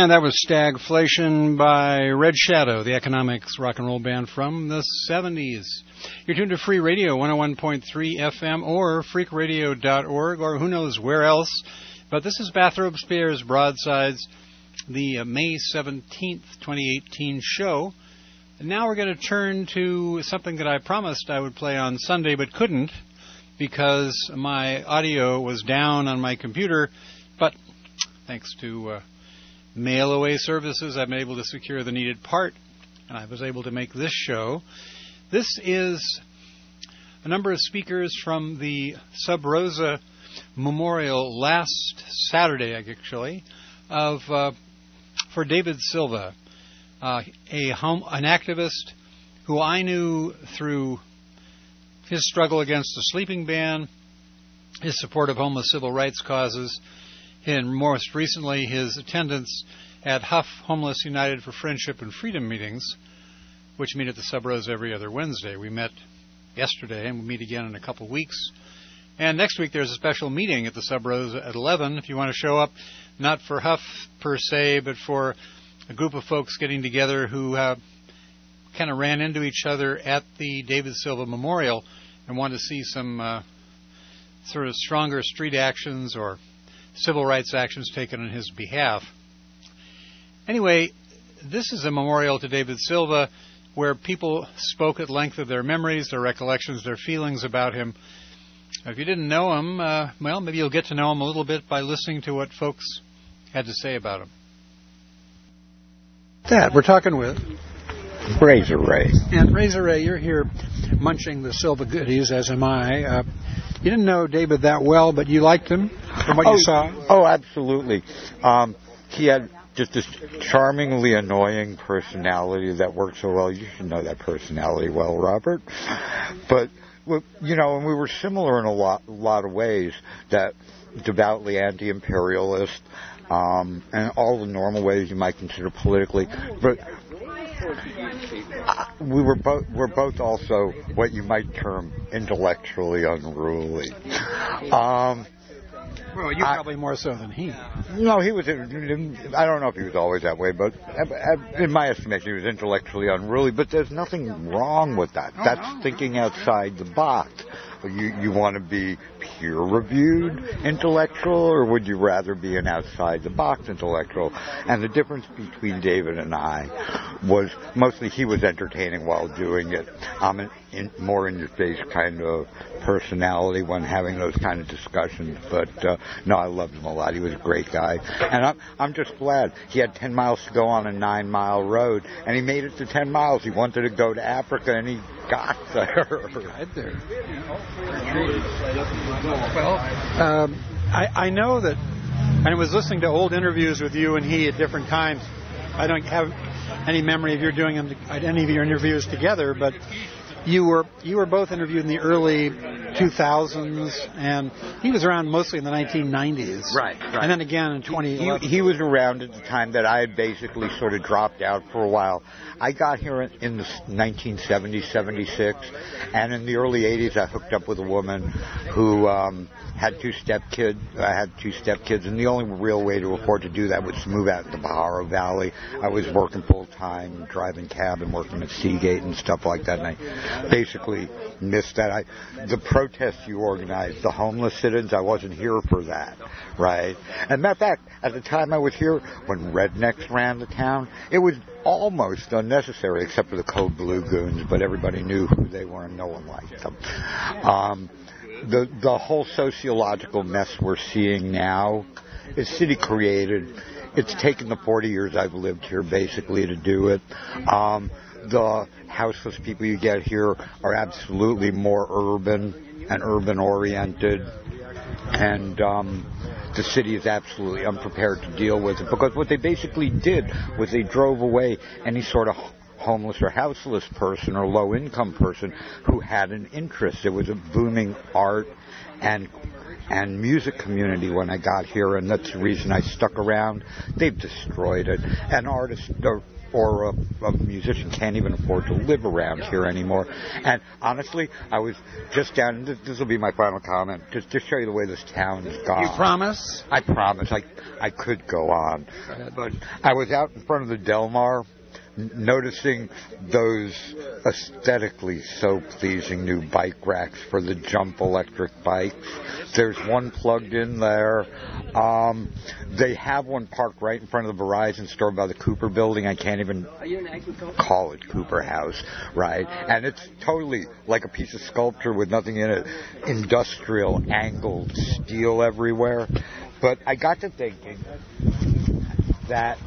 [SPEAKER 5] And that was Stagflation by Red Shadow, the economics rock and roll band from the seventies. You're tuned to Free Radio, one oh one point three F M, or freak radio dot org, or who knows where else. But this is Bathrobe Spears Broadsides, the uh, May seventeenth, twenty eighteen show. And now we're going to turn to something that I promised I would play on Sunday, but couldn't, because my audio was down on my computer. But thanks to uh, mail-away services, I've been able to secure the needed part, and I was able to make this show. This is a number of speakers from the Sub Rosa Memorial last Saturday, actually, of uh, for David Silva, uh, a home, an activist who I knew through his struggle against the sleeping ban, his support of homeless civil rights causes, and most recently his attendance at Huff Homeless United for Friendship and Freedom meetings, which meet at the Sub Rosa every other Wednesday. We met yesterday, and we'll meet again in a couple weeks. And next week there's a special meeting at the Sub Rosa at eleven. If you want to show up, not for Huff per se, but for a group of folks getting together who uh, kind of ran into each other at the David Silva Memorial and want to see some uh, sort of stronger street actions or civil rights actions taken on his behalf. Anyway, this is a memorial to David Silva where people spoke at length of their memories, their recollections, their feelings about him. If you didn't know him, uh, well, maybe you'll get to know him a little bit by listening to what folks had to say about him. That, we're talking with
[SPEAKER 17] Razor Ray.
[SPEAKER 5] And Razor Ray, you're here munching the Silva goodies, as am I. Uh, you didn't know David that well, but you liked him from what
[SPEAKER 17] oh,
[SPEAKER 5] you saw?
[SPEAKER 17] Oh, absolutely. Um, he had just this charmingly annoying personality that worked so well. You should know that personality well, Robert. But, you know, and we were similar in a lot, a lot of ways, that devoutly anti-imperialist, um, and all the normal ways you might consider politically. But we were both we're both also what you might term intellectually unruly. Um,
[SPEAKER 5] well, you probably more so than he.
[SPEAKER 17] No, he was. I don't know if he was always that way, but in my estimation, he was intellectually unruly. But there's nothing wrong with that.
[SPEAKER 5] Oh,
[SPEAKER 17] That's
[SPEAKER 5] no.
[SPEAKER 17] thinking outside the box. You you want to be peer-reviewed intellectual, or would you rather be an outside-the-box intellectual? And the difference between David and I was mostly he was entertaining while doing it. I'm an in, more in-your-face kind of personality when having those kind of discussions. But uh, no, I loved him a lot. He was a great guy, and I'm I'm just glad he had ten miles to go on a nine-mile road, and he made it to ten miles. He wanted to go to Africa, and he got there.
[SPEAKER 5] Right there. Well, um, I, I know that, and I was listening to old interviews with you and he at different times. I don't have any memory of you doing them, any of your interviews together, but you were you were both interviewed in the early two thousands, and he was around mostly in the nineteen nineties.
[SPEAKER 17] Right, right.
[SPEAKER 5] And then again in twenty eleven.
[SPEAKER 17] He, he was around at the time that I had basically sort of dropped out for a while. I got here in, in the nineteen seventy, seventy-six, and in the early eighties I hooked up with a woman who um, had two stepkids. I had two stepkids, and the only real way to afford to do that was to move out to the Pajaro Valley. I was working full-time, driving cab and working at Seagate and stuff like that, and I basically missed that. I, the protests you organized, the homeless sit-ins, I wasn't here for that, right? And matter of fact, at the time I was here, when rednecks ran the town, it was almost unnecessary, except for the Code Blue Goons, but everybody knew who they were and no one liked them. Um, the the whole sociological mess we're seeing now is city-created. It's taken the forty years I've lived here, basically, to do it. Um, the houseless people you get here are absolutely more urban and urban-oriented, and um, the city is absolutely unprepared to deal with it, because what they basically did was they drove away any sort of homeless or houseless person or low-income person who had an interest. There was a booming art and and music community when I got here, and that's the reason I stuck around. They've destroyed it. An artist or, or a, a musician can't even afford to live around here anymore. And honestly, I was just down, this, this will be my final comment, just to show you the way this town has gone.
[SPEAKER 5] You promise?
[SPEAKER 17] I promise. I, I could go on. But I was out in front of the Del Mar, noticing those aesthetically so pleasing new bike racks for the Jump electric bikes. There's one plugged in there. Um, they have one parked right in front of the Verizon store by the Cooper building. I can't even call it Cooper House, right? And it's totally like a piece of sculpture with nothing in it. Industrial angled steel everywhere. But I got to thinking that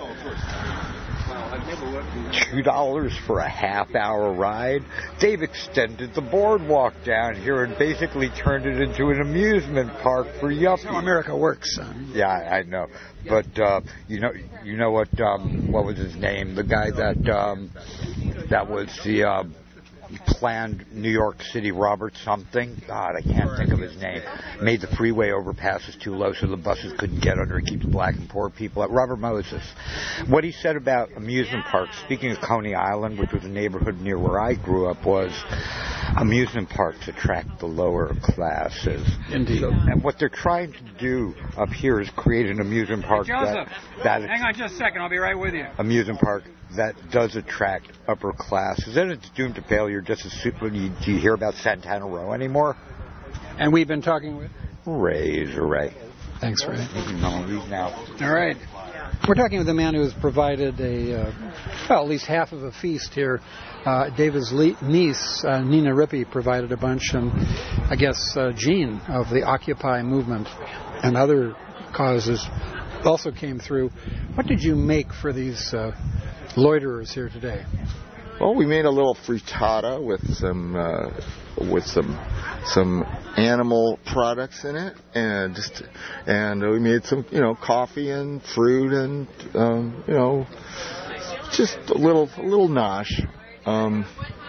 [SPEAKER 17] two dollars for a half-hour ride. They've extended the boardwalk down here and basically turned it into an amusement park for yuppies.
[SPEAKER 5] That's how America works, son.
[SPEAKER 17] Yeah, I know. But uh, you know, you know what? Um, what was his name? The guy that um, that was the uh, planned New York City, Robert something. God, I can't think of his name. Made the freeway overpasses too low so the buses couldn't get under. It keeps black and poor people out. Robert Moses. What he said about amusement parks, speaking of Coney Island, which was a neighborhood near where I grew up, was amusement parks attract the lower classes.
[SPEAKER 5] Indeed.
[SPEAKER 17] So, and what they're trying to do up here is create an amusement park
[SPEAKER 9] hey, Joseph,
[SPEAKER 17] that, that
[SPEAKER 9] hang on just a second. I'll be right with you.
[SPEAKER 17] Amusement park that does attract upper classes, and it's doomed to failure just as soon as you, do you hear about Santana Row anymore?
[SPEAKER 5] And we've been talking with?
[SPEAKER 17] Razor Ray.
[SPEAKER 5] Thanks, Ray.
[SPEAKER 17] No, he's now.
[SPEAKER 5] All right. We're talking with the man who has provided a, uh, well, at least half of a feast here. Uh, David's le- niece, uh, Nina Rippey, provided a bunch, and I guess uh, Gene of the Occupy movement and other causes also came through. What did you make for these uh, loiterers here today?
[SPEAKER 18] Well, we made a little frittata with some uh, with some some animal products in it, and just and we made some you know coffee and fruit and um, you know just a little a little nosh. Um,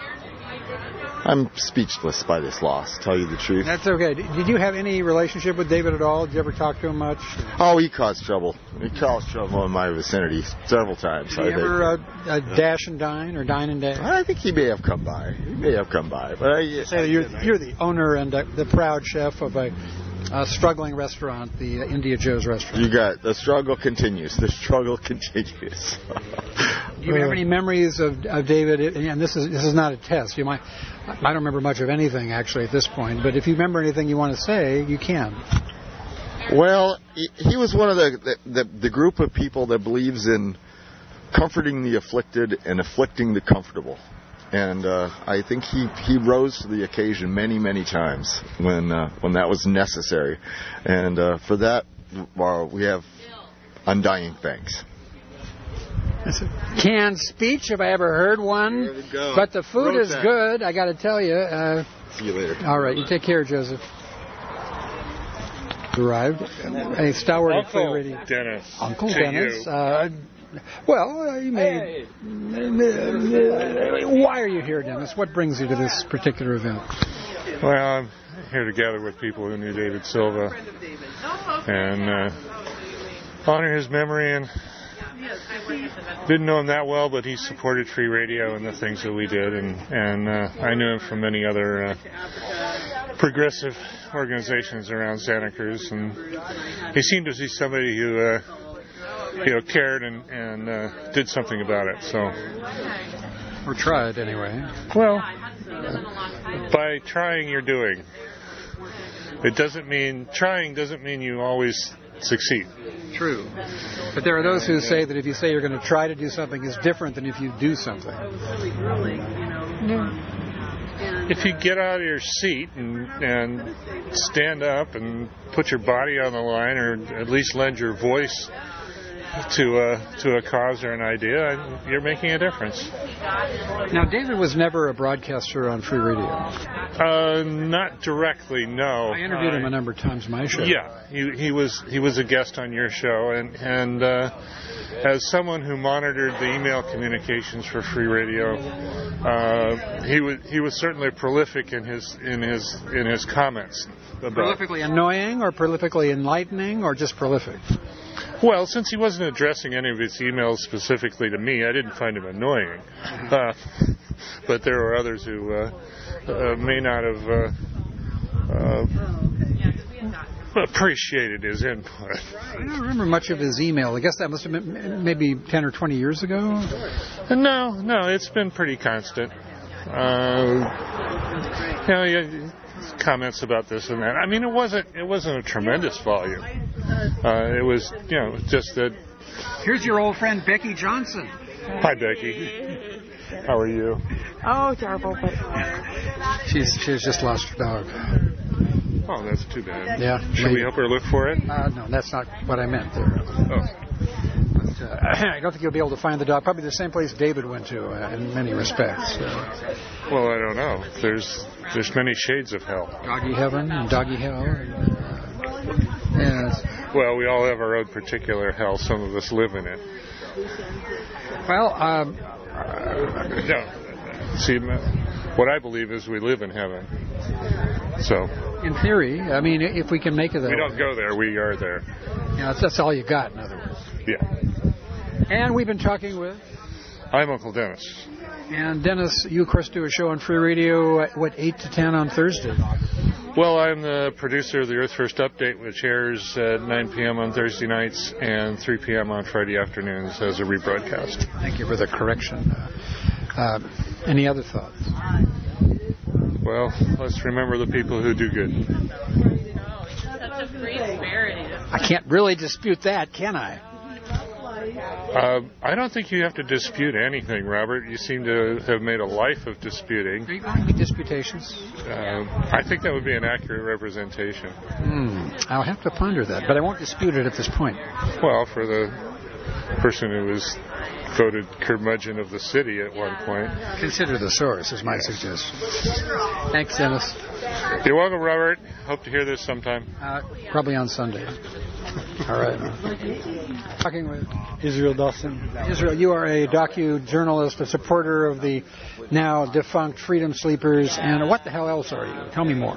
[SPEAKER 18] I'm speechless by this loss, to tell you the truth.
[SPEAKER 5] That's okay. Did you have any relationship with David at all? Did you ever talk to him much?
[SPEAKER 18] Oh, he caused trouble. He caused trouble in my vicinity several times.
[SPEAKER 5] Did he ever uh, uh, dash and dine or dine and dash?
[SPEAKER 18] I think he may have come by. He may have come by. But I,
[SPEAKER 5] so you're, you're the owner and uh, the proud chef of a uh, struggling restaurant, the uh, India Joe's restaurant.
[SPEAKER 18] You got the struggle continues. The struggle continues.
[SPEAKER 5] Do you have any memories of, of David? And this is this is not a test. You might. I don't remember much of anything actually at this point. But if you remember anything you want to say, you can.
[SPEAKER 18] Well, he, he was one of the, the the group of people that believes in comforting the afflicted and afflicting the comfortable. And uh, I think he, he rose to the occasion many, many times when uh, when that was necessary. And uh, for that, well, we have undying thanks.
[SPEAKER 5] That's a canned speech, if I ever heard one.
[SPEAKER 18] There we go.
[SPEAKER 5] But the food
[SPEAKER 18] Wrote
[SPEAKER 5] is
[SPEAKER 18] that.
[SPEAKER 5] good, I got to tell you. Uh,
[SPEAKER 18] See you later.
[SPEAKER 5] all right, you take care, Joseph. Arrived. A stalwart of Free Radio.
[SPEAKER 19] Dennis.
[SPEAKER 5] Uncle
[SPEAKER 19] to
[SPEAKER 5] Dennis.
[SPEAKER 19] You.
[SPEAKER 5] Uh, well, uh, you may. Why are you here, Dennis? What brings you to this particular event?
[SPEAKER 19] Well, I'm here together with people who knew David Silva and uh, honor his memory. And didn't know him that well, but he supported Free Radio and the things that we did. And, and uh, I knew him from many other uh, progressive organizations around Santa Cruz. And he seemed to be somebody who uh, you know, cared and, and uh, did something about it. So,
[SPEAKER 5] or tried anyway.
[SPEAKER 19] Well, by trying, you're doing. It doesn't mean trying doesn't mean you always succeed.
[SPEAKER 5] True. But there are those who say that if you say you're going to try to do something, it's different than if you do something.
[SPEAKER 19] If you get out of your seat and, and stand up and put your body on the line, or at least lend your voice to a to a cause or an idea, you're making a difference.
[SPEAKER 5] Now, David was never a broadcaster on Free Radio.
[SPEAKER 19] Uh, not directly, no.
[SPEAKER 5] I interviewed
[SPEAKER 19] uh,
[SPEAKER 5] him a number of times on my show.
[SPEAKER 19] Yeah, he he was he was a guest on your show, and and uh, as someone who monitored the email communications for Free Radio, uh, he was he was certainly prolific in his in his in his comments. About
[SPEAKER 5] prolifically annoying, or prolifically enlightening, or just prolific?
[SPEAKER 19] Well, since he wasn't addressing any of his emails specifically to me, I didn't find him annoying. Uh, but there were others who uh, uh, may not have uh, uh, appreciated his input.
[SPEAKER 5] I don't remember much of his email. I guess that must have been maybe ten or twenty years ago?
[SPEAKER 19] No, no, it's been pretty constant. Uh, you know, yeah, comments about this and that. I mean, it wasn't it wasn't a tremendous volume. Uh, it was, you know, just that.
[SPEAKER 5] Here's your old friend Becky Johnson.
[SPEAKER 19] Hi, Becky. How are you?
[SPEAKER 20] Oh, terrible. But
[SPEAKER 5] she's she's just lost her dog.
[SPEAKER 19] Oh, that's too bad.
[SPEAKER 5] Yeah.
[SPEAKER 19] Should maybe. we help her look for it?
[SPEAKER 5] Uh, no, that's not what I meant there. Oh. But, uh, I don't think you'll be able to find the dog. Probably the same place David went to uh, in many respects. So.
[SPEAKER 19] Well, I don't know. There's there's many shades of hell.
[SPEAKER 5] Doggy heaven and doggy hell. And, uh, yes.
[SPEAKER 19] Well, we all have our own particular hell. Some of us live in it.
[SPEAKER 5] Well, um,
[SPEAKER 19] uh, no. See, what I believe is we live in heaven. So.
[SPEAKER 5] In theory, I mean, if we can make it that
[SPEAKER 19] we don't
[SPEAKER 5] way.
[SPEAKER 19] go there, we are there.
[SPEAKER 5] Yeah, that's, that's all you got, in other words.
[SPEAKER 19] Yeah.
[SPEAKER 5] And we've been talking with.
[SPEAKER 19] I'm Uncle Dennis.
[SPEAKER 5] And Dennis, you of course do a show on Free Radio at what, eight to ten on Thursday?
[SPEAKER 19] Well, I'm the producer of the Earth First Update, which airs at nine p.m. on Thursday nights and three p.m. on Friday afternoons as a rebroadcast.
[SPEAKER 5] Thank you for the correction. Uh, any other thoughts?
[SPEAKER 19] Well, let's remember the people who do good.
[SPEAKER 20] Such a free spirit.
[SPEAKER 5] I can't really dispute that, can I?
[SPEAKER 19] Uh, I don't think you have to dispute anything, Robert. You seem to have made a life of disputing.
[SPEAKER 5] Are you going to be disputations?
[SPEAKER 19] Uh, I think that would be an accurate representation.
[SPEAKER 5] Hmm. I'll have to ponder that, but I won't dispute it at this point.
[SPEAKER 19] Well, for the person who was voted curmudgeon of the city at one point.
[SPEAKER 5] Consider the source, is my yes. suggestion. Thanks, Dennis.
[SPEAKER 19] You're welcome, Robert. Hope to hear this sometime.
[SPEAKER 5] Uh, probably on Sunday. All right. Talking with
[SPEAKER 21] Israel Dawson.
[SPEAKER 5] Israel, you are a docu-journalist, a supporter of the now defunct Freedom Sleepers, and what the hell else are you? Tell me more.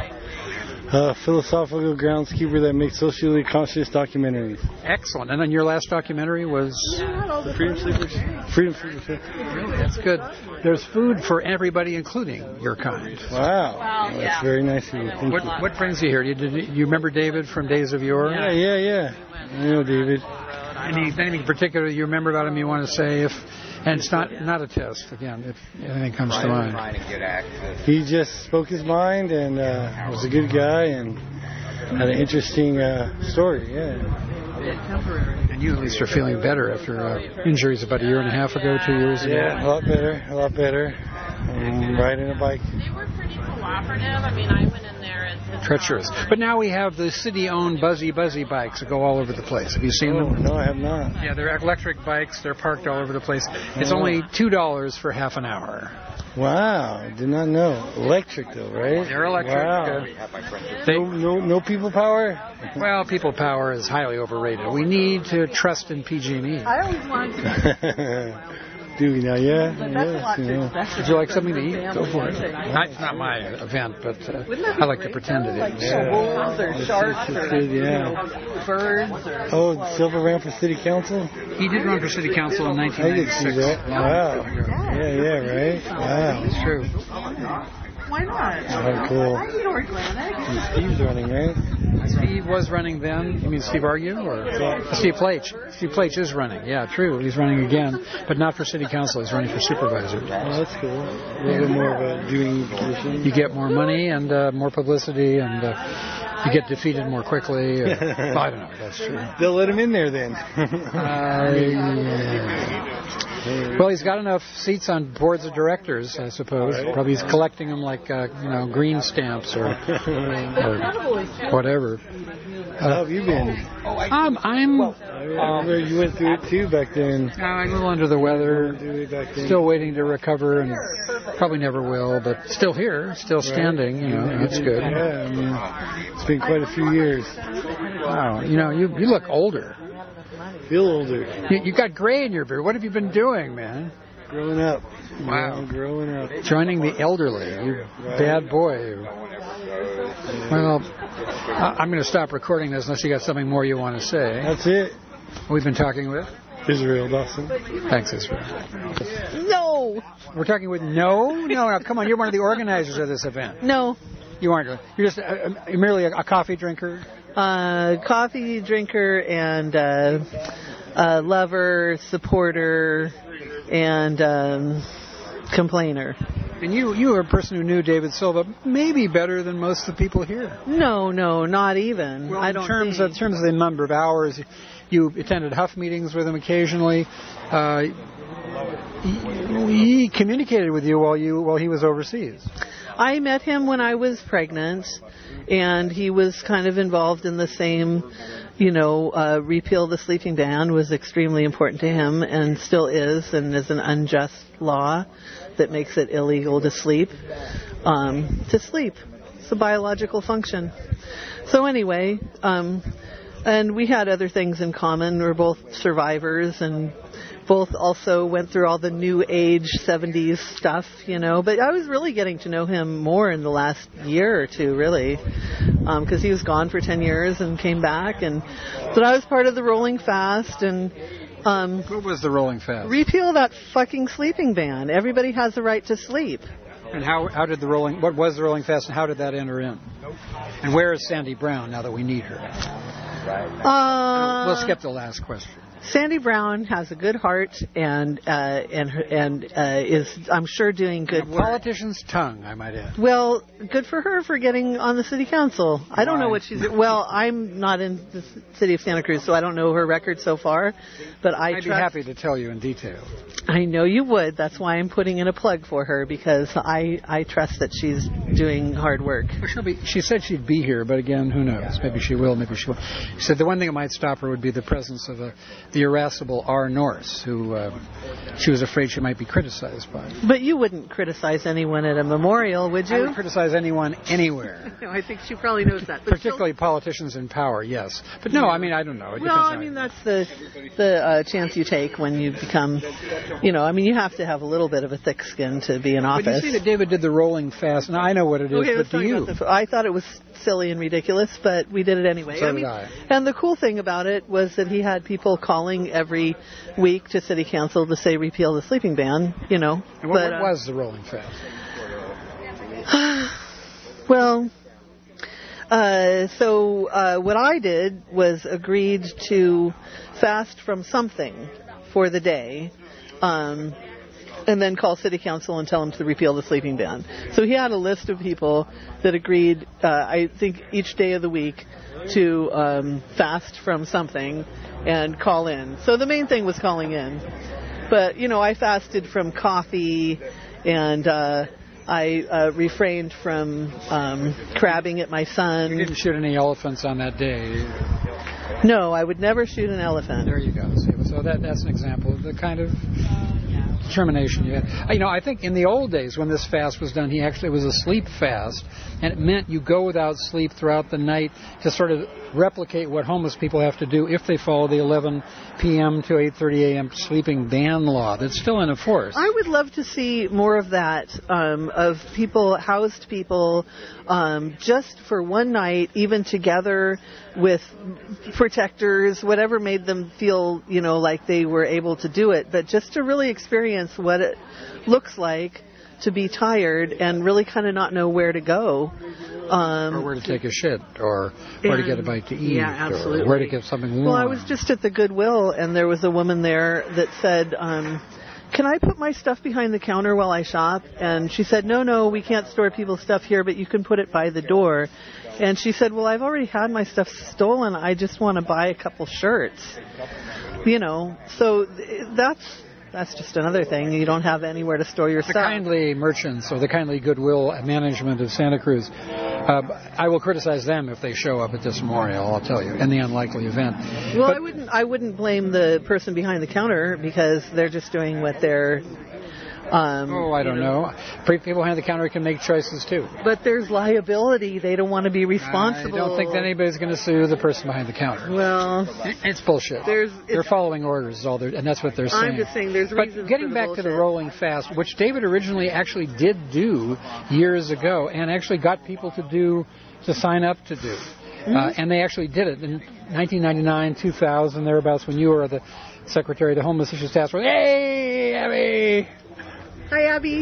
[SPEAKER 21] Uh, philosophical groundskeeper that makes socially conscious documentaries.
[SPEAKER 5] Excellent. And then your last documentary was?
[SPEAKER 21] The Freedom Sleepers. Freedom Sleepers.
[SPEAKER 5] Really? That's good. There's food for everybody, including your kind.
[SPEAKER 21] Wow. Well, that's yeah. very nice of you. Thank
[SPEAKER 5] what,
[SPEAKER 21] you.
[SPEAKER 5] What brings you here? You, did you remember David from Days of Yore?
[SPEAKER 21] Yeah, yeah, yeah. I know David.
[SPEAKER 5] Any, anything particular you remember about him you want to say? If And it's not not a test, again, if anything comes to mind.
[SPEAKER 21] He just spoke his mind and uh, was a good guy and had an interesting uh, story, yeah.
[SPEAKER 5] And you at least are feeling better after uh, injuries about a year and a half ago, two years ago.
[SPEAKER 21] Yeah, a lot better, a lot better. Um, riding a bike.
[SPEAKER 20] They were pretty cooperative. I mean, I went in there and...
[SPEAKER 5] Treacherous. But now we have the city-owned Buzzy Buzzy bikes that go all over the place. Have you seen
[SPEAKER 21] oh,
[SPEAKER 5] them?
[SPEAKER 21] No, I have not.
[SPEAKER 5] Yeah, they're electric bikes. They're parked all over the place. It's oh. only two dollars for half an hour.
[SPEAKER 21] Wow, did not know. Electric, though, right?
[SPEAKER 5] They're electric.
[SPEAKER 21] Wow.
[SPEAKER 5] Uh, they,
[SPEAKER 21] no, no, no people power?
[SPEAKER 5] Well, people power is highly overrated. We need to trust in P G and E.
[SPEAKER 20] I always wanted to...
[SPEAKER 21] Do we now? Yeah.
[SPEAKER 20] But that's
[SPEAKER 21] yes,
[SPEAKER 20] a lot too
[SPEAKER 21] yeah.
[SPEAKER 20] expensive.
[SPEAKER 5] Would you like something to eat? Go for it. Not, it's not my event, but uh, I like to pretend it is.
[SPEAKER 20] Like yeah. wolves or sharks or
[SPEAKER 21] good, yeah.
[SPEAKER 20] you know, birds. Or
[SPEAKER 21] oh, Silver ran for city council?
[SPEAKER 5] He did run for city council in nineteen ninety-six.
[SPEAKER 21] I did see that. Wow. Yeah, yeah, right? Wow.
[SPEAKER 5] It's true.
[SPEAKER 20] Why not?
[SPEAKER 21] Oh, cool.
[SPEAKER 20] I need organic.
[SPEAKER 21] And Steve's running, right?
[SPEAKER 5] Steve was running then. You mean Steve Argue or yeah. Steve Plage? Steve Plage is running. Yeah, true. He's running again, but not for city council. He's running for supervisor.
[SPEAKER 21] Oh, that's cool. A little bit more of a dreamy position.
[SPEAKER 5] You get more money and uh, more publicity, and uh, you get defeated more quickly. Or, I don't know. That's true.
[SPEAKER 21] They'll let him in there then.
[SPEAKER 5] uh,
[SPEAKER 9] Well, he's got enough seats on boards of directors, I suppose.
[SPEAKER 21] Right.
[SPEAKER 9] Probably he's collecting them like, uh, you know, green stamps or, or whatever.
[SPEAKER 21] How have you been?
[SPEAKER 9] Um, I'm.
[SPEAKER 21] I remember you went through it too back then.
[SPEAKER 9] Uh, I'm a little under the weather.
[SPEAKER 21] Back then.
[SPEAKER 9] Still waiting to recover, and probably never will, but still here, still standing. You know, that's good.
[SPEAKER 21] Yeah, I mean, it's been quite a few years.
[SPEAKER 9] Wow, you know, you you look older.
[SPEAKER 21] Feel older.
[SPEAKER 9] You, you got gray in your beard. What have you been doing, man?
[SPEAKER 21] Growing up.
[SPEAKER 9] Wow.
[SPEAKER 21] You know, growing up.
[SPEAKER 9] Joining the elderly. You bad boy. Well, I- I'm going to stop recording this unless you got something more you want to say.
[SPEAKER 21] That's it.
[SPEAKER 9] We've been talking with
[SPEAKER 21] Israel Dawson.
[SPEAKER 9] Thanks, Israel.
[SPEAKER 6] No.
[SPEAKER 9] We're talking with no, no, no. Come on, you're one of the organizers of this event.
[SPEAKER 6] No.
[SPEAKER 9] You aren't. You're just uh, you're merely a, a coffee drinker.
[SPEAKER 20] Uh, coffee drinker and uh, uh, lover, supporter, and um, complainer.
[SPEAKER 9] And you, you are a person who knew David Silva maybe better than most of the people here.
[SPEAKER 20] No, no, not even.
[SPEAKER 9] Well,
[SPEAKER 20] I
[SPEAKER 9] in
[SPEAKER 20] don't
[SPEAKER 9] terms
[SPEAKER 20] think.
[SPEAKER 9] of, in terms of the number of hours, you attended Huff meetings with him occasionally. Uh, he, he communicated with you while you while he was overseas.
[SPEAKER 20] I met him when I was pregnant, and he was kind of involved in the same, you know, uh, repeal the sleeping ban was extremely important to him and still is, and is an unjust law that makes it illegal to sleep. Um, to sleep. It's a biological function. So anyway, um, and we had other things in common. We're both survivors and both also went through all the new age seventies stuff, you know. But I was really getting to know him more in the last year or two, really, because um, he was gone for ten years and came back. And but I was part of the Rolling Fast and. Um,
[SPEAKER 9] what was the Rolling Fast?
[SPEAKER 20] Repeal that fucking sleeping ban. Everybody has the right to sleep.
[SPEAKER 9] And how how did the Rolling? What was the Rolling Fast, and how did that enter in? And where is Sandy Brown now that we need her?
[SPEAKER 20] Uh,
[SPEAKER 9] we'll skip the last question.
[SPEAKER 20] Sandy Brown has a good heart and uh, and and uh, is, I'm sure, doing good
[SPEAKER 9] a
[SPEAKER 20] work.
[SPEAKER 9] Politician's tongue, I might add.
[SPEAKER 20] Well, good for her for getting on the city council. I don't know what she's. Well, I'm not in the city of Santa Cruz, so I don't know her record so far. But I
[SPEAKER 9] I'd
[SPEAKER 20] trust,
[SPEAKER 9] be happy to tell you in detail.
[SPEAKER 20] I know you would. That's why I'm putting in a plug for her, because I I trust that she's doing hard work.
[SPEAKER 9] Well, she'll be, she said she'd be here, but again, who knows? Maybe she will, maybe she won't. She said the one thing that might stop her would be the presence of a, the irascible R. Norse, who uh, she was afraid she might be criticized by.
[SPEAKER 20] But you wouldn't criticize anyone at a memorial, would you?
[SPEAKER 9] I would criticize anyone anywhere.
[SPEAKER 20] No, I think she probably knows that. But
[SPEAKER 9] particularly politicians in power, yes. But no, I mean, I don't know. It
[SPEAKER 20] well, I mean, that's the the uh, chance you take when you become, you know, I mean, you have to have a little bit of a thick skin to be in office.
[SPEAKER 9] But you see that David did the Rolling Fast, and I know what it is,
[SPEAKER 20] okay,
[SPEAKER 9] but do you?
[SPEAKER 20] The, I thought it was silly and ridiculous, but we did it anyway.
[SPEAKER 9] So
[SPEAKER 20] I mean,
[SPEAKER 9] did I.
[SPEAKER 20] And the cool thing about it was that he had people calling every week to city council to say repeal the sleeping ban, you know.
[SPEAKER 9] And what,
[SPEAKER 20] but,
[SPEAKER 9] what
[SPEAKER 20] uh,
[SPEAKER 9] was the Rolling Fast?
[SPEAKER 20] well, uh, so uh, what I did was agreed to fast from something for the day, um, and then call city council and tell them to repeal the sleeping ban. So he had a list of people that agreed, uh, I think, each day of the week to um, fast from something and call in. So the main thing was calling in. But, you know, I fasted from coffee and uh, I uh, refrained from um, crabbing at my son.
[SPEAKER 9] You didn't shoot any elephants on that day.
[SPEAKER 20] No, I would never shoot an elephant.
[SPEAKER 9] There you go. So that that's an example of the kind of determination you had. You know, I think in the old days when this fast was done, he actually was a sleep fast, and it meant you go without sleep throughout the night to sort of replicate what homeless people have to do if they follow the eleven p.m. to eight thirty a.m. sleeping ban law that's still in force.
[SPEAKER 20] I would love to see more of that, um, of people, housed people, um, just for one night, even together with protectors, whatever made them feel, you know, like they were able to do it, but just to really experience what it looks like to be tired and really kind of not know where to go. Um,
[SPEAKER 9] or where to take a shit, or where to get a bite to eat,
[SPEAKER 20] yeah, absolutely.
[SPEAKER 9] or where to get something warm.
[SPEAKER 20] Well, I was just at the Goodwill, and there was a woman there that said, um, can I put my stuff behind the counter while I shop? And she said, no, no, we can't store people's stuff here, but you can put it by the door. And she said, well, I've already had my stuff stolen. I just want to buy a couple shirts. You know, so that's That's just another thing. You don't have anywhere to store your
[SPEAKER 9] The
[SPEAKER 20] stuff.
[SPEAKER 9] kindly merchants or the kindly goodwill management of Santa Cruz, uh, I will criticize them if they show up at this memorial, I'll tell you, in the unlikely event.
[SPEAKER 20] Well,
[SPEAKER 9] But
[SPEAKER 20] I wouldn't. I wouldn't blame the person behind the counter because they're just doing what they're. Um,
[SPEAKER 9] Oh, I don't
[SPEAKER 20] you
[SPEAKER 9] know. People behind the counter can make choices too.
[SPEAKER 20] But there's liability. They don't want to be responsible.
[SPEAKER 9] I don't think that anybody's going to sue the person behind the counter.
[SPEAKER 20] Well,
[SPEAKER 9] it's bullshit.
[SPEAKER 20] There's,
[SPEAKER 9] they're following orders, is all they're, and that's what they're saying.
[SPEAKER 20] I'm just saying there's
[SPEAKER 9] But
[SPEAKER 20] reasons
[SPEAKER 9] getting
[SPEAKER 20] for the
[SPEAKER 9] back
[SPEAKER 20] bullshit.
[SPEAKER 9] to the rolling fast, which David originally actually did do years ago, and actually got people to do to sign up to do,
[SPEAKER 20] Mm-hmm.
[SPEAKER 9] uh, and they actually did it in nineteen ninety-nine, two thousand, thereabouts, when you were the secretary of the Homeless Issues Task Force. Hey, Abby.
[SPEAKER 20] Hi, Abby.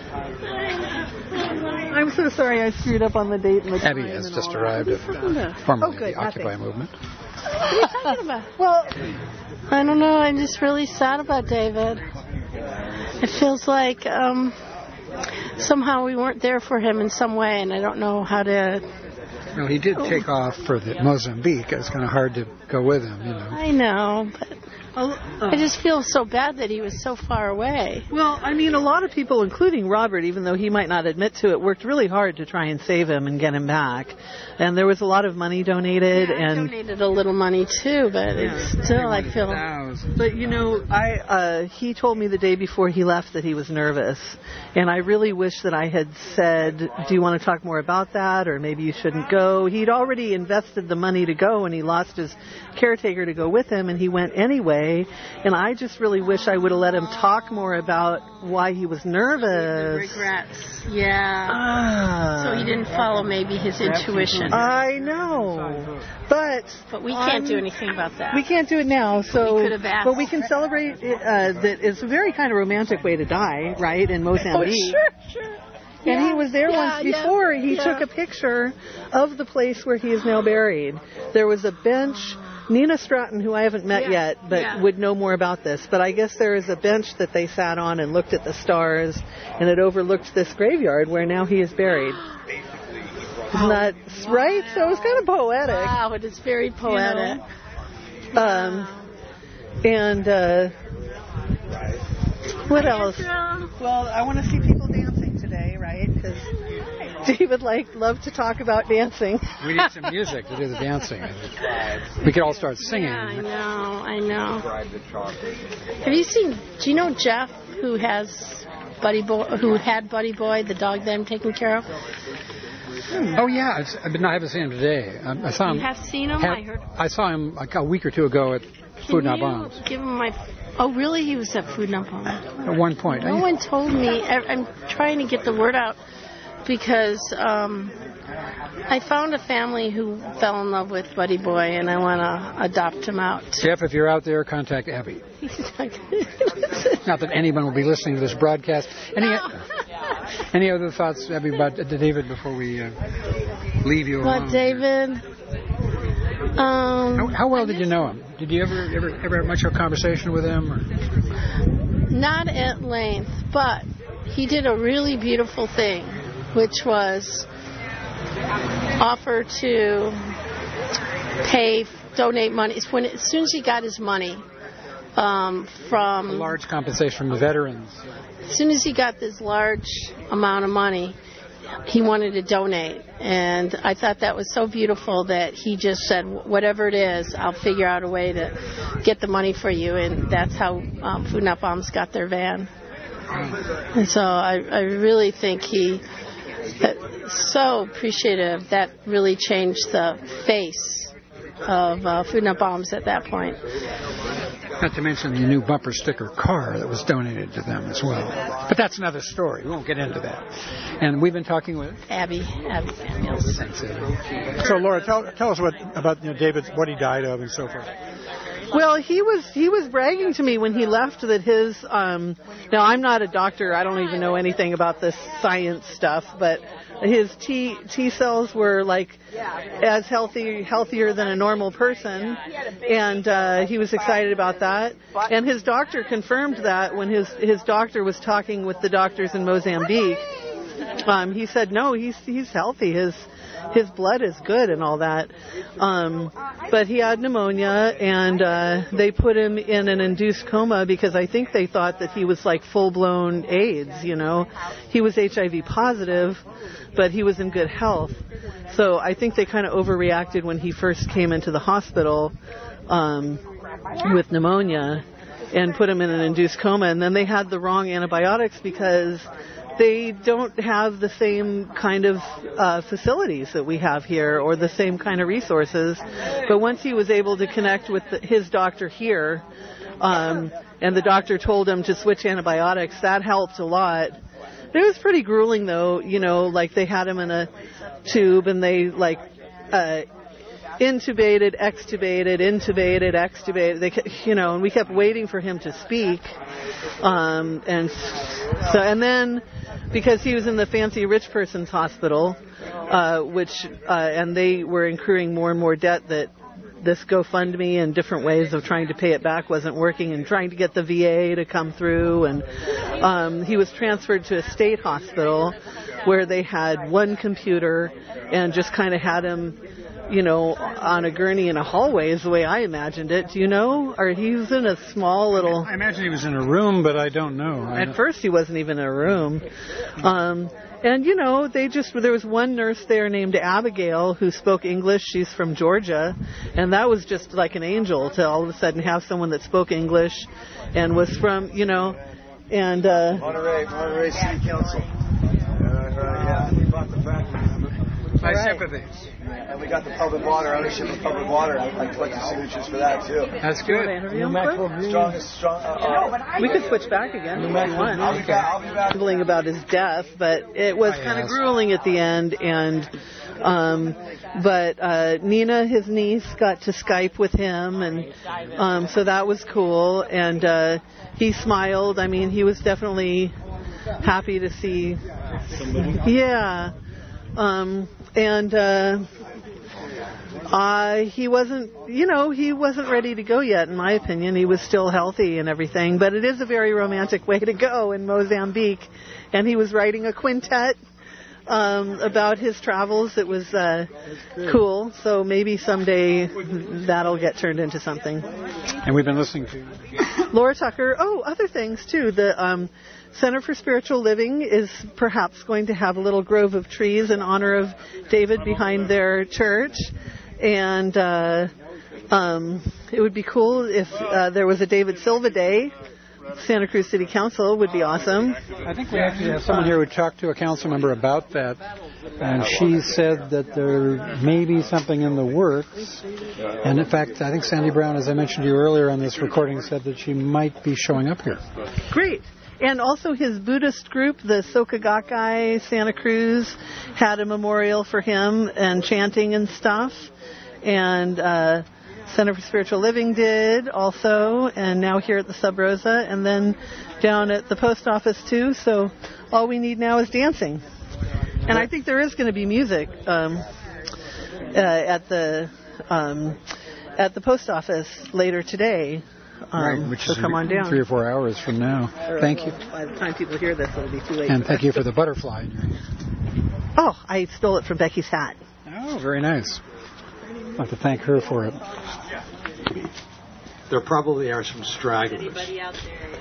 [SPEAKER 20] I'm so sorry I screwed up on the date and the time.
[SPEAKER 9] Abby has
[SPEAKER 20] and
[SPEAKER 9] just
[SPEAKER 20] all
[SPEAKER 9] arrived,
[SPEAKER 20] that.
[SPEAKER 9] uh, formerly
[SPEAKER 20] Oh, good,
[SPEAKER 9] of the Occupy
[SPEAKER 20] nothing.
[SPEAKER 9] movement.
[SPEAKER 1] What are you talking about?
[SPEAKER 20] Well,
[SPEAKER 1] I don't know. I'm just really sad about David. It feels like um, somehow we weren't there for him in some way, and I don't know how to.
[SPEAKER 9] Well, he did take off for the Mozambique. It's kind of hard to go with him, you know.
[SPEAKER 1] I know, but
[SPEAKER 20] Oh, uh,
[SPEAKER 1] I just feel so bad that he was so far away.
[SPEAKER 20] Well, I mean, a lot of people, including Robert, even though he might not admit to it, worked really hard to try and save him and get him back. And there was a lot of money donated.
[SPEAKER 1] Yeah, I
[SPEAKER 20] and
[SPEAKER 1] donated a little money too, but it's still, I feel.
[SPEAKER 20] But you know, I uh, he told me the day before he left that he was nervous, and I really wish that I had said, "Do you want to talk more about that?" or maybe you shouldn't go. He'd already invested the money to go, and he lost his caretaker to go with him, and he went anyway. And I just really wish I would have let him talk more about why he was nervous.
[SPEAKER 1] Regrets, yeah.
[SPEAKER 20] Ah.
[SPEAKER 1] So he didn't follow maybe his intuition.
[SPEAKER 20] I know, but
[SPEAKER 1] But we can't
[SPEAKER 20] um,
[SPEAKER 1] do anything about that.
[SPEAKER 20] We can't do it now, so
[SPEAKER 1] We could have asked.
[SPEAKER 20] but we can celebrate it, uh, that it's a very kind of romantic way to die, right? In Mozambique.
[SPEAKER 1] Oh, sure, sure.
[SPEAKER 20] And
[SPEAKER 1] Yeah,
[SPEAKER 20] he was there
[SPEAKER 1] yeah,
[SPEAKER 20] once
[SPEAKER 1] yeah,
[SPEAKER 20] before. He
[SPEAKER 1] yeah.
[SPEAKER 20] took a picture of the place where he is now buried. There was a bench. Nina Stratton, who I haven't met
[SPEAKER 1] Yeah,
[SPEAKER 20] yet, but
[SPEAKER 1] yeah.
[SPEAKER 20] would know more about this. But I guess there is a bench that they sat on and looked at the stars, and it overlooked this graveyard where now he is buried. Isn't that right? So it was kind of poetic.
[SPEAKER 1] Wow, it is very poetic.
[SPEAKER 20] You know? Um, and uh, what else? Well, I want to see people dancing today, right? Because David like loved to talk about dancing.
[SPEAKER 9] We need some music to do the dancing. We could all start singing.
[SPEAKER 1] Yeah, I know, I know. Have you seen? Do you know Jeff, who has Buddy Boy, who had Buddy Boy, the dog that I'm taking care of?
[SPEAKER 9] Oh yeah, I've, I've been, I haven't seen him today. I, I saw him.
[SPEAKER 1] You have seen him?
[SPEAKER 9] have-
[SPEAKER 1] I heard.
[SPEAKER 9] I saw him like a week or two ago at Food Not
[SPEAKER 1] Can you
[SPEAKER 9] Bombs.
[SPEAKER 1] give him my? Oh, really? He was at Food Not Bombs.
[SPEAKER 9] At one point.
[SPEAKER 1] No one told me. I, I'm trying to get the word out because um, I found a family who fell in love with Buddy Boy, and I want to adopt him out.
[SPEAKER 9] Jeff, if you're out there, contact Abby.
[SPEAKER 1] He's not gonna listen.
[SPEAKER 9] Not that anyone will be listening to this broadcast. Any any other thoughts, Abby, about uh, David before we uh, leave you alone?
[SPEAKER 1] But David, um,
[SPEAKER 9] How, how well did you know him? Did you ever ever ever have much of a conversation with him? Or?
[SPEAKER 1] not at length, but he did a really beautiful thing, which was offer to pay, donate money. It's when as soon as he got his money um, from
[SPEAKER 9] A large compensation from the veterans.
[SPEAKER 1] as soon as he got this large amount of money, he wanted to donate. And I thought that was so beautiful that he just said, whatever it is, I'll figure out a way to get the money for you. And that's how um, Food Not Bombs got their van. And so I, I really think he, uh, so appreciative. That really changed the face of uh, Food Not Bombs at that point.
[SPEAKER 9] Not to mention the new bumper sticker car that was donated to them as well. But that's another story. We won't get into that. And we've been talking with
[SPEAKER 1] Abby, Abby Samuels.
[SPEAKER 9] Thanks, Abby.
[SPEAKER 22] So, Laura, tell, tell us what about you know, David, what he died of and so forth.
[SPEAKER 20] Well, he was he was bragging to me when he left that his um now I'm not a doctor, I don't even know anything about this science stuff, but his T T cells were like as healthy healthier than a normal person, and uh, he was excited about that. And his doctor confirmed that when his his doctor was talking with the doctors in Mozambique. Um, he said no, he's he's healthy. His his blood is good and all that. Um, but he had pneumonia, and uh, they put him in an induced coma because I think they thought that he was like full-blown AIDS, you know. He was H I V positive, but he was in good health. So I think they kind of overreacted when he first came into the hospital um, with pneumonia and put him in an induced coma. And then they had the wrong antibiotics because they don't have the same kind of uh, facilities that we have here or the same kind of resources. But once he was able to connect with the, his doctor here, um, and the doctor told him to switch antibiotics, that helped a lot. It was pretty grueling, though. You know, like they had him in a tube and they like uh, intubated, extubated, intubated, extubated. They, you know, and we kept waiting for him to speak. Um, and so, and then because he was in the fancy rich person's hospital, uh, which uh, and they were incurring more and more debt that this GoFundMe and different ways of trying to pay it back wasn't working, and trying to get the V A to come through. And um, he was transferred to a state hospital where they had one computer and just kind of had him, you know, on a gurney in a hallway is the way I imagined it. Do you know? Or he was in a small little...
[SPEAKER 9] I imagine he was in a room, but I don't know. I
[SPEAKER 20] At
[SPEAKER 9] don't...
[SPEAKER 20] first he wasn't even in a room. Um, and, you know, they just... There was one nurse there named Abigail who spoke English. She's from Georgia. And that was just like an angel to all of a sudden have someone that spoke English and was from, you know, and... Uh,
[SPEAKER 2] Monterey, Monterey City Council. Uh, yeah, we bought the factory.
[SPEAKER 9] My
[SPEAKER 20] right.
[SPEAKER 9] sympathies.
[SPEAKER 2] And we got the public water, ownership of public water. I collected signatures for that, too.
[SPEAKER 9] That's good.
[SPEAKER 20] Interview him quick?
[SPEAKER 2] Strongest, strong, uh, uh,
[SPEAKER 20] we could switch back again if you want.
[SPEAKER 2] I'll be back. I'll be back.
[SPEAKER 20] Grueling about his death, but it was kind of grueling at the end. And um, but uh, Nina, his niece, got to Skype with him, and um, so that was cool. And uh, he smiled. I mean, he was definitely happy to see. Yeah. Um, and uh, uh, he wasn't, you know, he wasn't ready to go yet, in my opinion. He was still healthy and everything, but it is a very romantic way to go in Mozambique. And he was writing a quintet um, about his travels. It was uh, cool, so maybe someday that'll get turned into something.
[SPEAKER 9] And we've been listening to
[SPEAKER 20] Laura Tucker. Oh, other things, too. The um, Center for Spiritual Living is perhaps going to have a little grove of trees in honor of David behind their church. And uh, um, it would be cool if uh, there was a David Silva Day. Santa Cruz City Council would be awesome.
[SPEAKER 9] I think we actually have someone here who talked to a council member about that, and she said that there may be something in the works. And in fact, I think Sandy Brown, as I mentioned to you earlier on this recording, said that she might be showing up here.
[SPEAKER 20] Great. And also his Buddhist group, the Soka Gakkai Santa Cruz, had a memorial for him and chanting and stuff. And uh, Center for Spiritual Living did also, and now here at the Sub Rosa, and then down at the post office too. So all we need now is dancing. And I think there is going to be music um, uh, at the um, at the post office later today. Um,
[SPEAKER 9] right, which
[SPEAKER 20] so
[SPEAKER 9] is
[SPEAKER 20] come on down.
[SPEAKER 9] three or four hours from now. Thank you.
[SPEAKER 20] By the time people hear this, it'll be too late.
[SPEAKER 9] And thank you for the butterfly in your hand.
[SPEAKER 20] Oh, I stole it from Becky's hat.
[SPEAKER 9] Oh, very nice. I'd like to thank her for it.
[SPEAKER 2] There probably are some stragglers.
[SPEAKER 20] Anybody out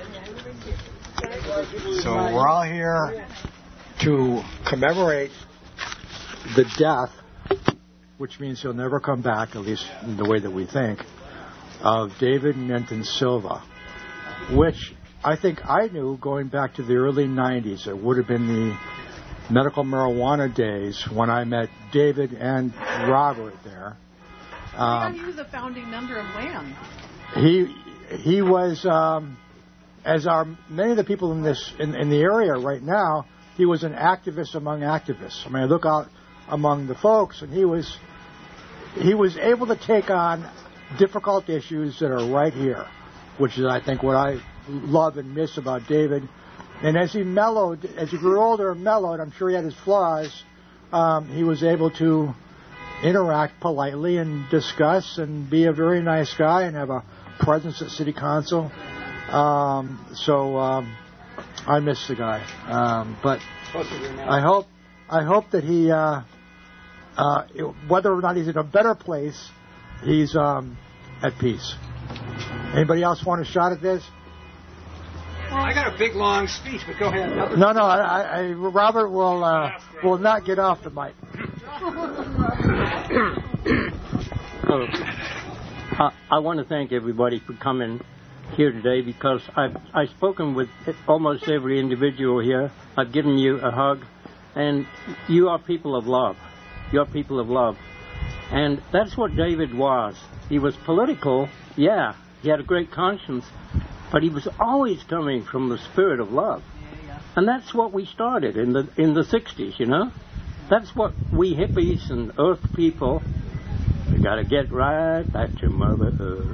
[SPEAKER 20] there?
[SPEAKER 2] So we're all here to commemorate the death, which means he'll never come back, at least in the way that we think, of David Menton Silva, which I think I knew going back to the early nineties. It would have been the medical marijuana days when I met David and Robert there. Um,
[SPEAKER 20] he was a founding member of WHAM.
[SPEAKER 2] He he was, um, as are many of the people in this in, in the area right now, he was an activist among activists. I mean, I look out among the folks, and he was he was able to take on difficult issues that are right here, which is, I think, what I love and miss about David. And as he mellowed, as he grew older and mellowed, I'm sure he had his flaws, um, he was able to interact politely and discuss and be a very nice guy and have a presence at City Council. Um, so um, I miss the guy. Um, but I hope I hope that he, uh, uh, whether or not he's in a better place, he's um, at peace. Anybody else want a shot at this?
[SPEAKER 9] I got a big long speech, but go ahead.
[SPEAKER 2] No, no. I, I, Robert will uh, will not get off the mic.
[SPEAKER 3] Oh, I, I want to thank everybody for coming here today because I've I've spoken with almost every individual here. I've given you a hug, and you are people of love. You're people of love, and that's what David was. He was political, yeah. He had a great conscience, but he was always coming from the spirit of love, and that's what we started in the in the sixties. You know, that's what we hippies and Earth people. We got to get right back to Mother Earth.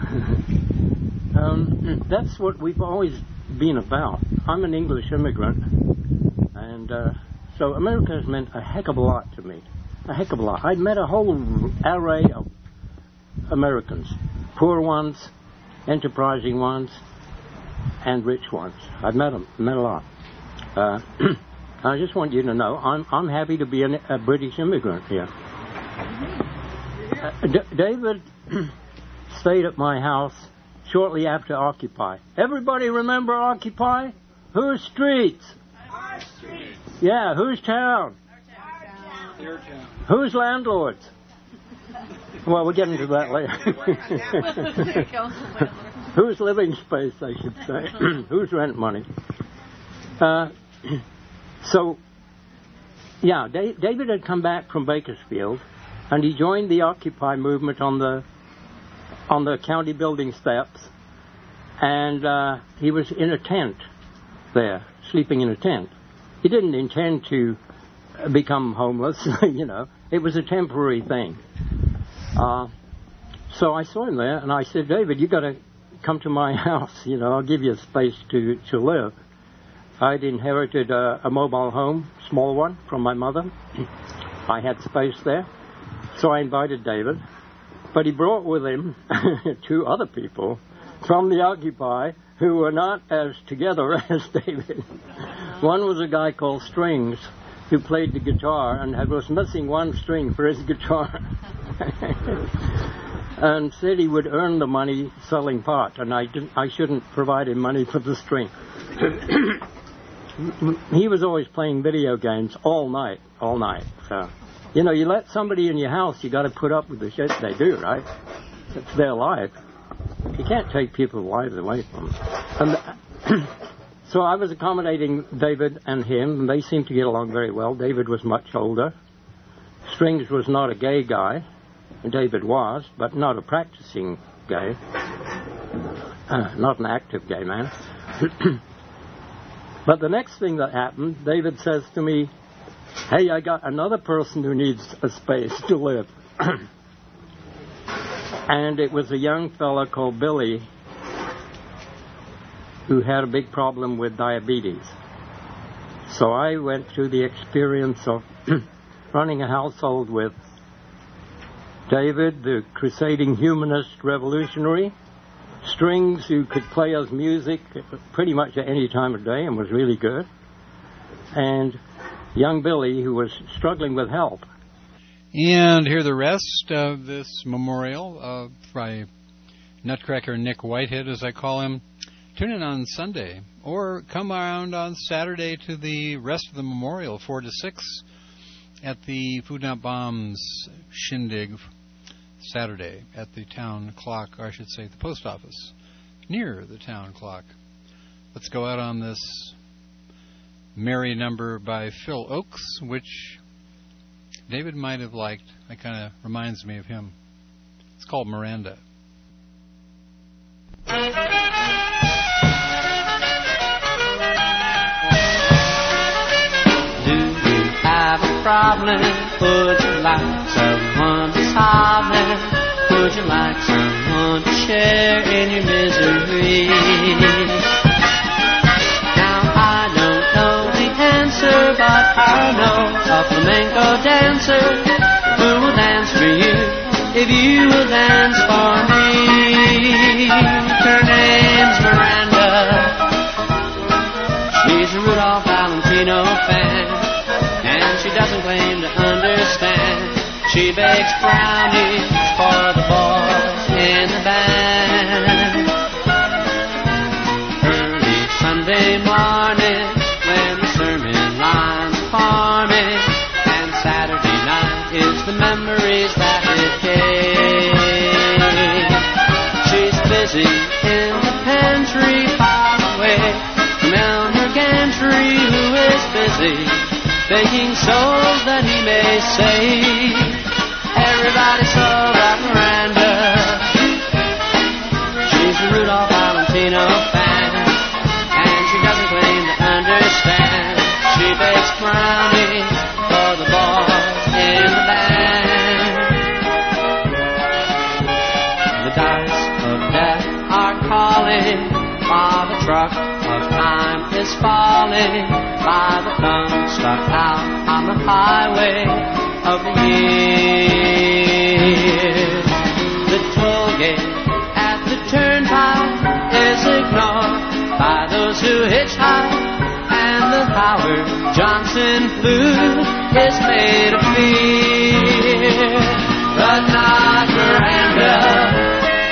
[SPEAKER 3] um, that's what we've always been about. I'm an English immigrant, and uh, so America has meant a heck of a lot to me. A heck of a lot. I've met a whole array of Americans. Poor ones, enterprising ones, and rich ones. I've met them, met a lot. Uh, I just want you to know I'm I'm happy to be an, a British immigrant here. Uh, D- David stayed at my house shortly after Occupy. Everybody remember Occupy? Whose streets? Our streets. Yeah, whose town? Our town. Your town. Whose landlords? Well, we'll get into that later. Whose living space, I should say. Whose rent money? Uh, so, yeah, da- David had come back from Bakersfield, and he joined the Occupy movement on the on the county building steps, and uh, he was in a tent there, sleeping in a tent. He didn't intend to become homeless, you know. It was a temporary thing. Uh, so I saw him there, and I said, David, you got to come to my house. You know, I'll give you a space to, to live. I'd inherited a, a mobile home, small one, from my mother. I had space there. So I invited David. But he brought with him two other people from the Occupy who were not as together as David. One was a guy called Strings, who played the guitar and had, was missing one string for his guitar. And said he would earn the money selling pot, and I didn't, I shouldn't provide him money for the string. He was always playing video games all night, all night. So, you know, you let somebody in your house, you got to put up with the shit they do, right? It's their life. You can't take people's lives away from them. And so I was accommodating David and him, and they seemed to get along very well. David was much older. Strings was not a gay guy. David was, but not a practicing gay. Uh, not an active gay man. But the next thing that happened, David says to me, hey, I got another person who needs a space to live. And it was a young fella called Billy who had a big problem with diabetes. So I went through the experience of running a household with David, the crusading humanist revolutionary, Strings, who could play us music pretty much at any time of day and was really good, and young Billy, who was struggling with health.
[SPEAKER 5] And hear the rest of this memorial uh, by Nutcracker Nick Whitehead, as I call him. Tune in on Sunday, or come around on Saturday to the rest of the memorial, four to six, at the Food Not Bombs shindig Saturday at the town clock, or I should say the post office, near the town clock. Let's go out on this merry number by Phil Oakes, which David might have liked. It kind of reminds me of him. It's called Miranda.
[SPEAKER 4] Have a problem? Would you like someone to solve it? Would you like someone to share in your misery? Now I don't know the answer, but I know a flamenco dancer who will dance for you if you will dance for me. Her name's Miranda. She She's a Rudolph Valentino fan, and she doesn't claim to understand. She bakes brownies for the boys in the band. Early Sunday morning, when the sermon lines for me, and Saturday night is the memories that it gave. She's busy in the pantry, far away from Elmer Gantry, who is busy baking souls that he may save. Everybody saw that Miranda. She's a Rudolph Valentino fan, and she doesn't claim to understand. She bakes brownies for the boys in the band. The dice of death are calling, while the truck of time is falling by the thumb stuck out on the highway of the years. The toll gate at the turnpike is ignored by those who hitchhike, and the Howard Johnson flute is made of fear. But not Miranda.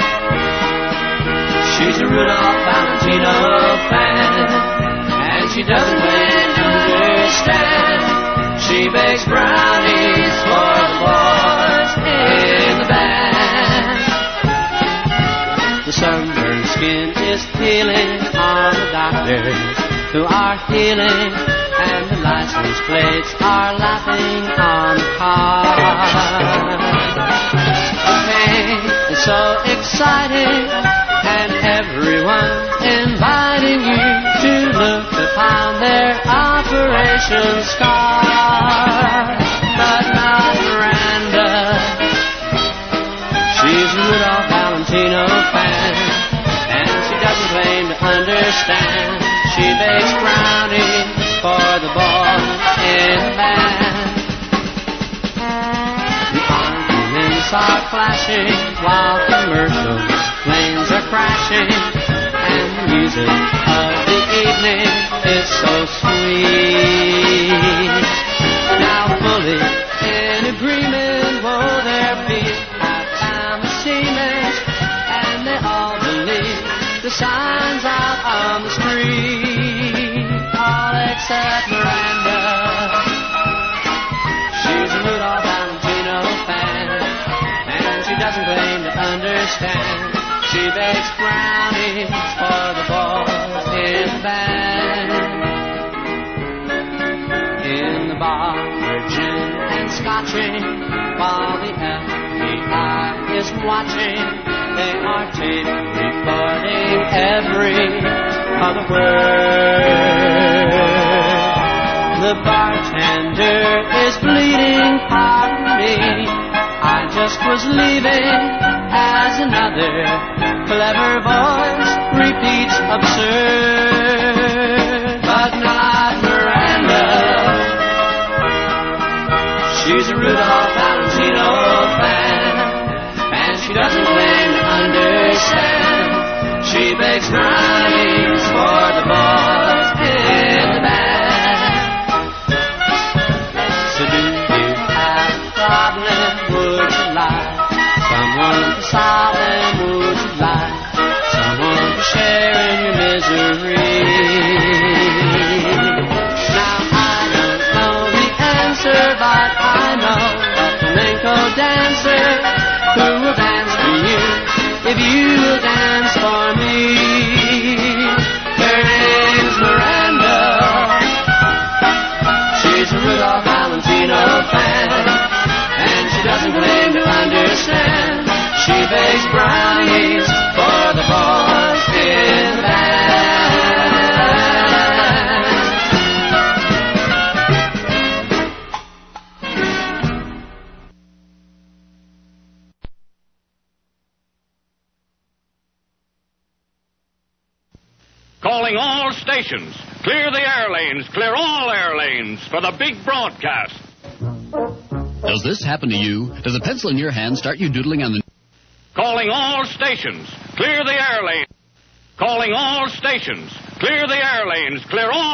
[SPEAKER 4] She's a Rudolph Valentino fan, and she doesn't claim to understand. She bakes brownies for the boys in the band. The sunburned skin is peeling on the doctors who are healing, and the license plates are laughing on the car. The pain is so exciting, and everyone inviting you to look upon their operation scar. But not Miranda. She's a Rudolph Valentino fan, and she doesn't claim to understand. She bakes brownies for the boys in the band. The arguments are flashing while commercials planes are crashing, and the music of the evening is so sweet. Now fully in agreement, will there be half-time seamen, and they all believe the signs out on the street, all except Miranda. She's a Rudolph Valentino fan, and she doesn't claim to understand. She bakes brownies for the boys in the band. In the bar, we're gin and scotching, while the F B I is watching. They are tape recording every other word. The bartender is bleeding, pardon me, I just was leaving, as another clever voice repeats absurd. But not Miranda. She's a Rudolph Valentino fan, and she doesn't claim to understand. She bakes brownies for the boys in the band. So do you have a problem? Would you like someone to solve them? Would you like someone to share in your misery? Now I don't know the answer, but I know a flamenco dancer who will dance for you if you will dance for me. Her name's Miranda. She's a Rudolph Valentino fan, and she doesn't claim to understand. She bakes brownies for the boys in the band.
[SPEAKER 7] Calling all stations. Clear the air lanes. Clear all air lanes for the big broadcast.
[SPEAKER 10] Does this happen to you? Does a pencil in your hand start you doodling on the...
[SPEAKER 7] Calling all stations. Clear the air lanes. Calling all stations. Clear the air lanes. Clear all...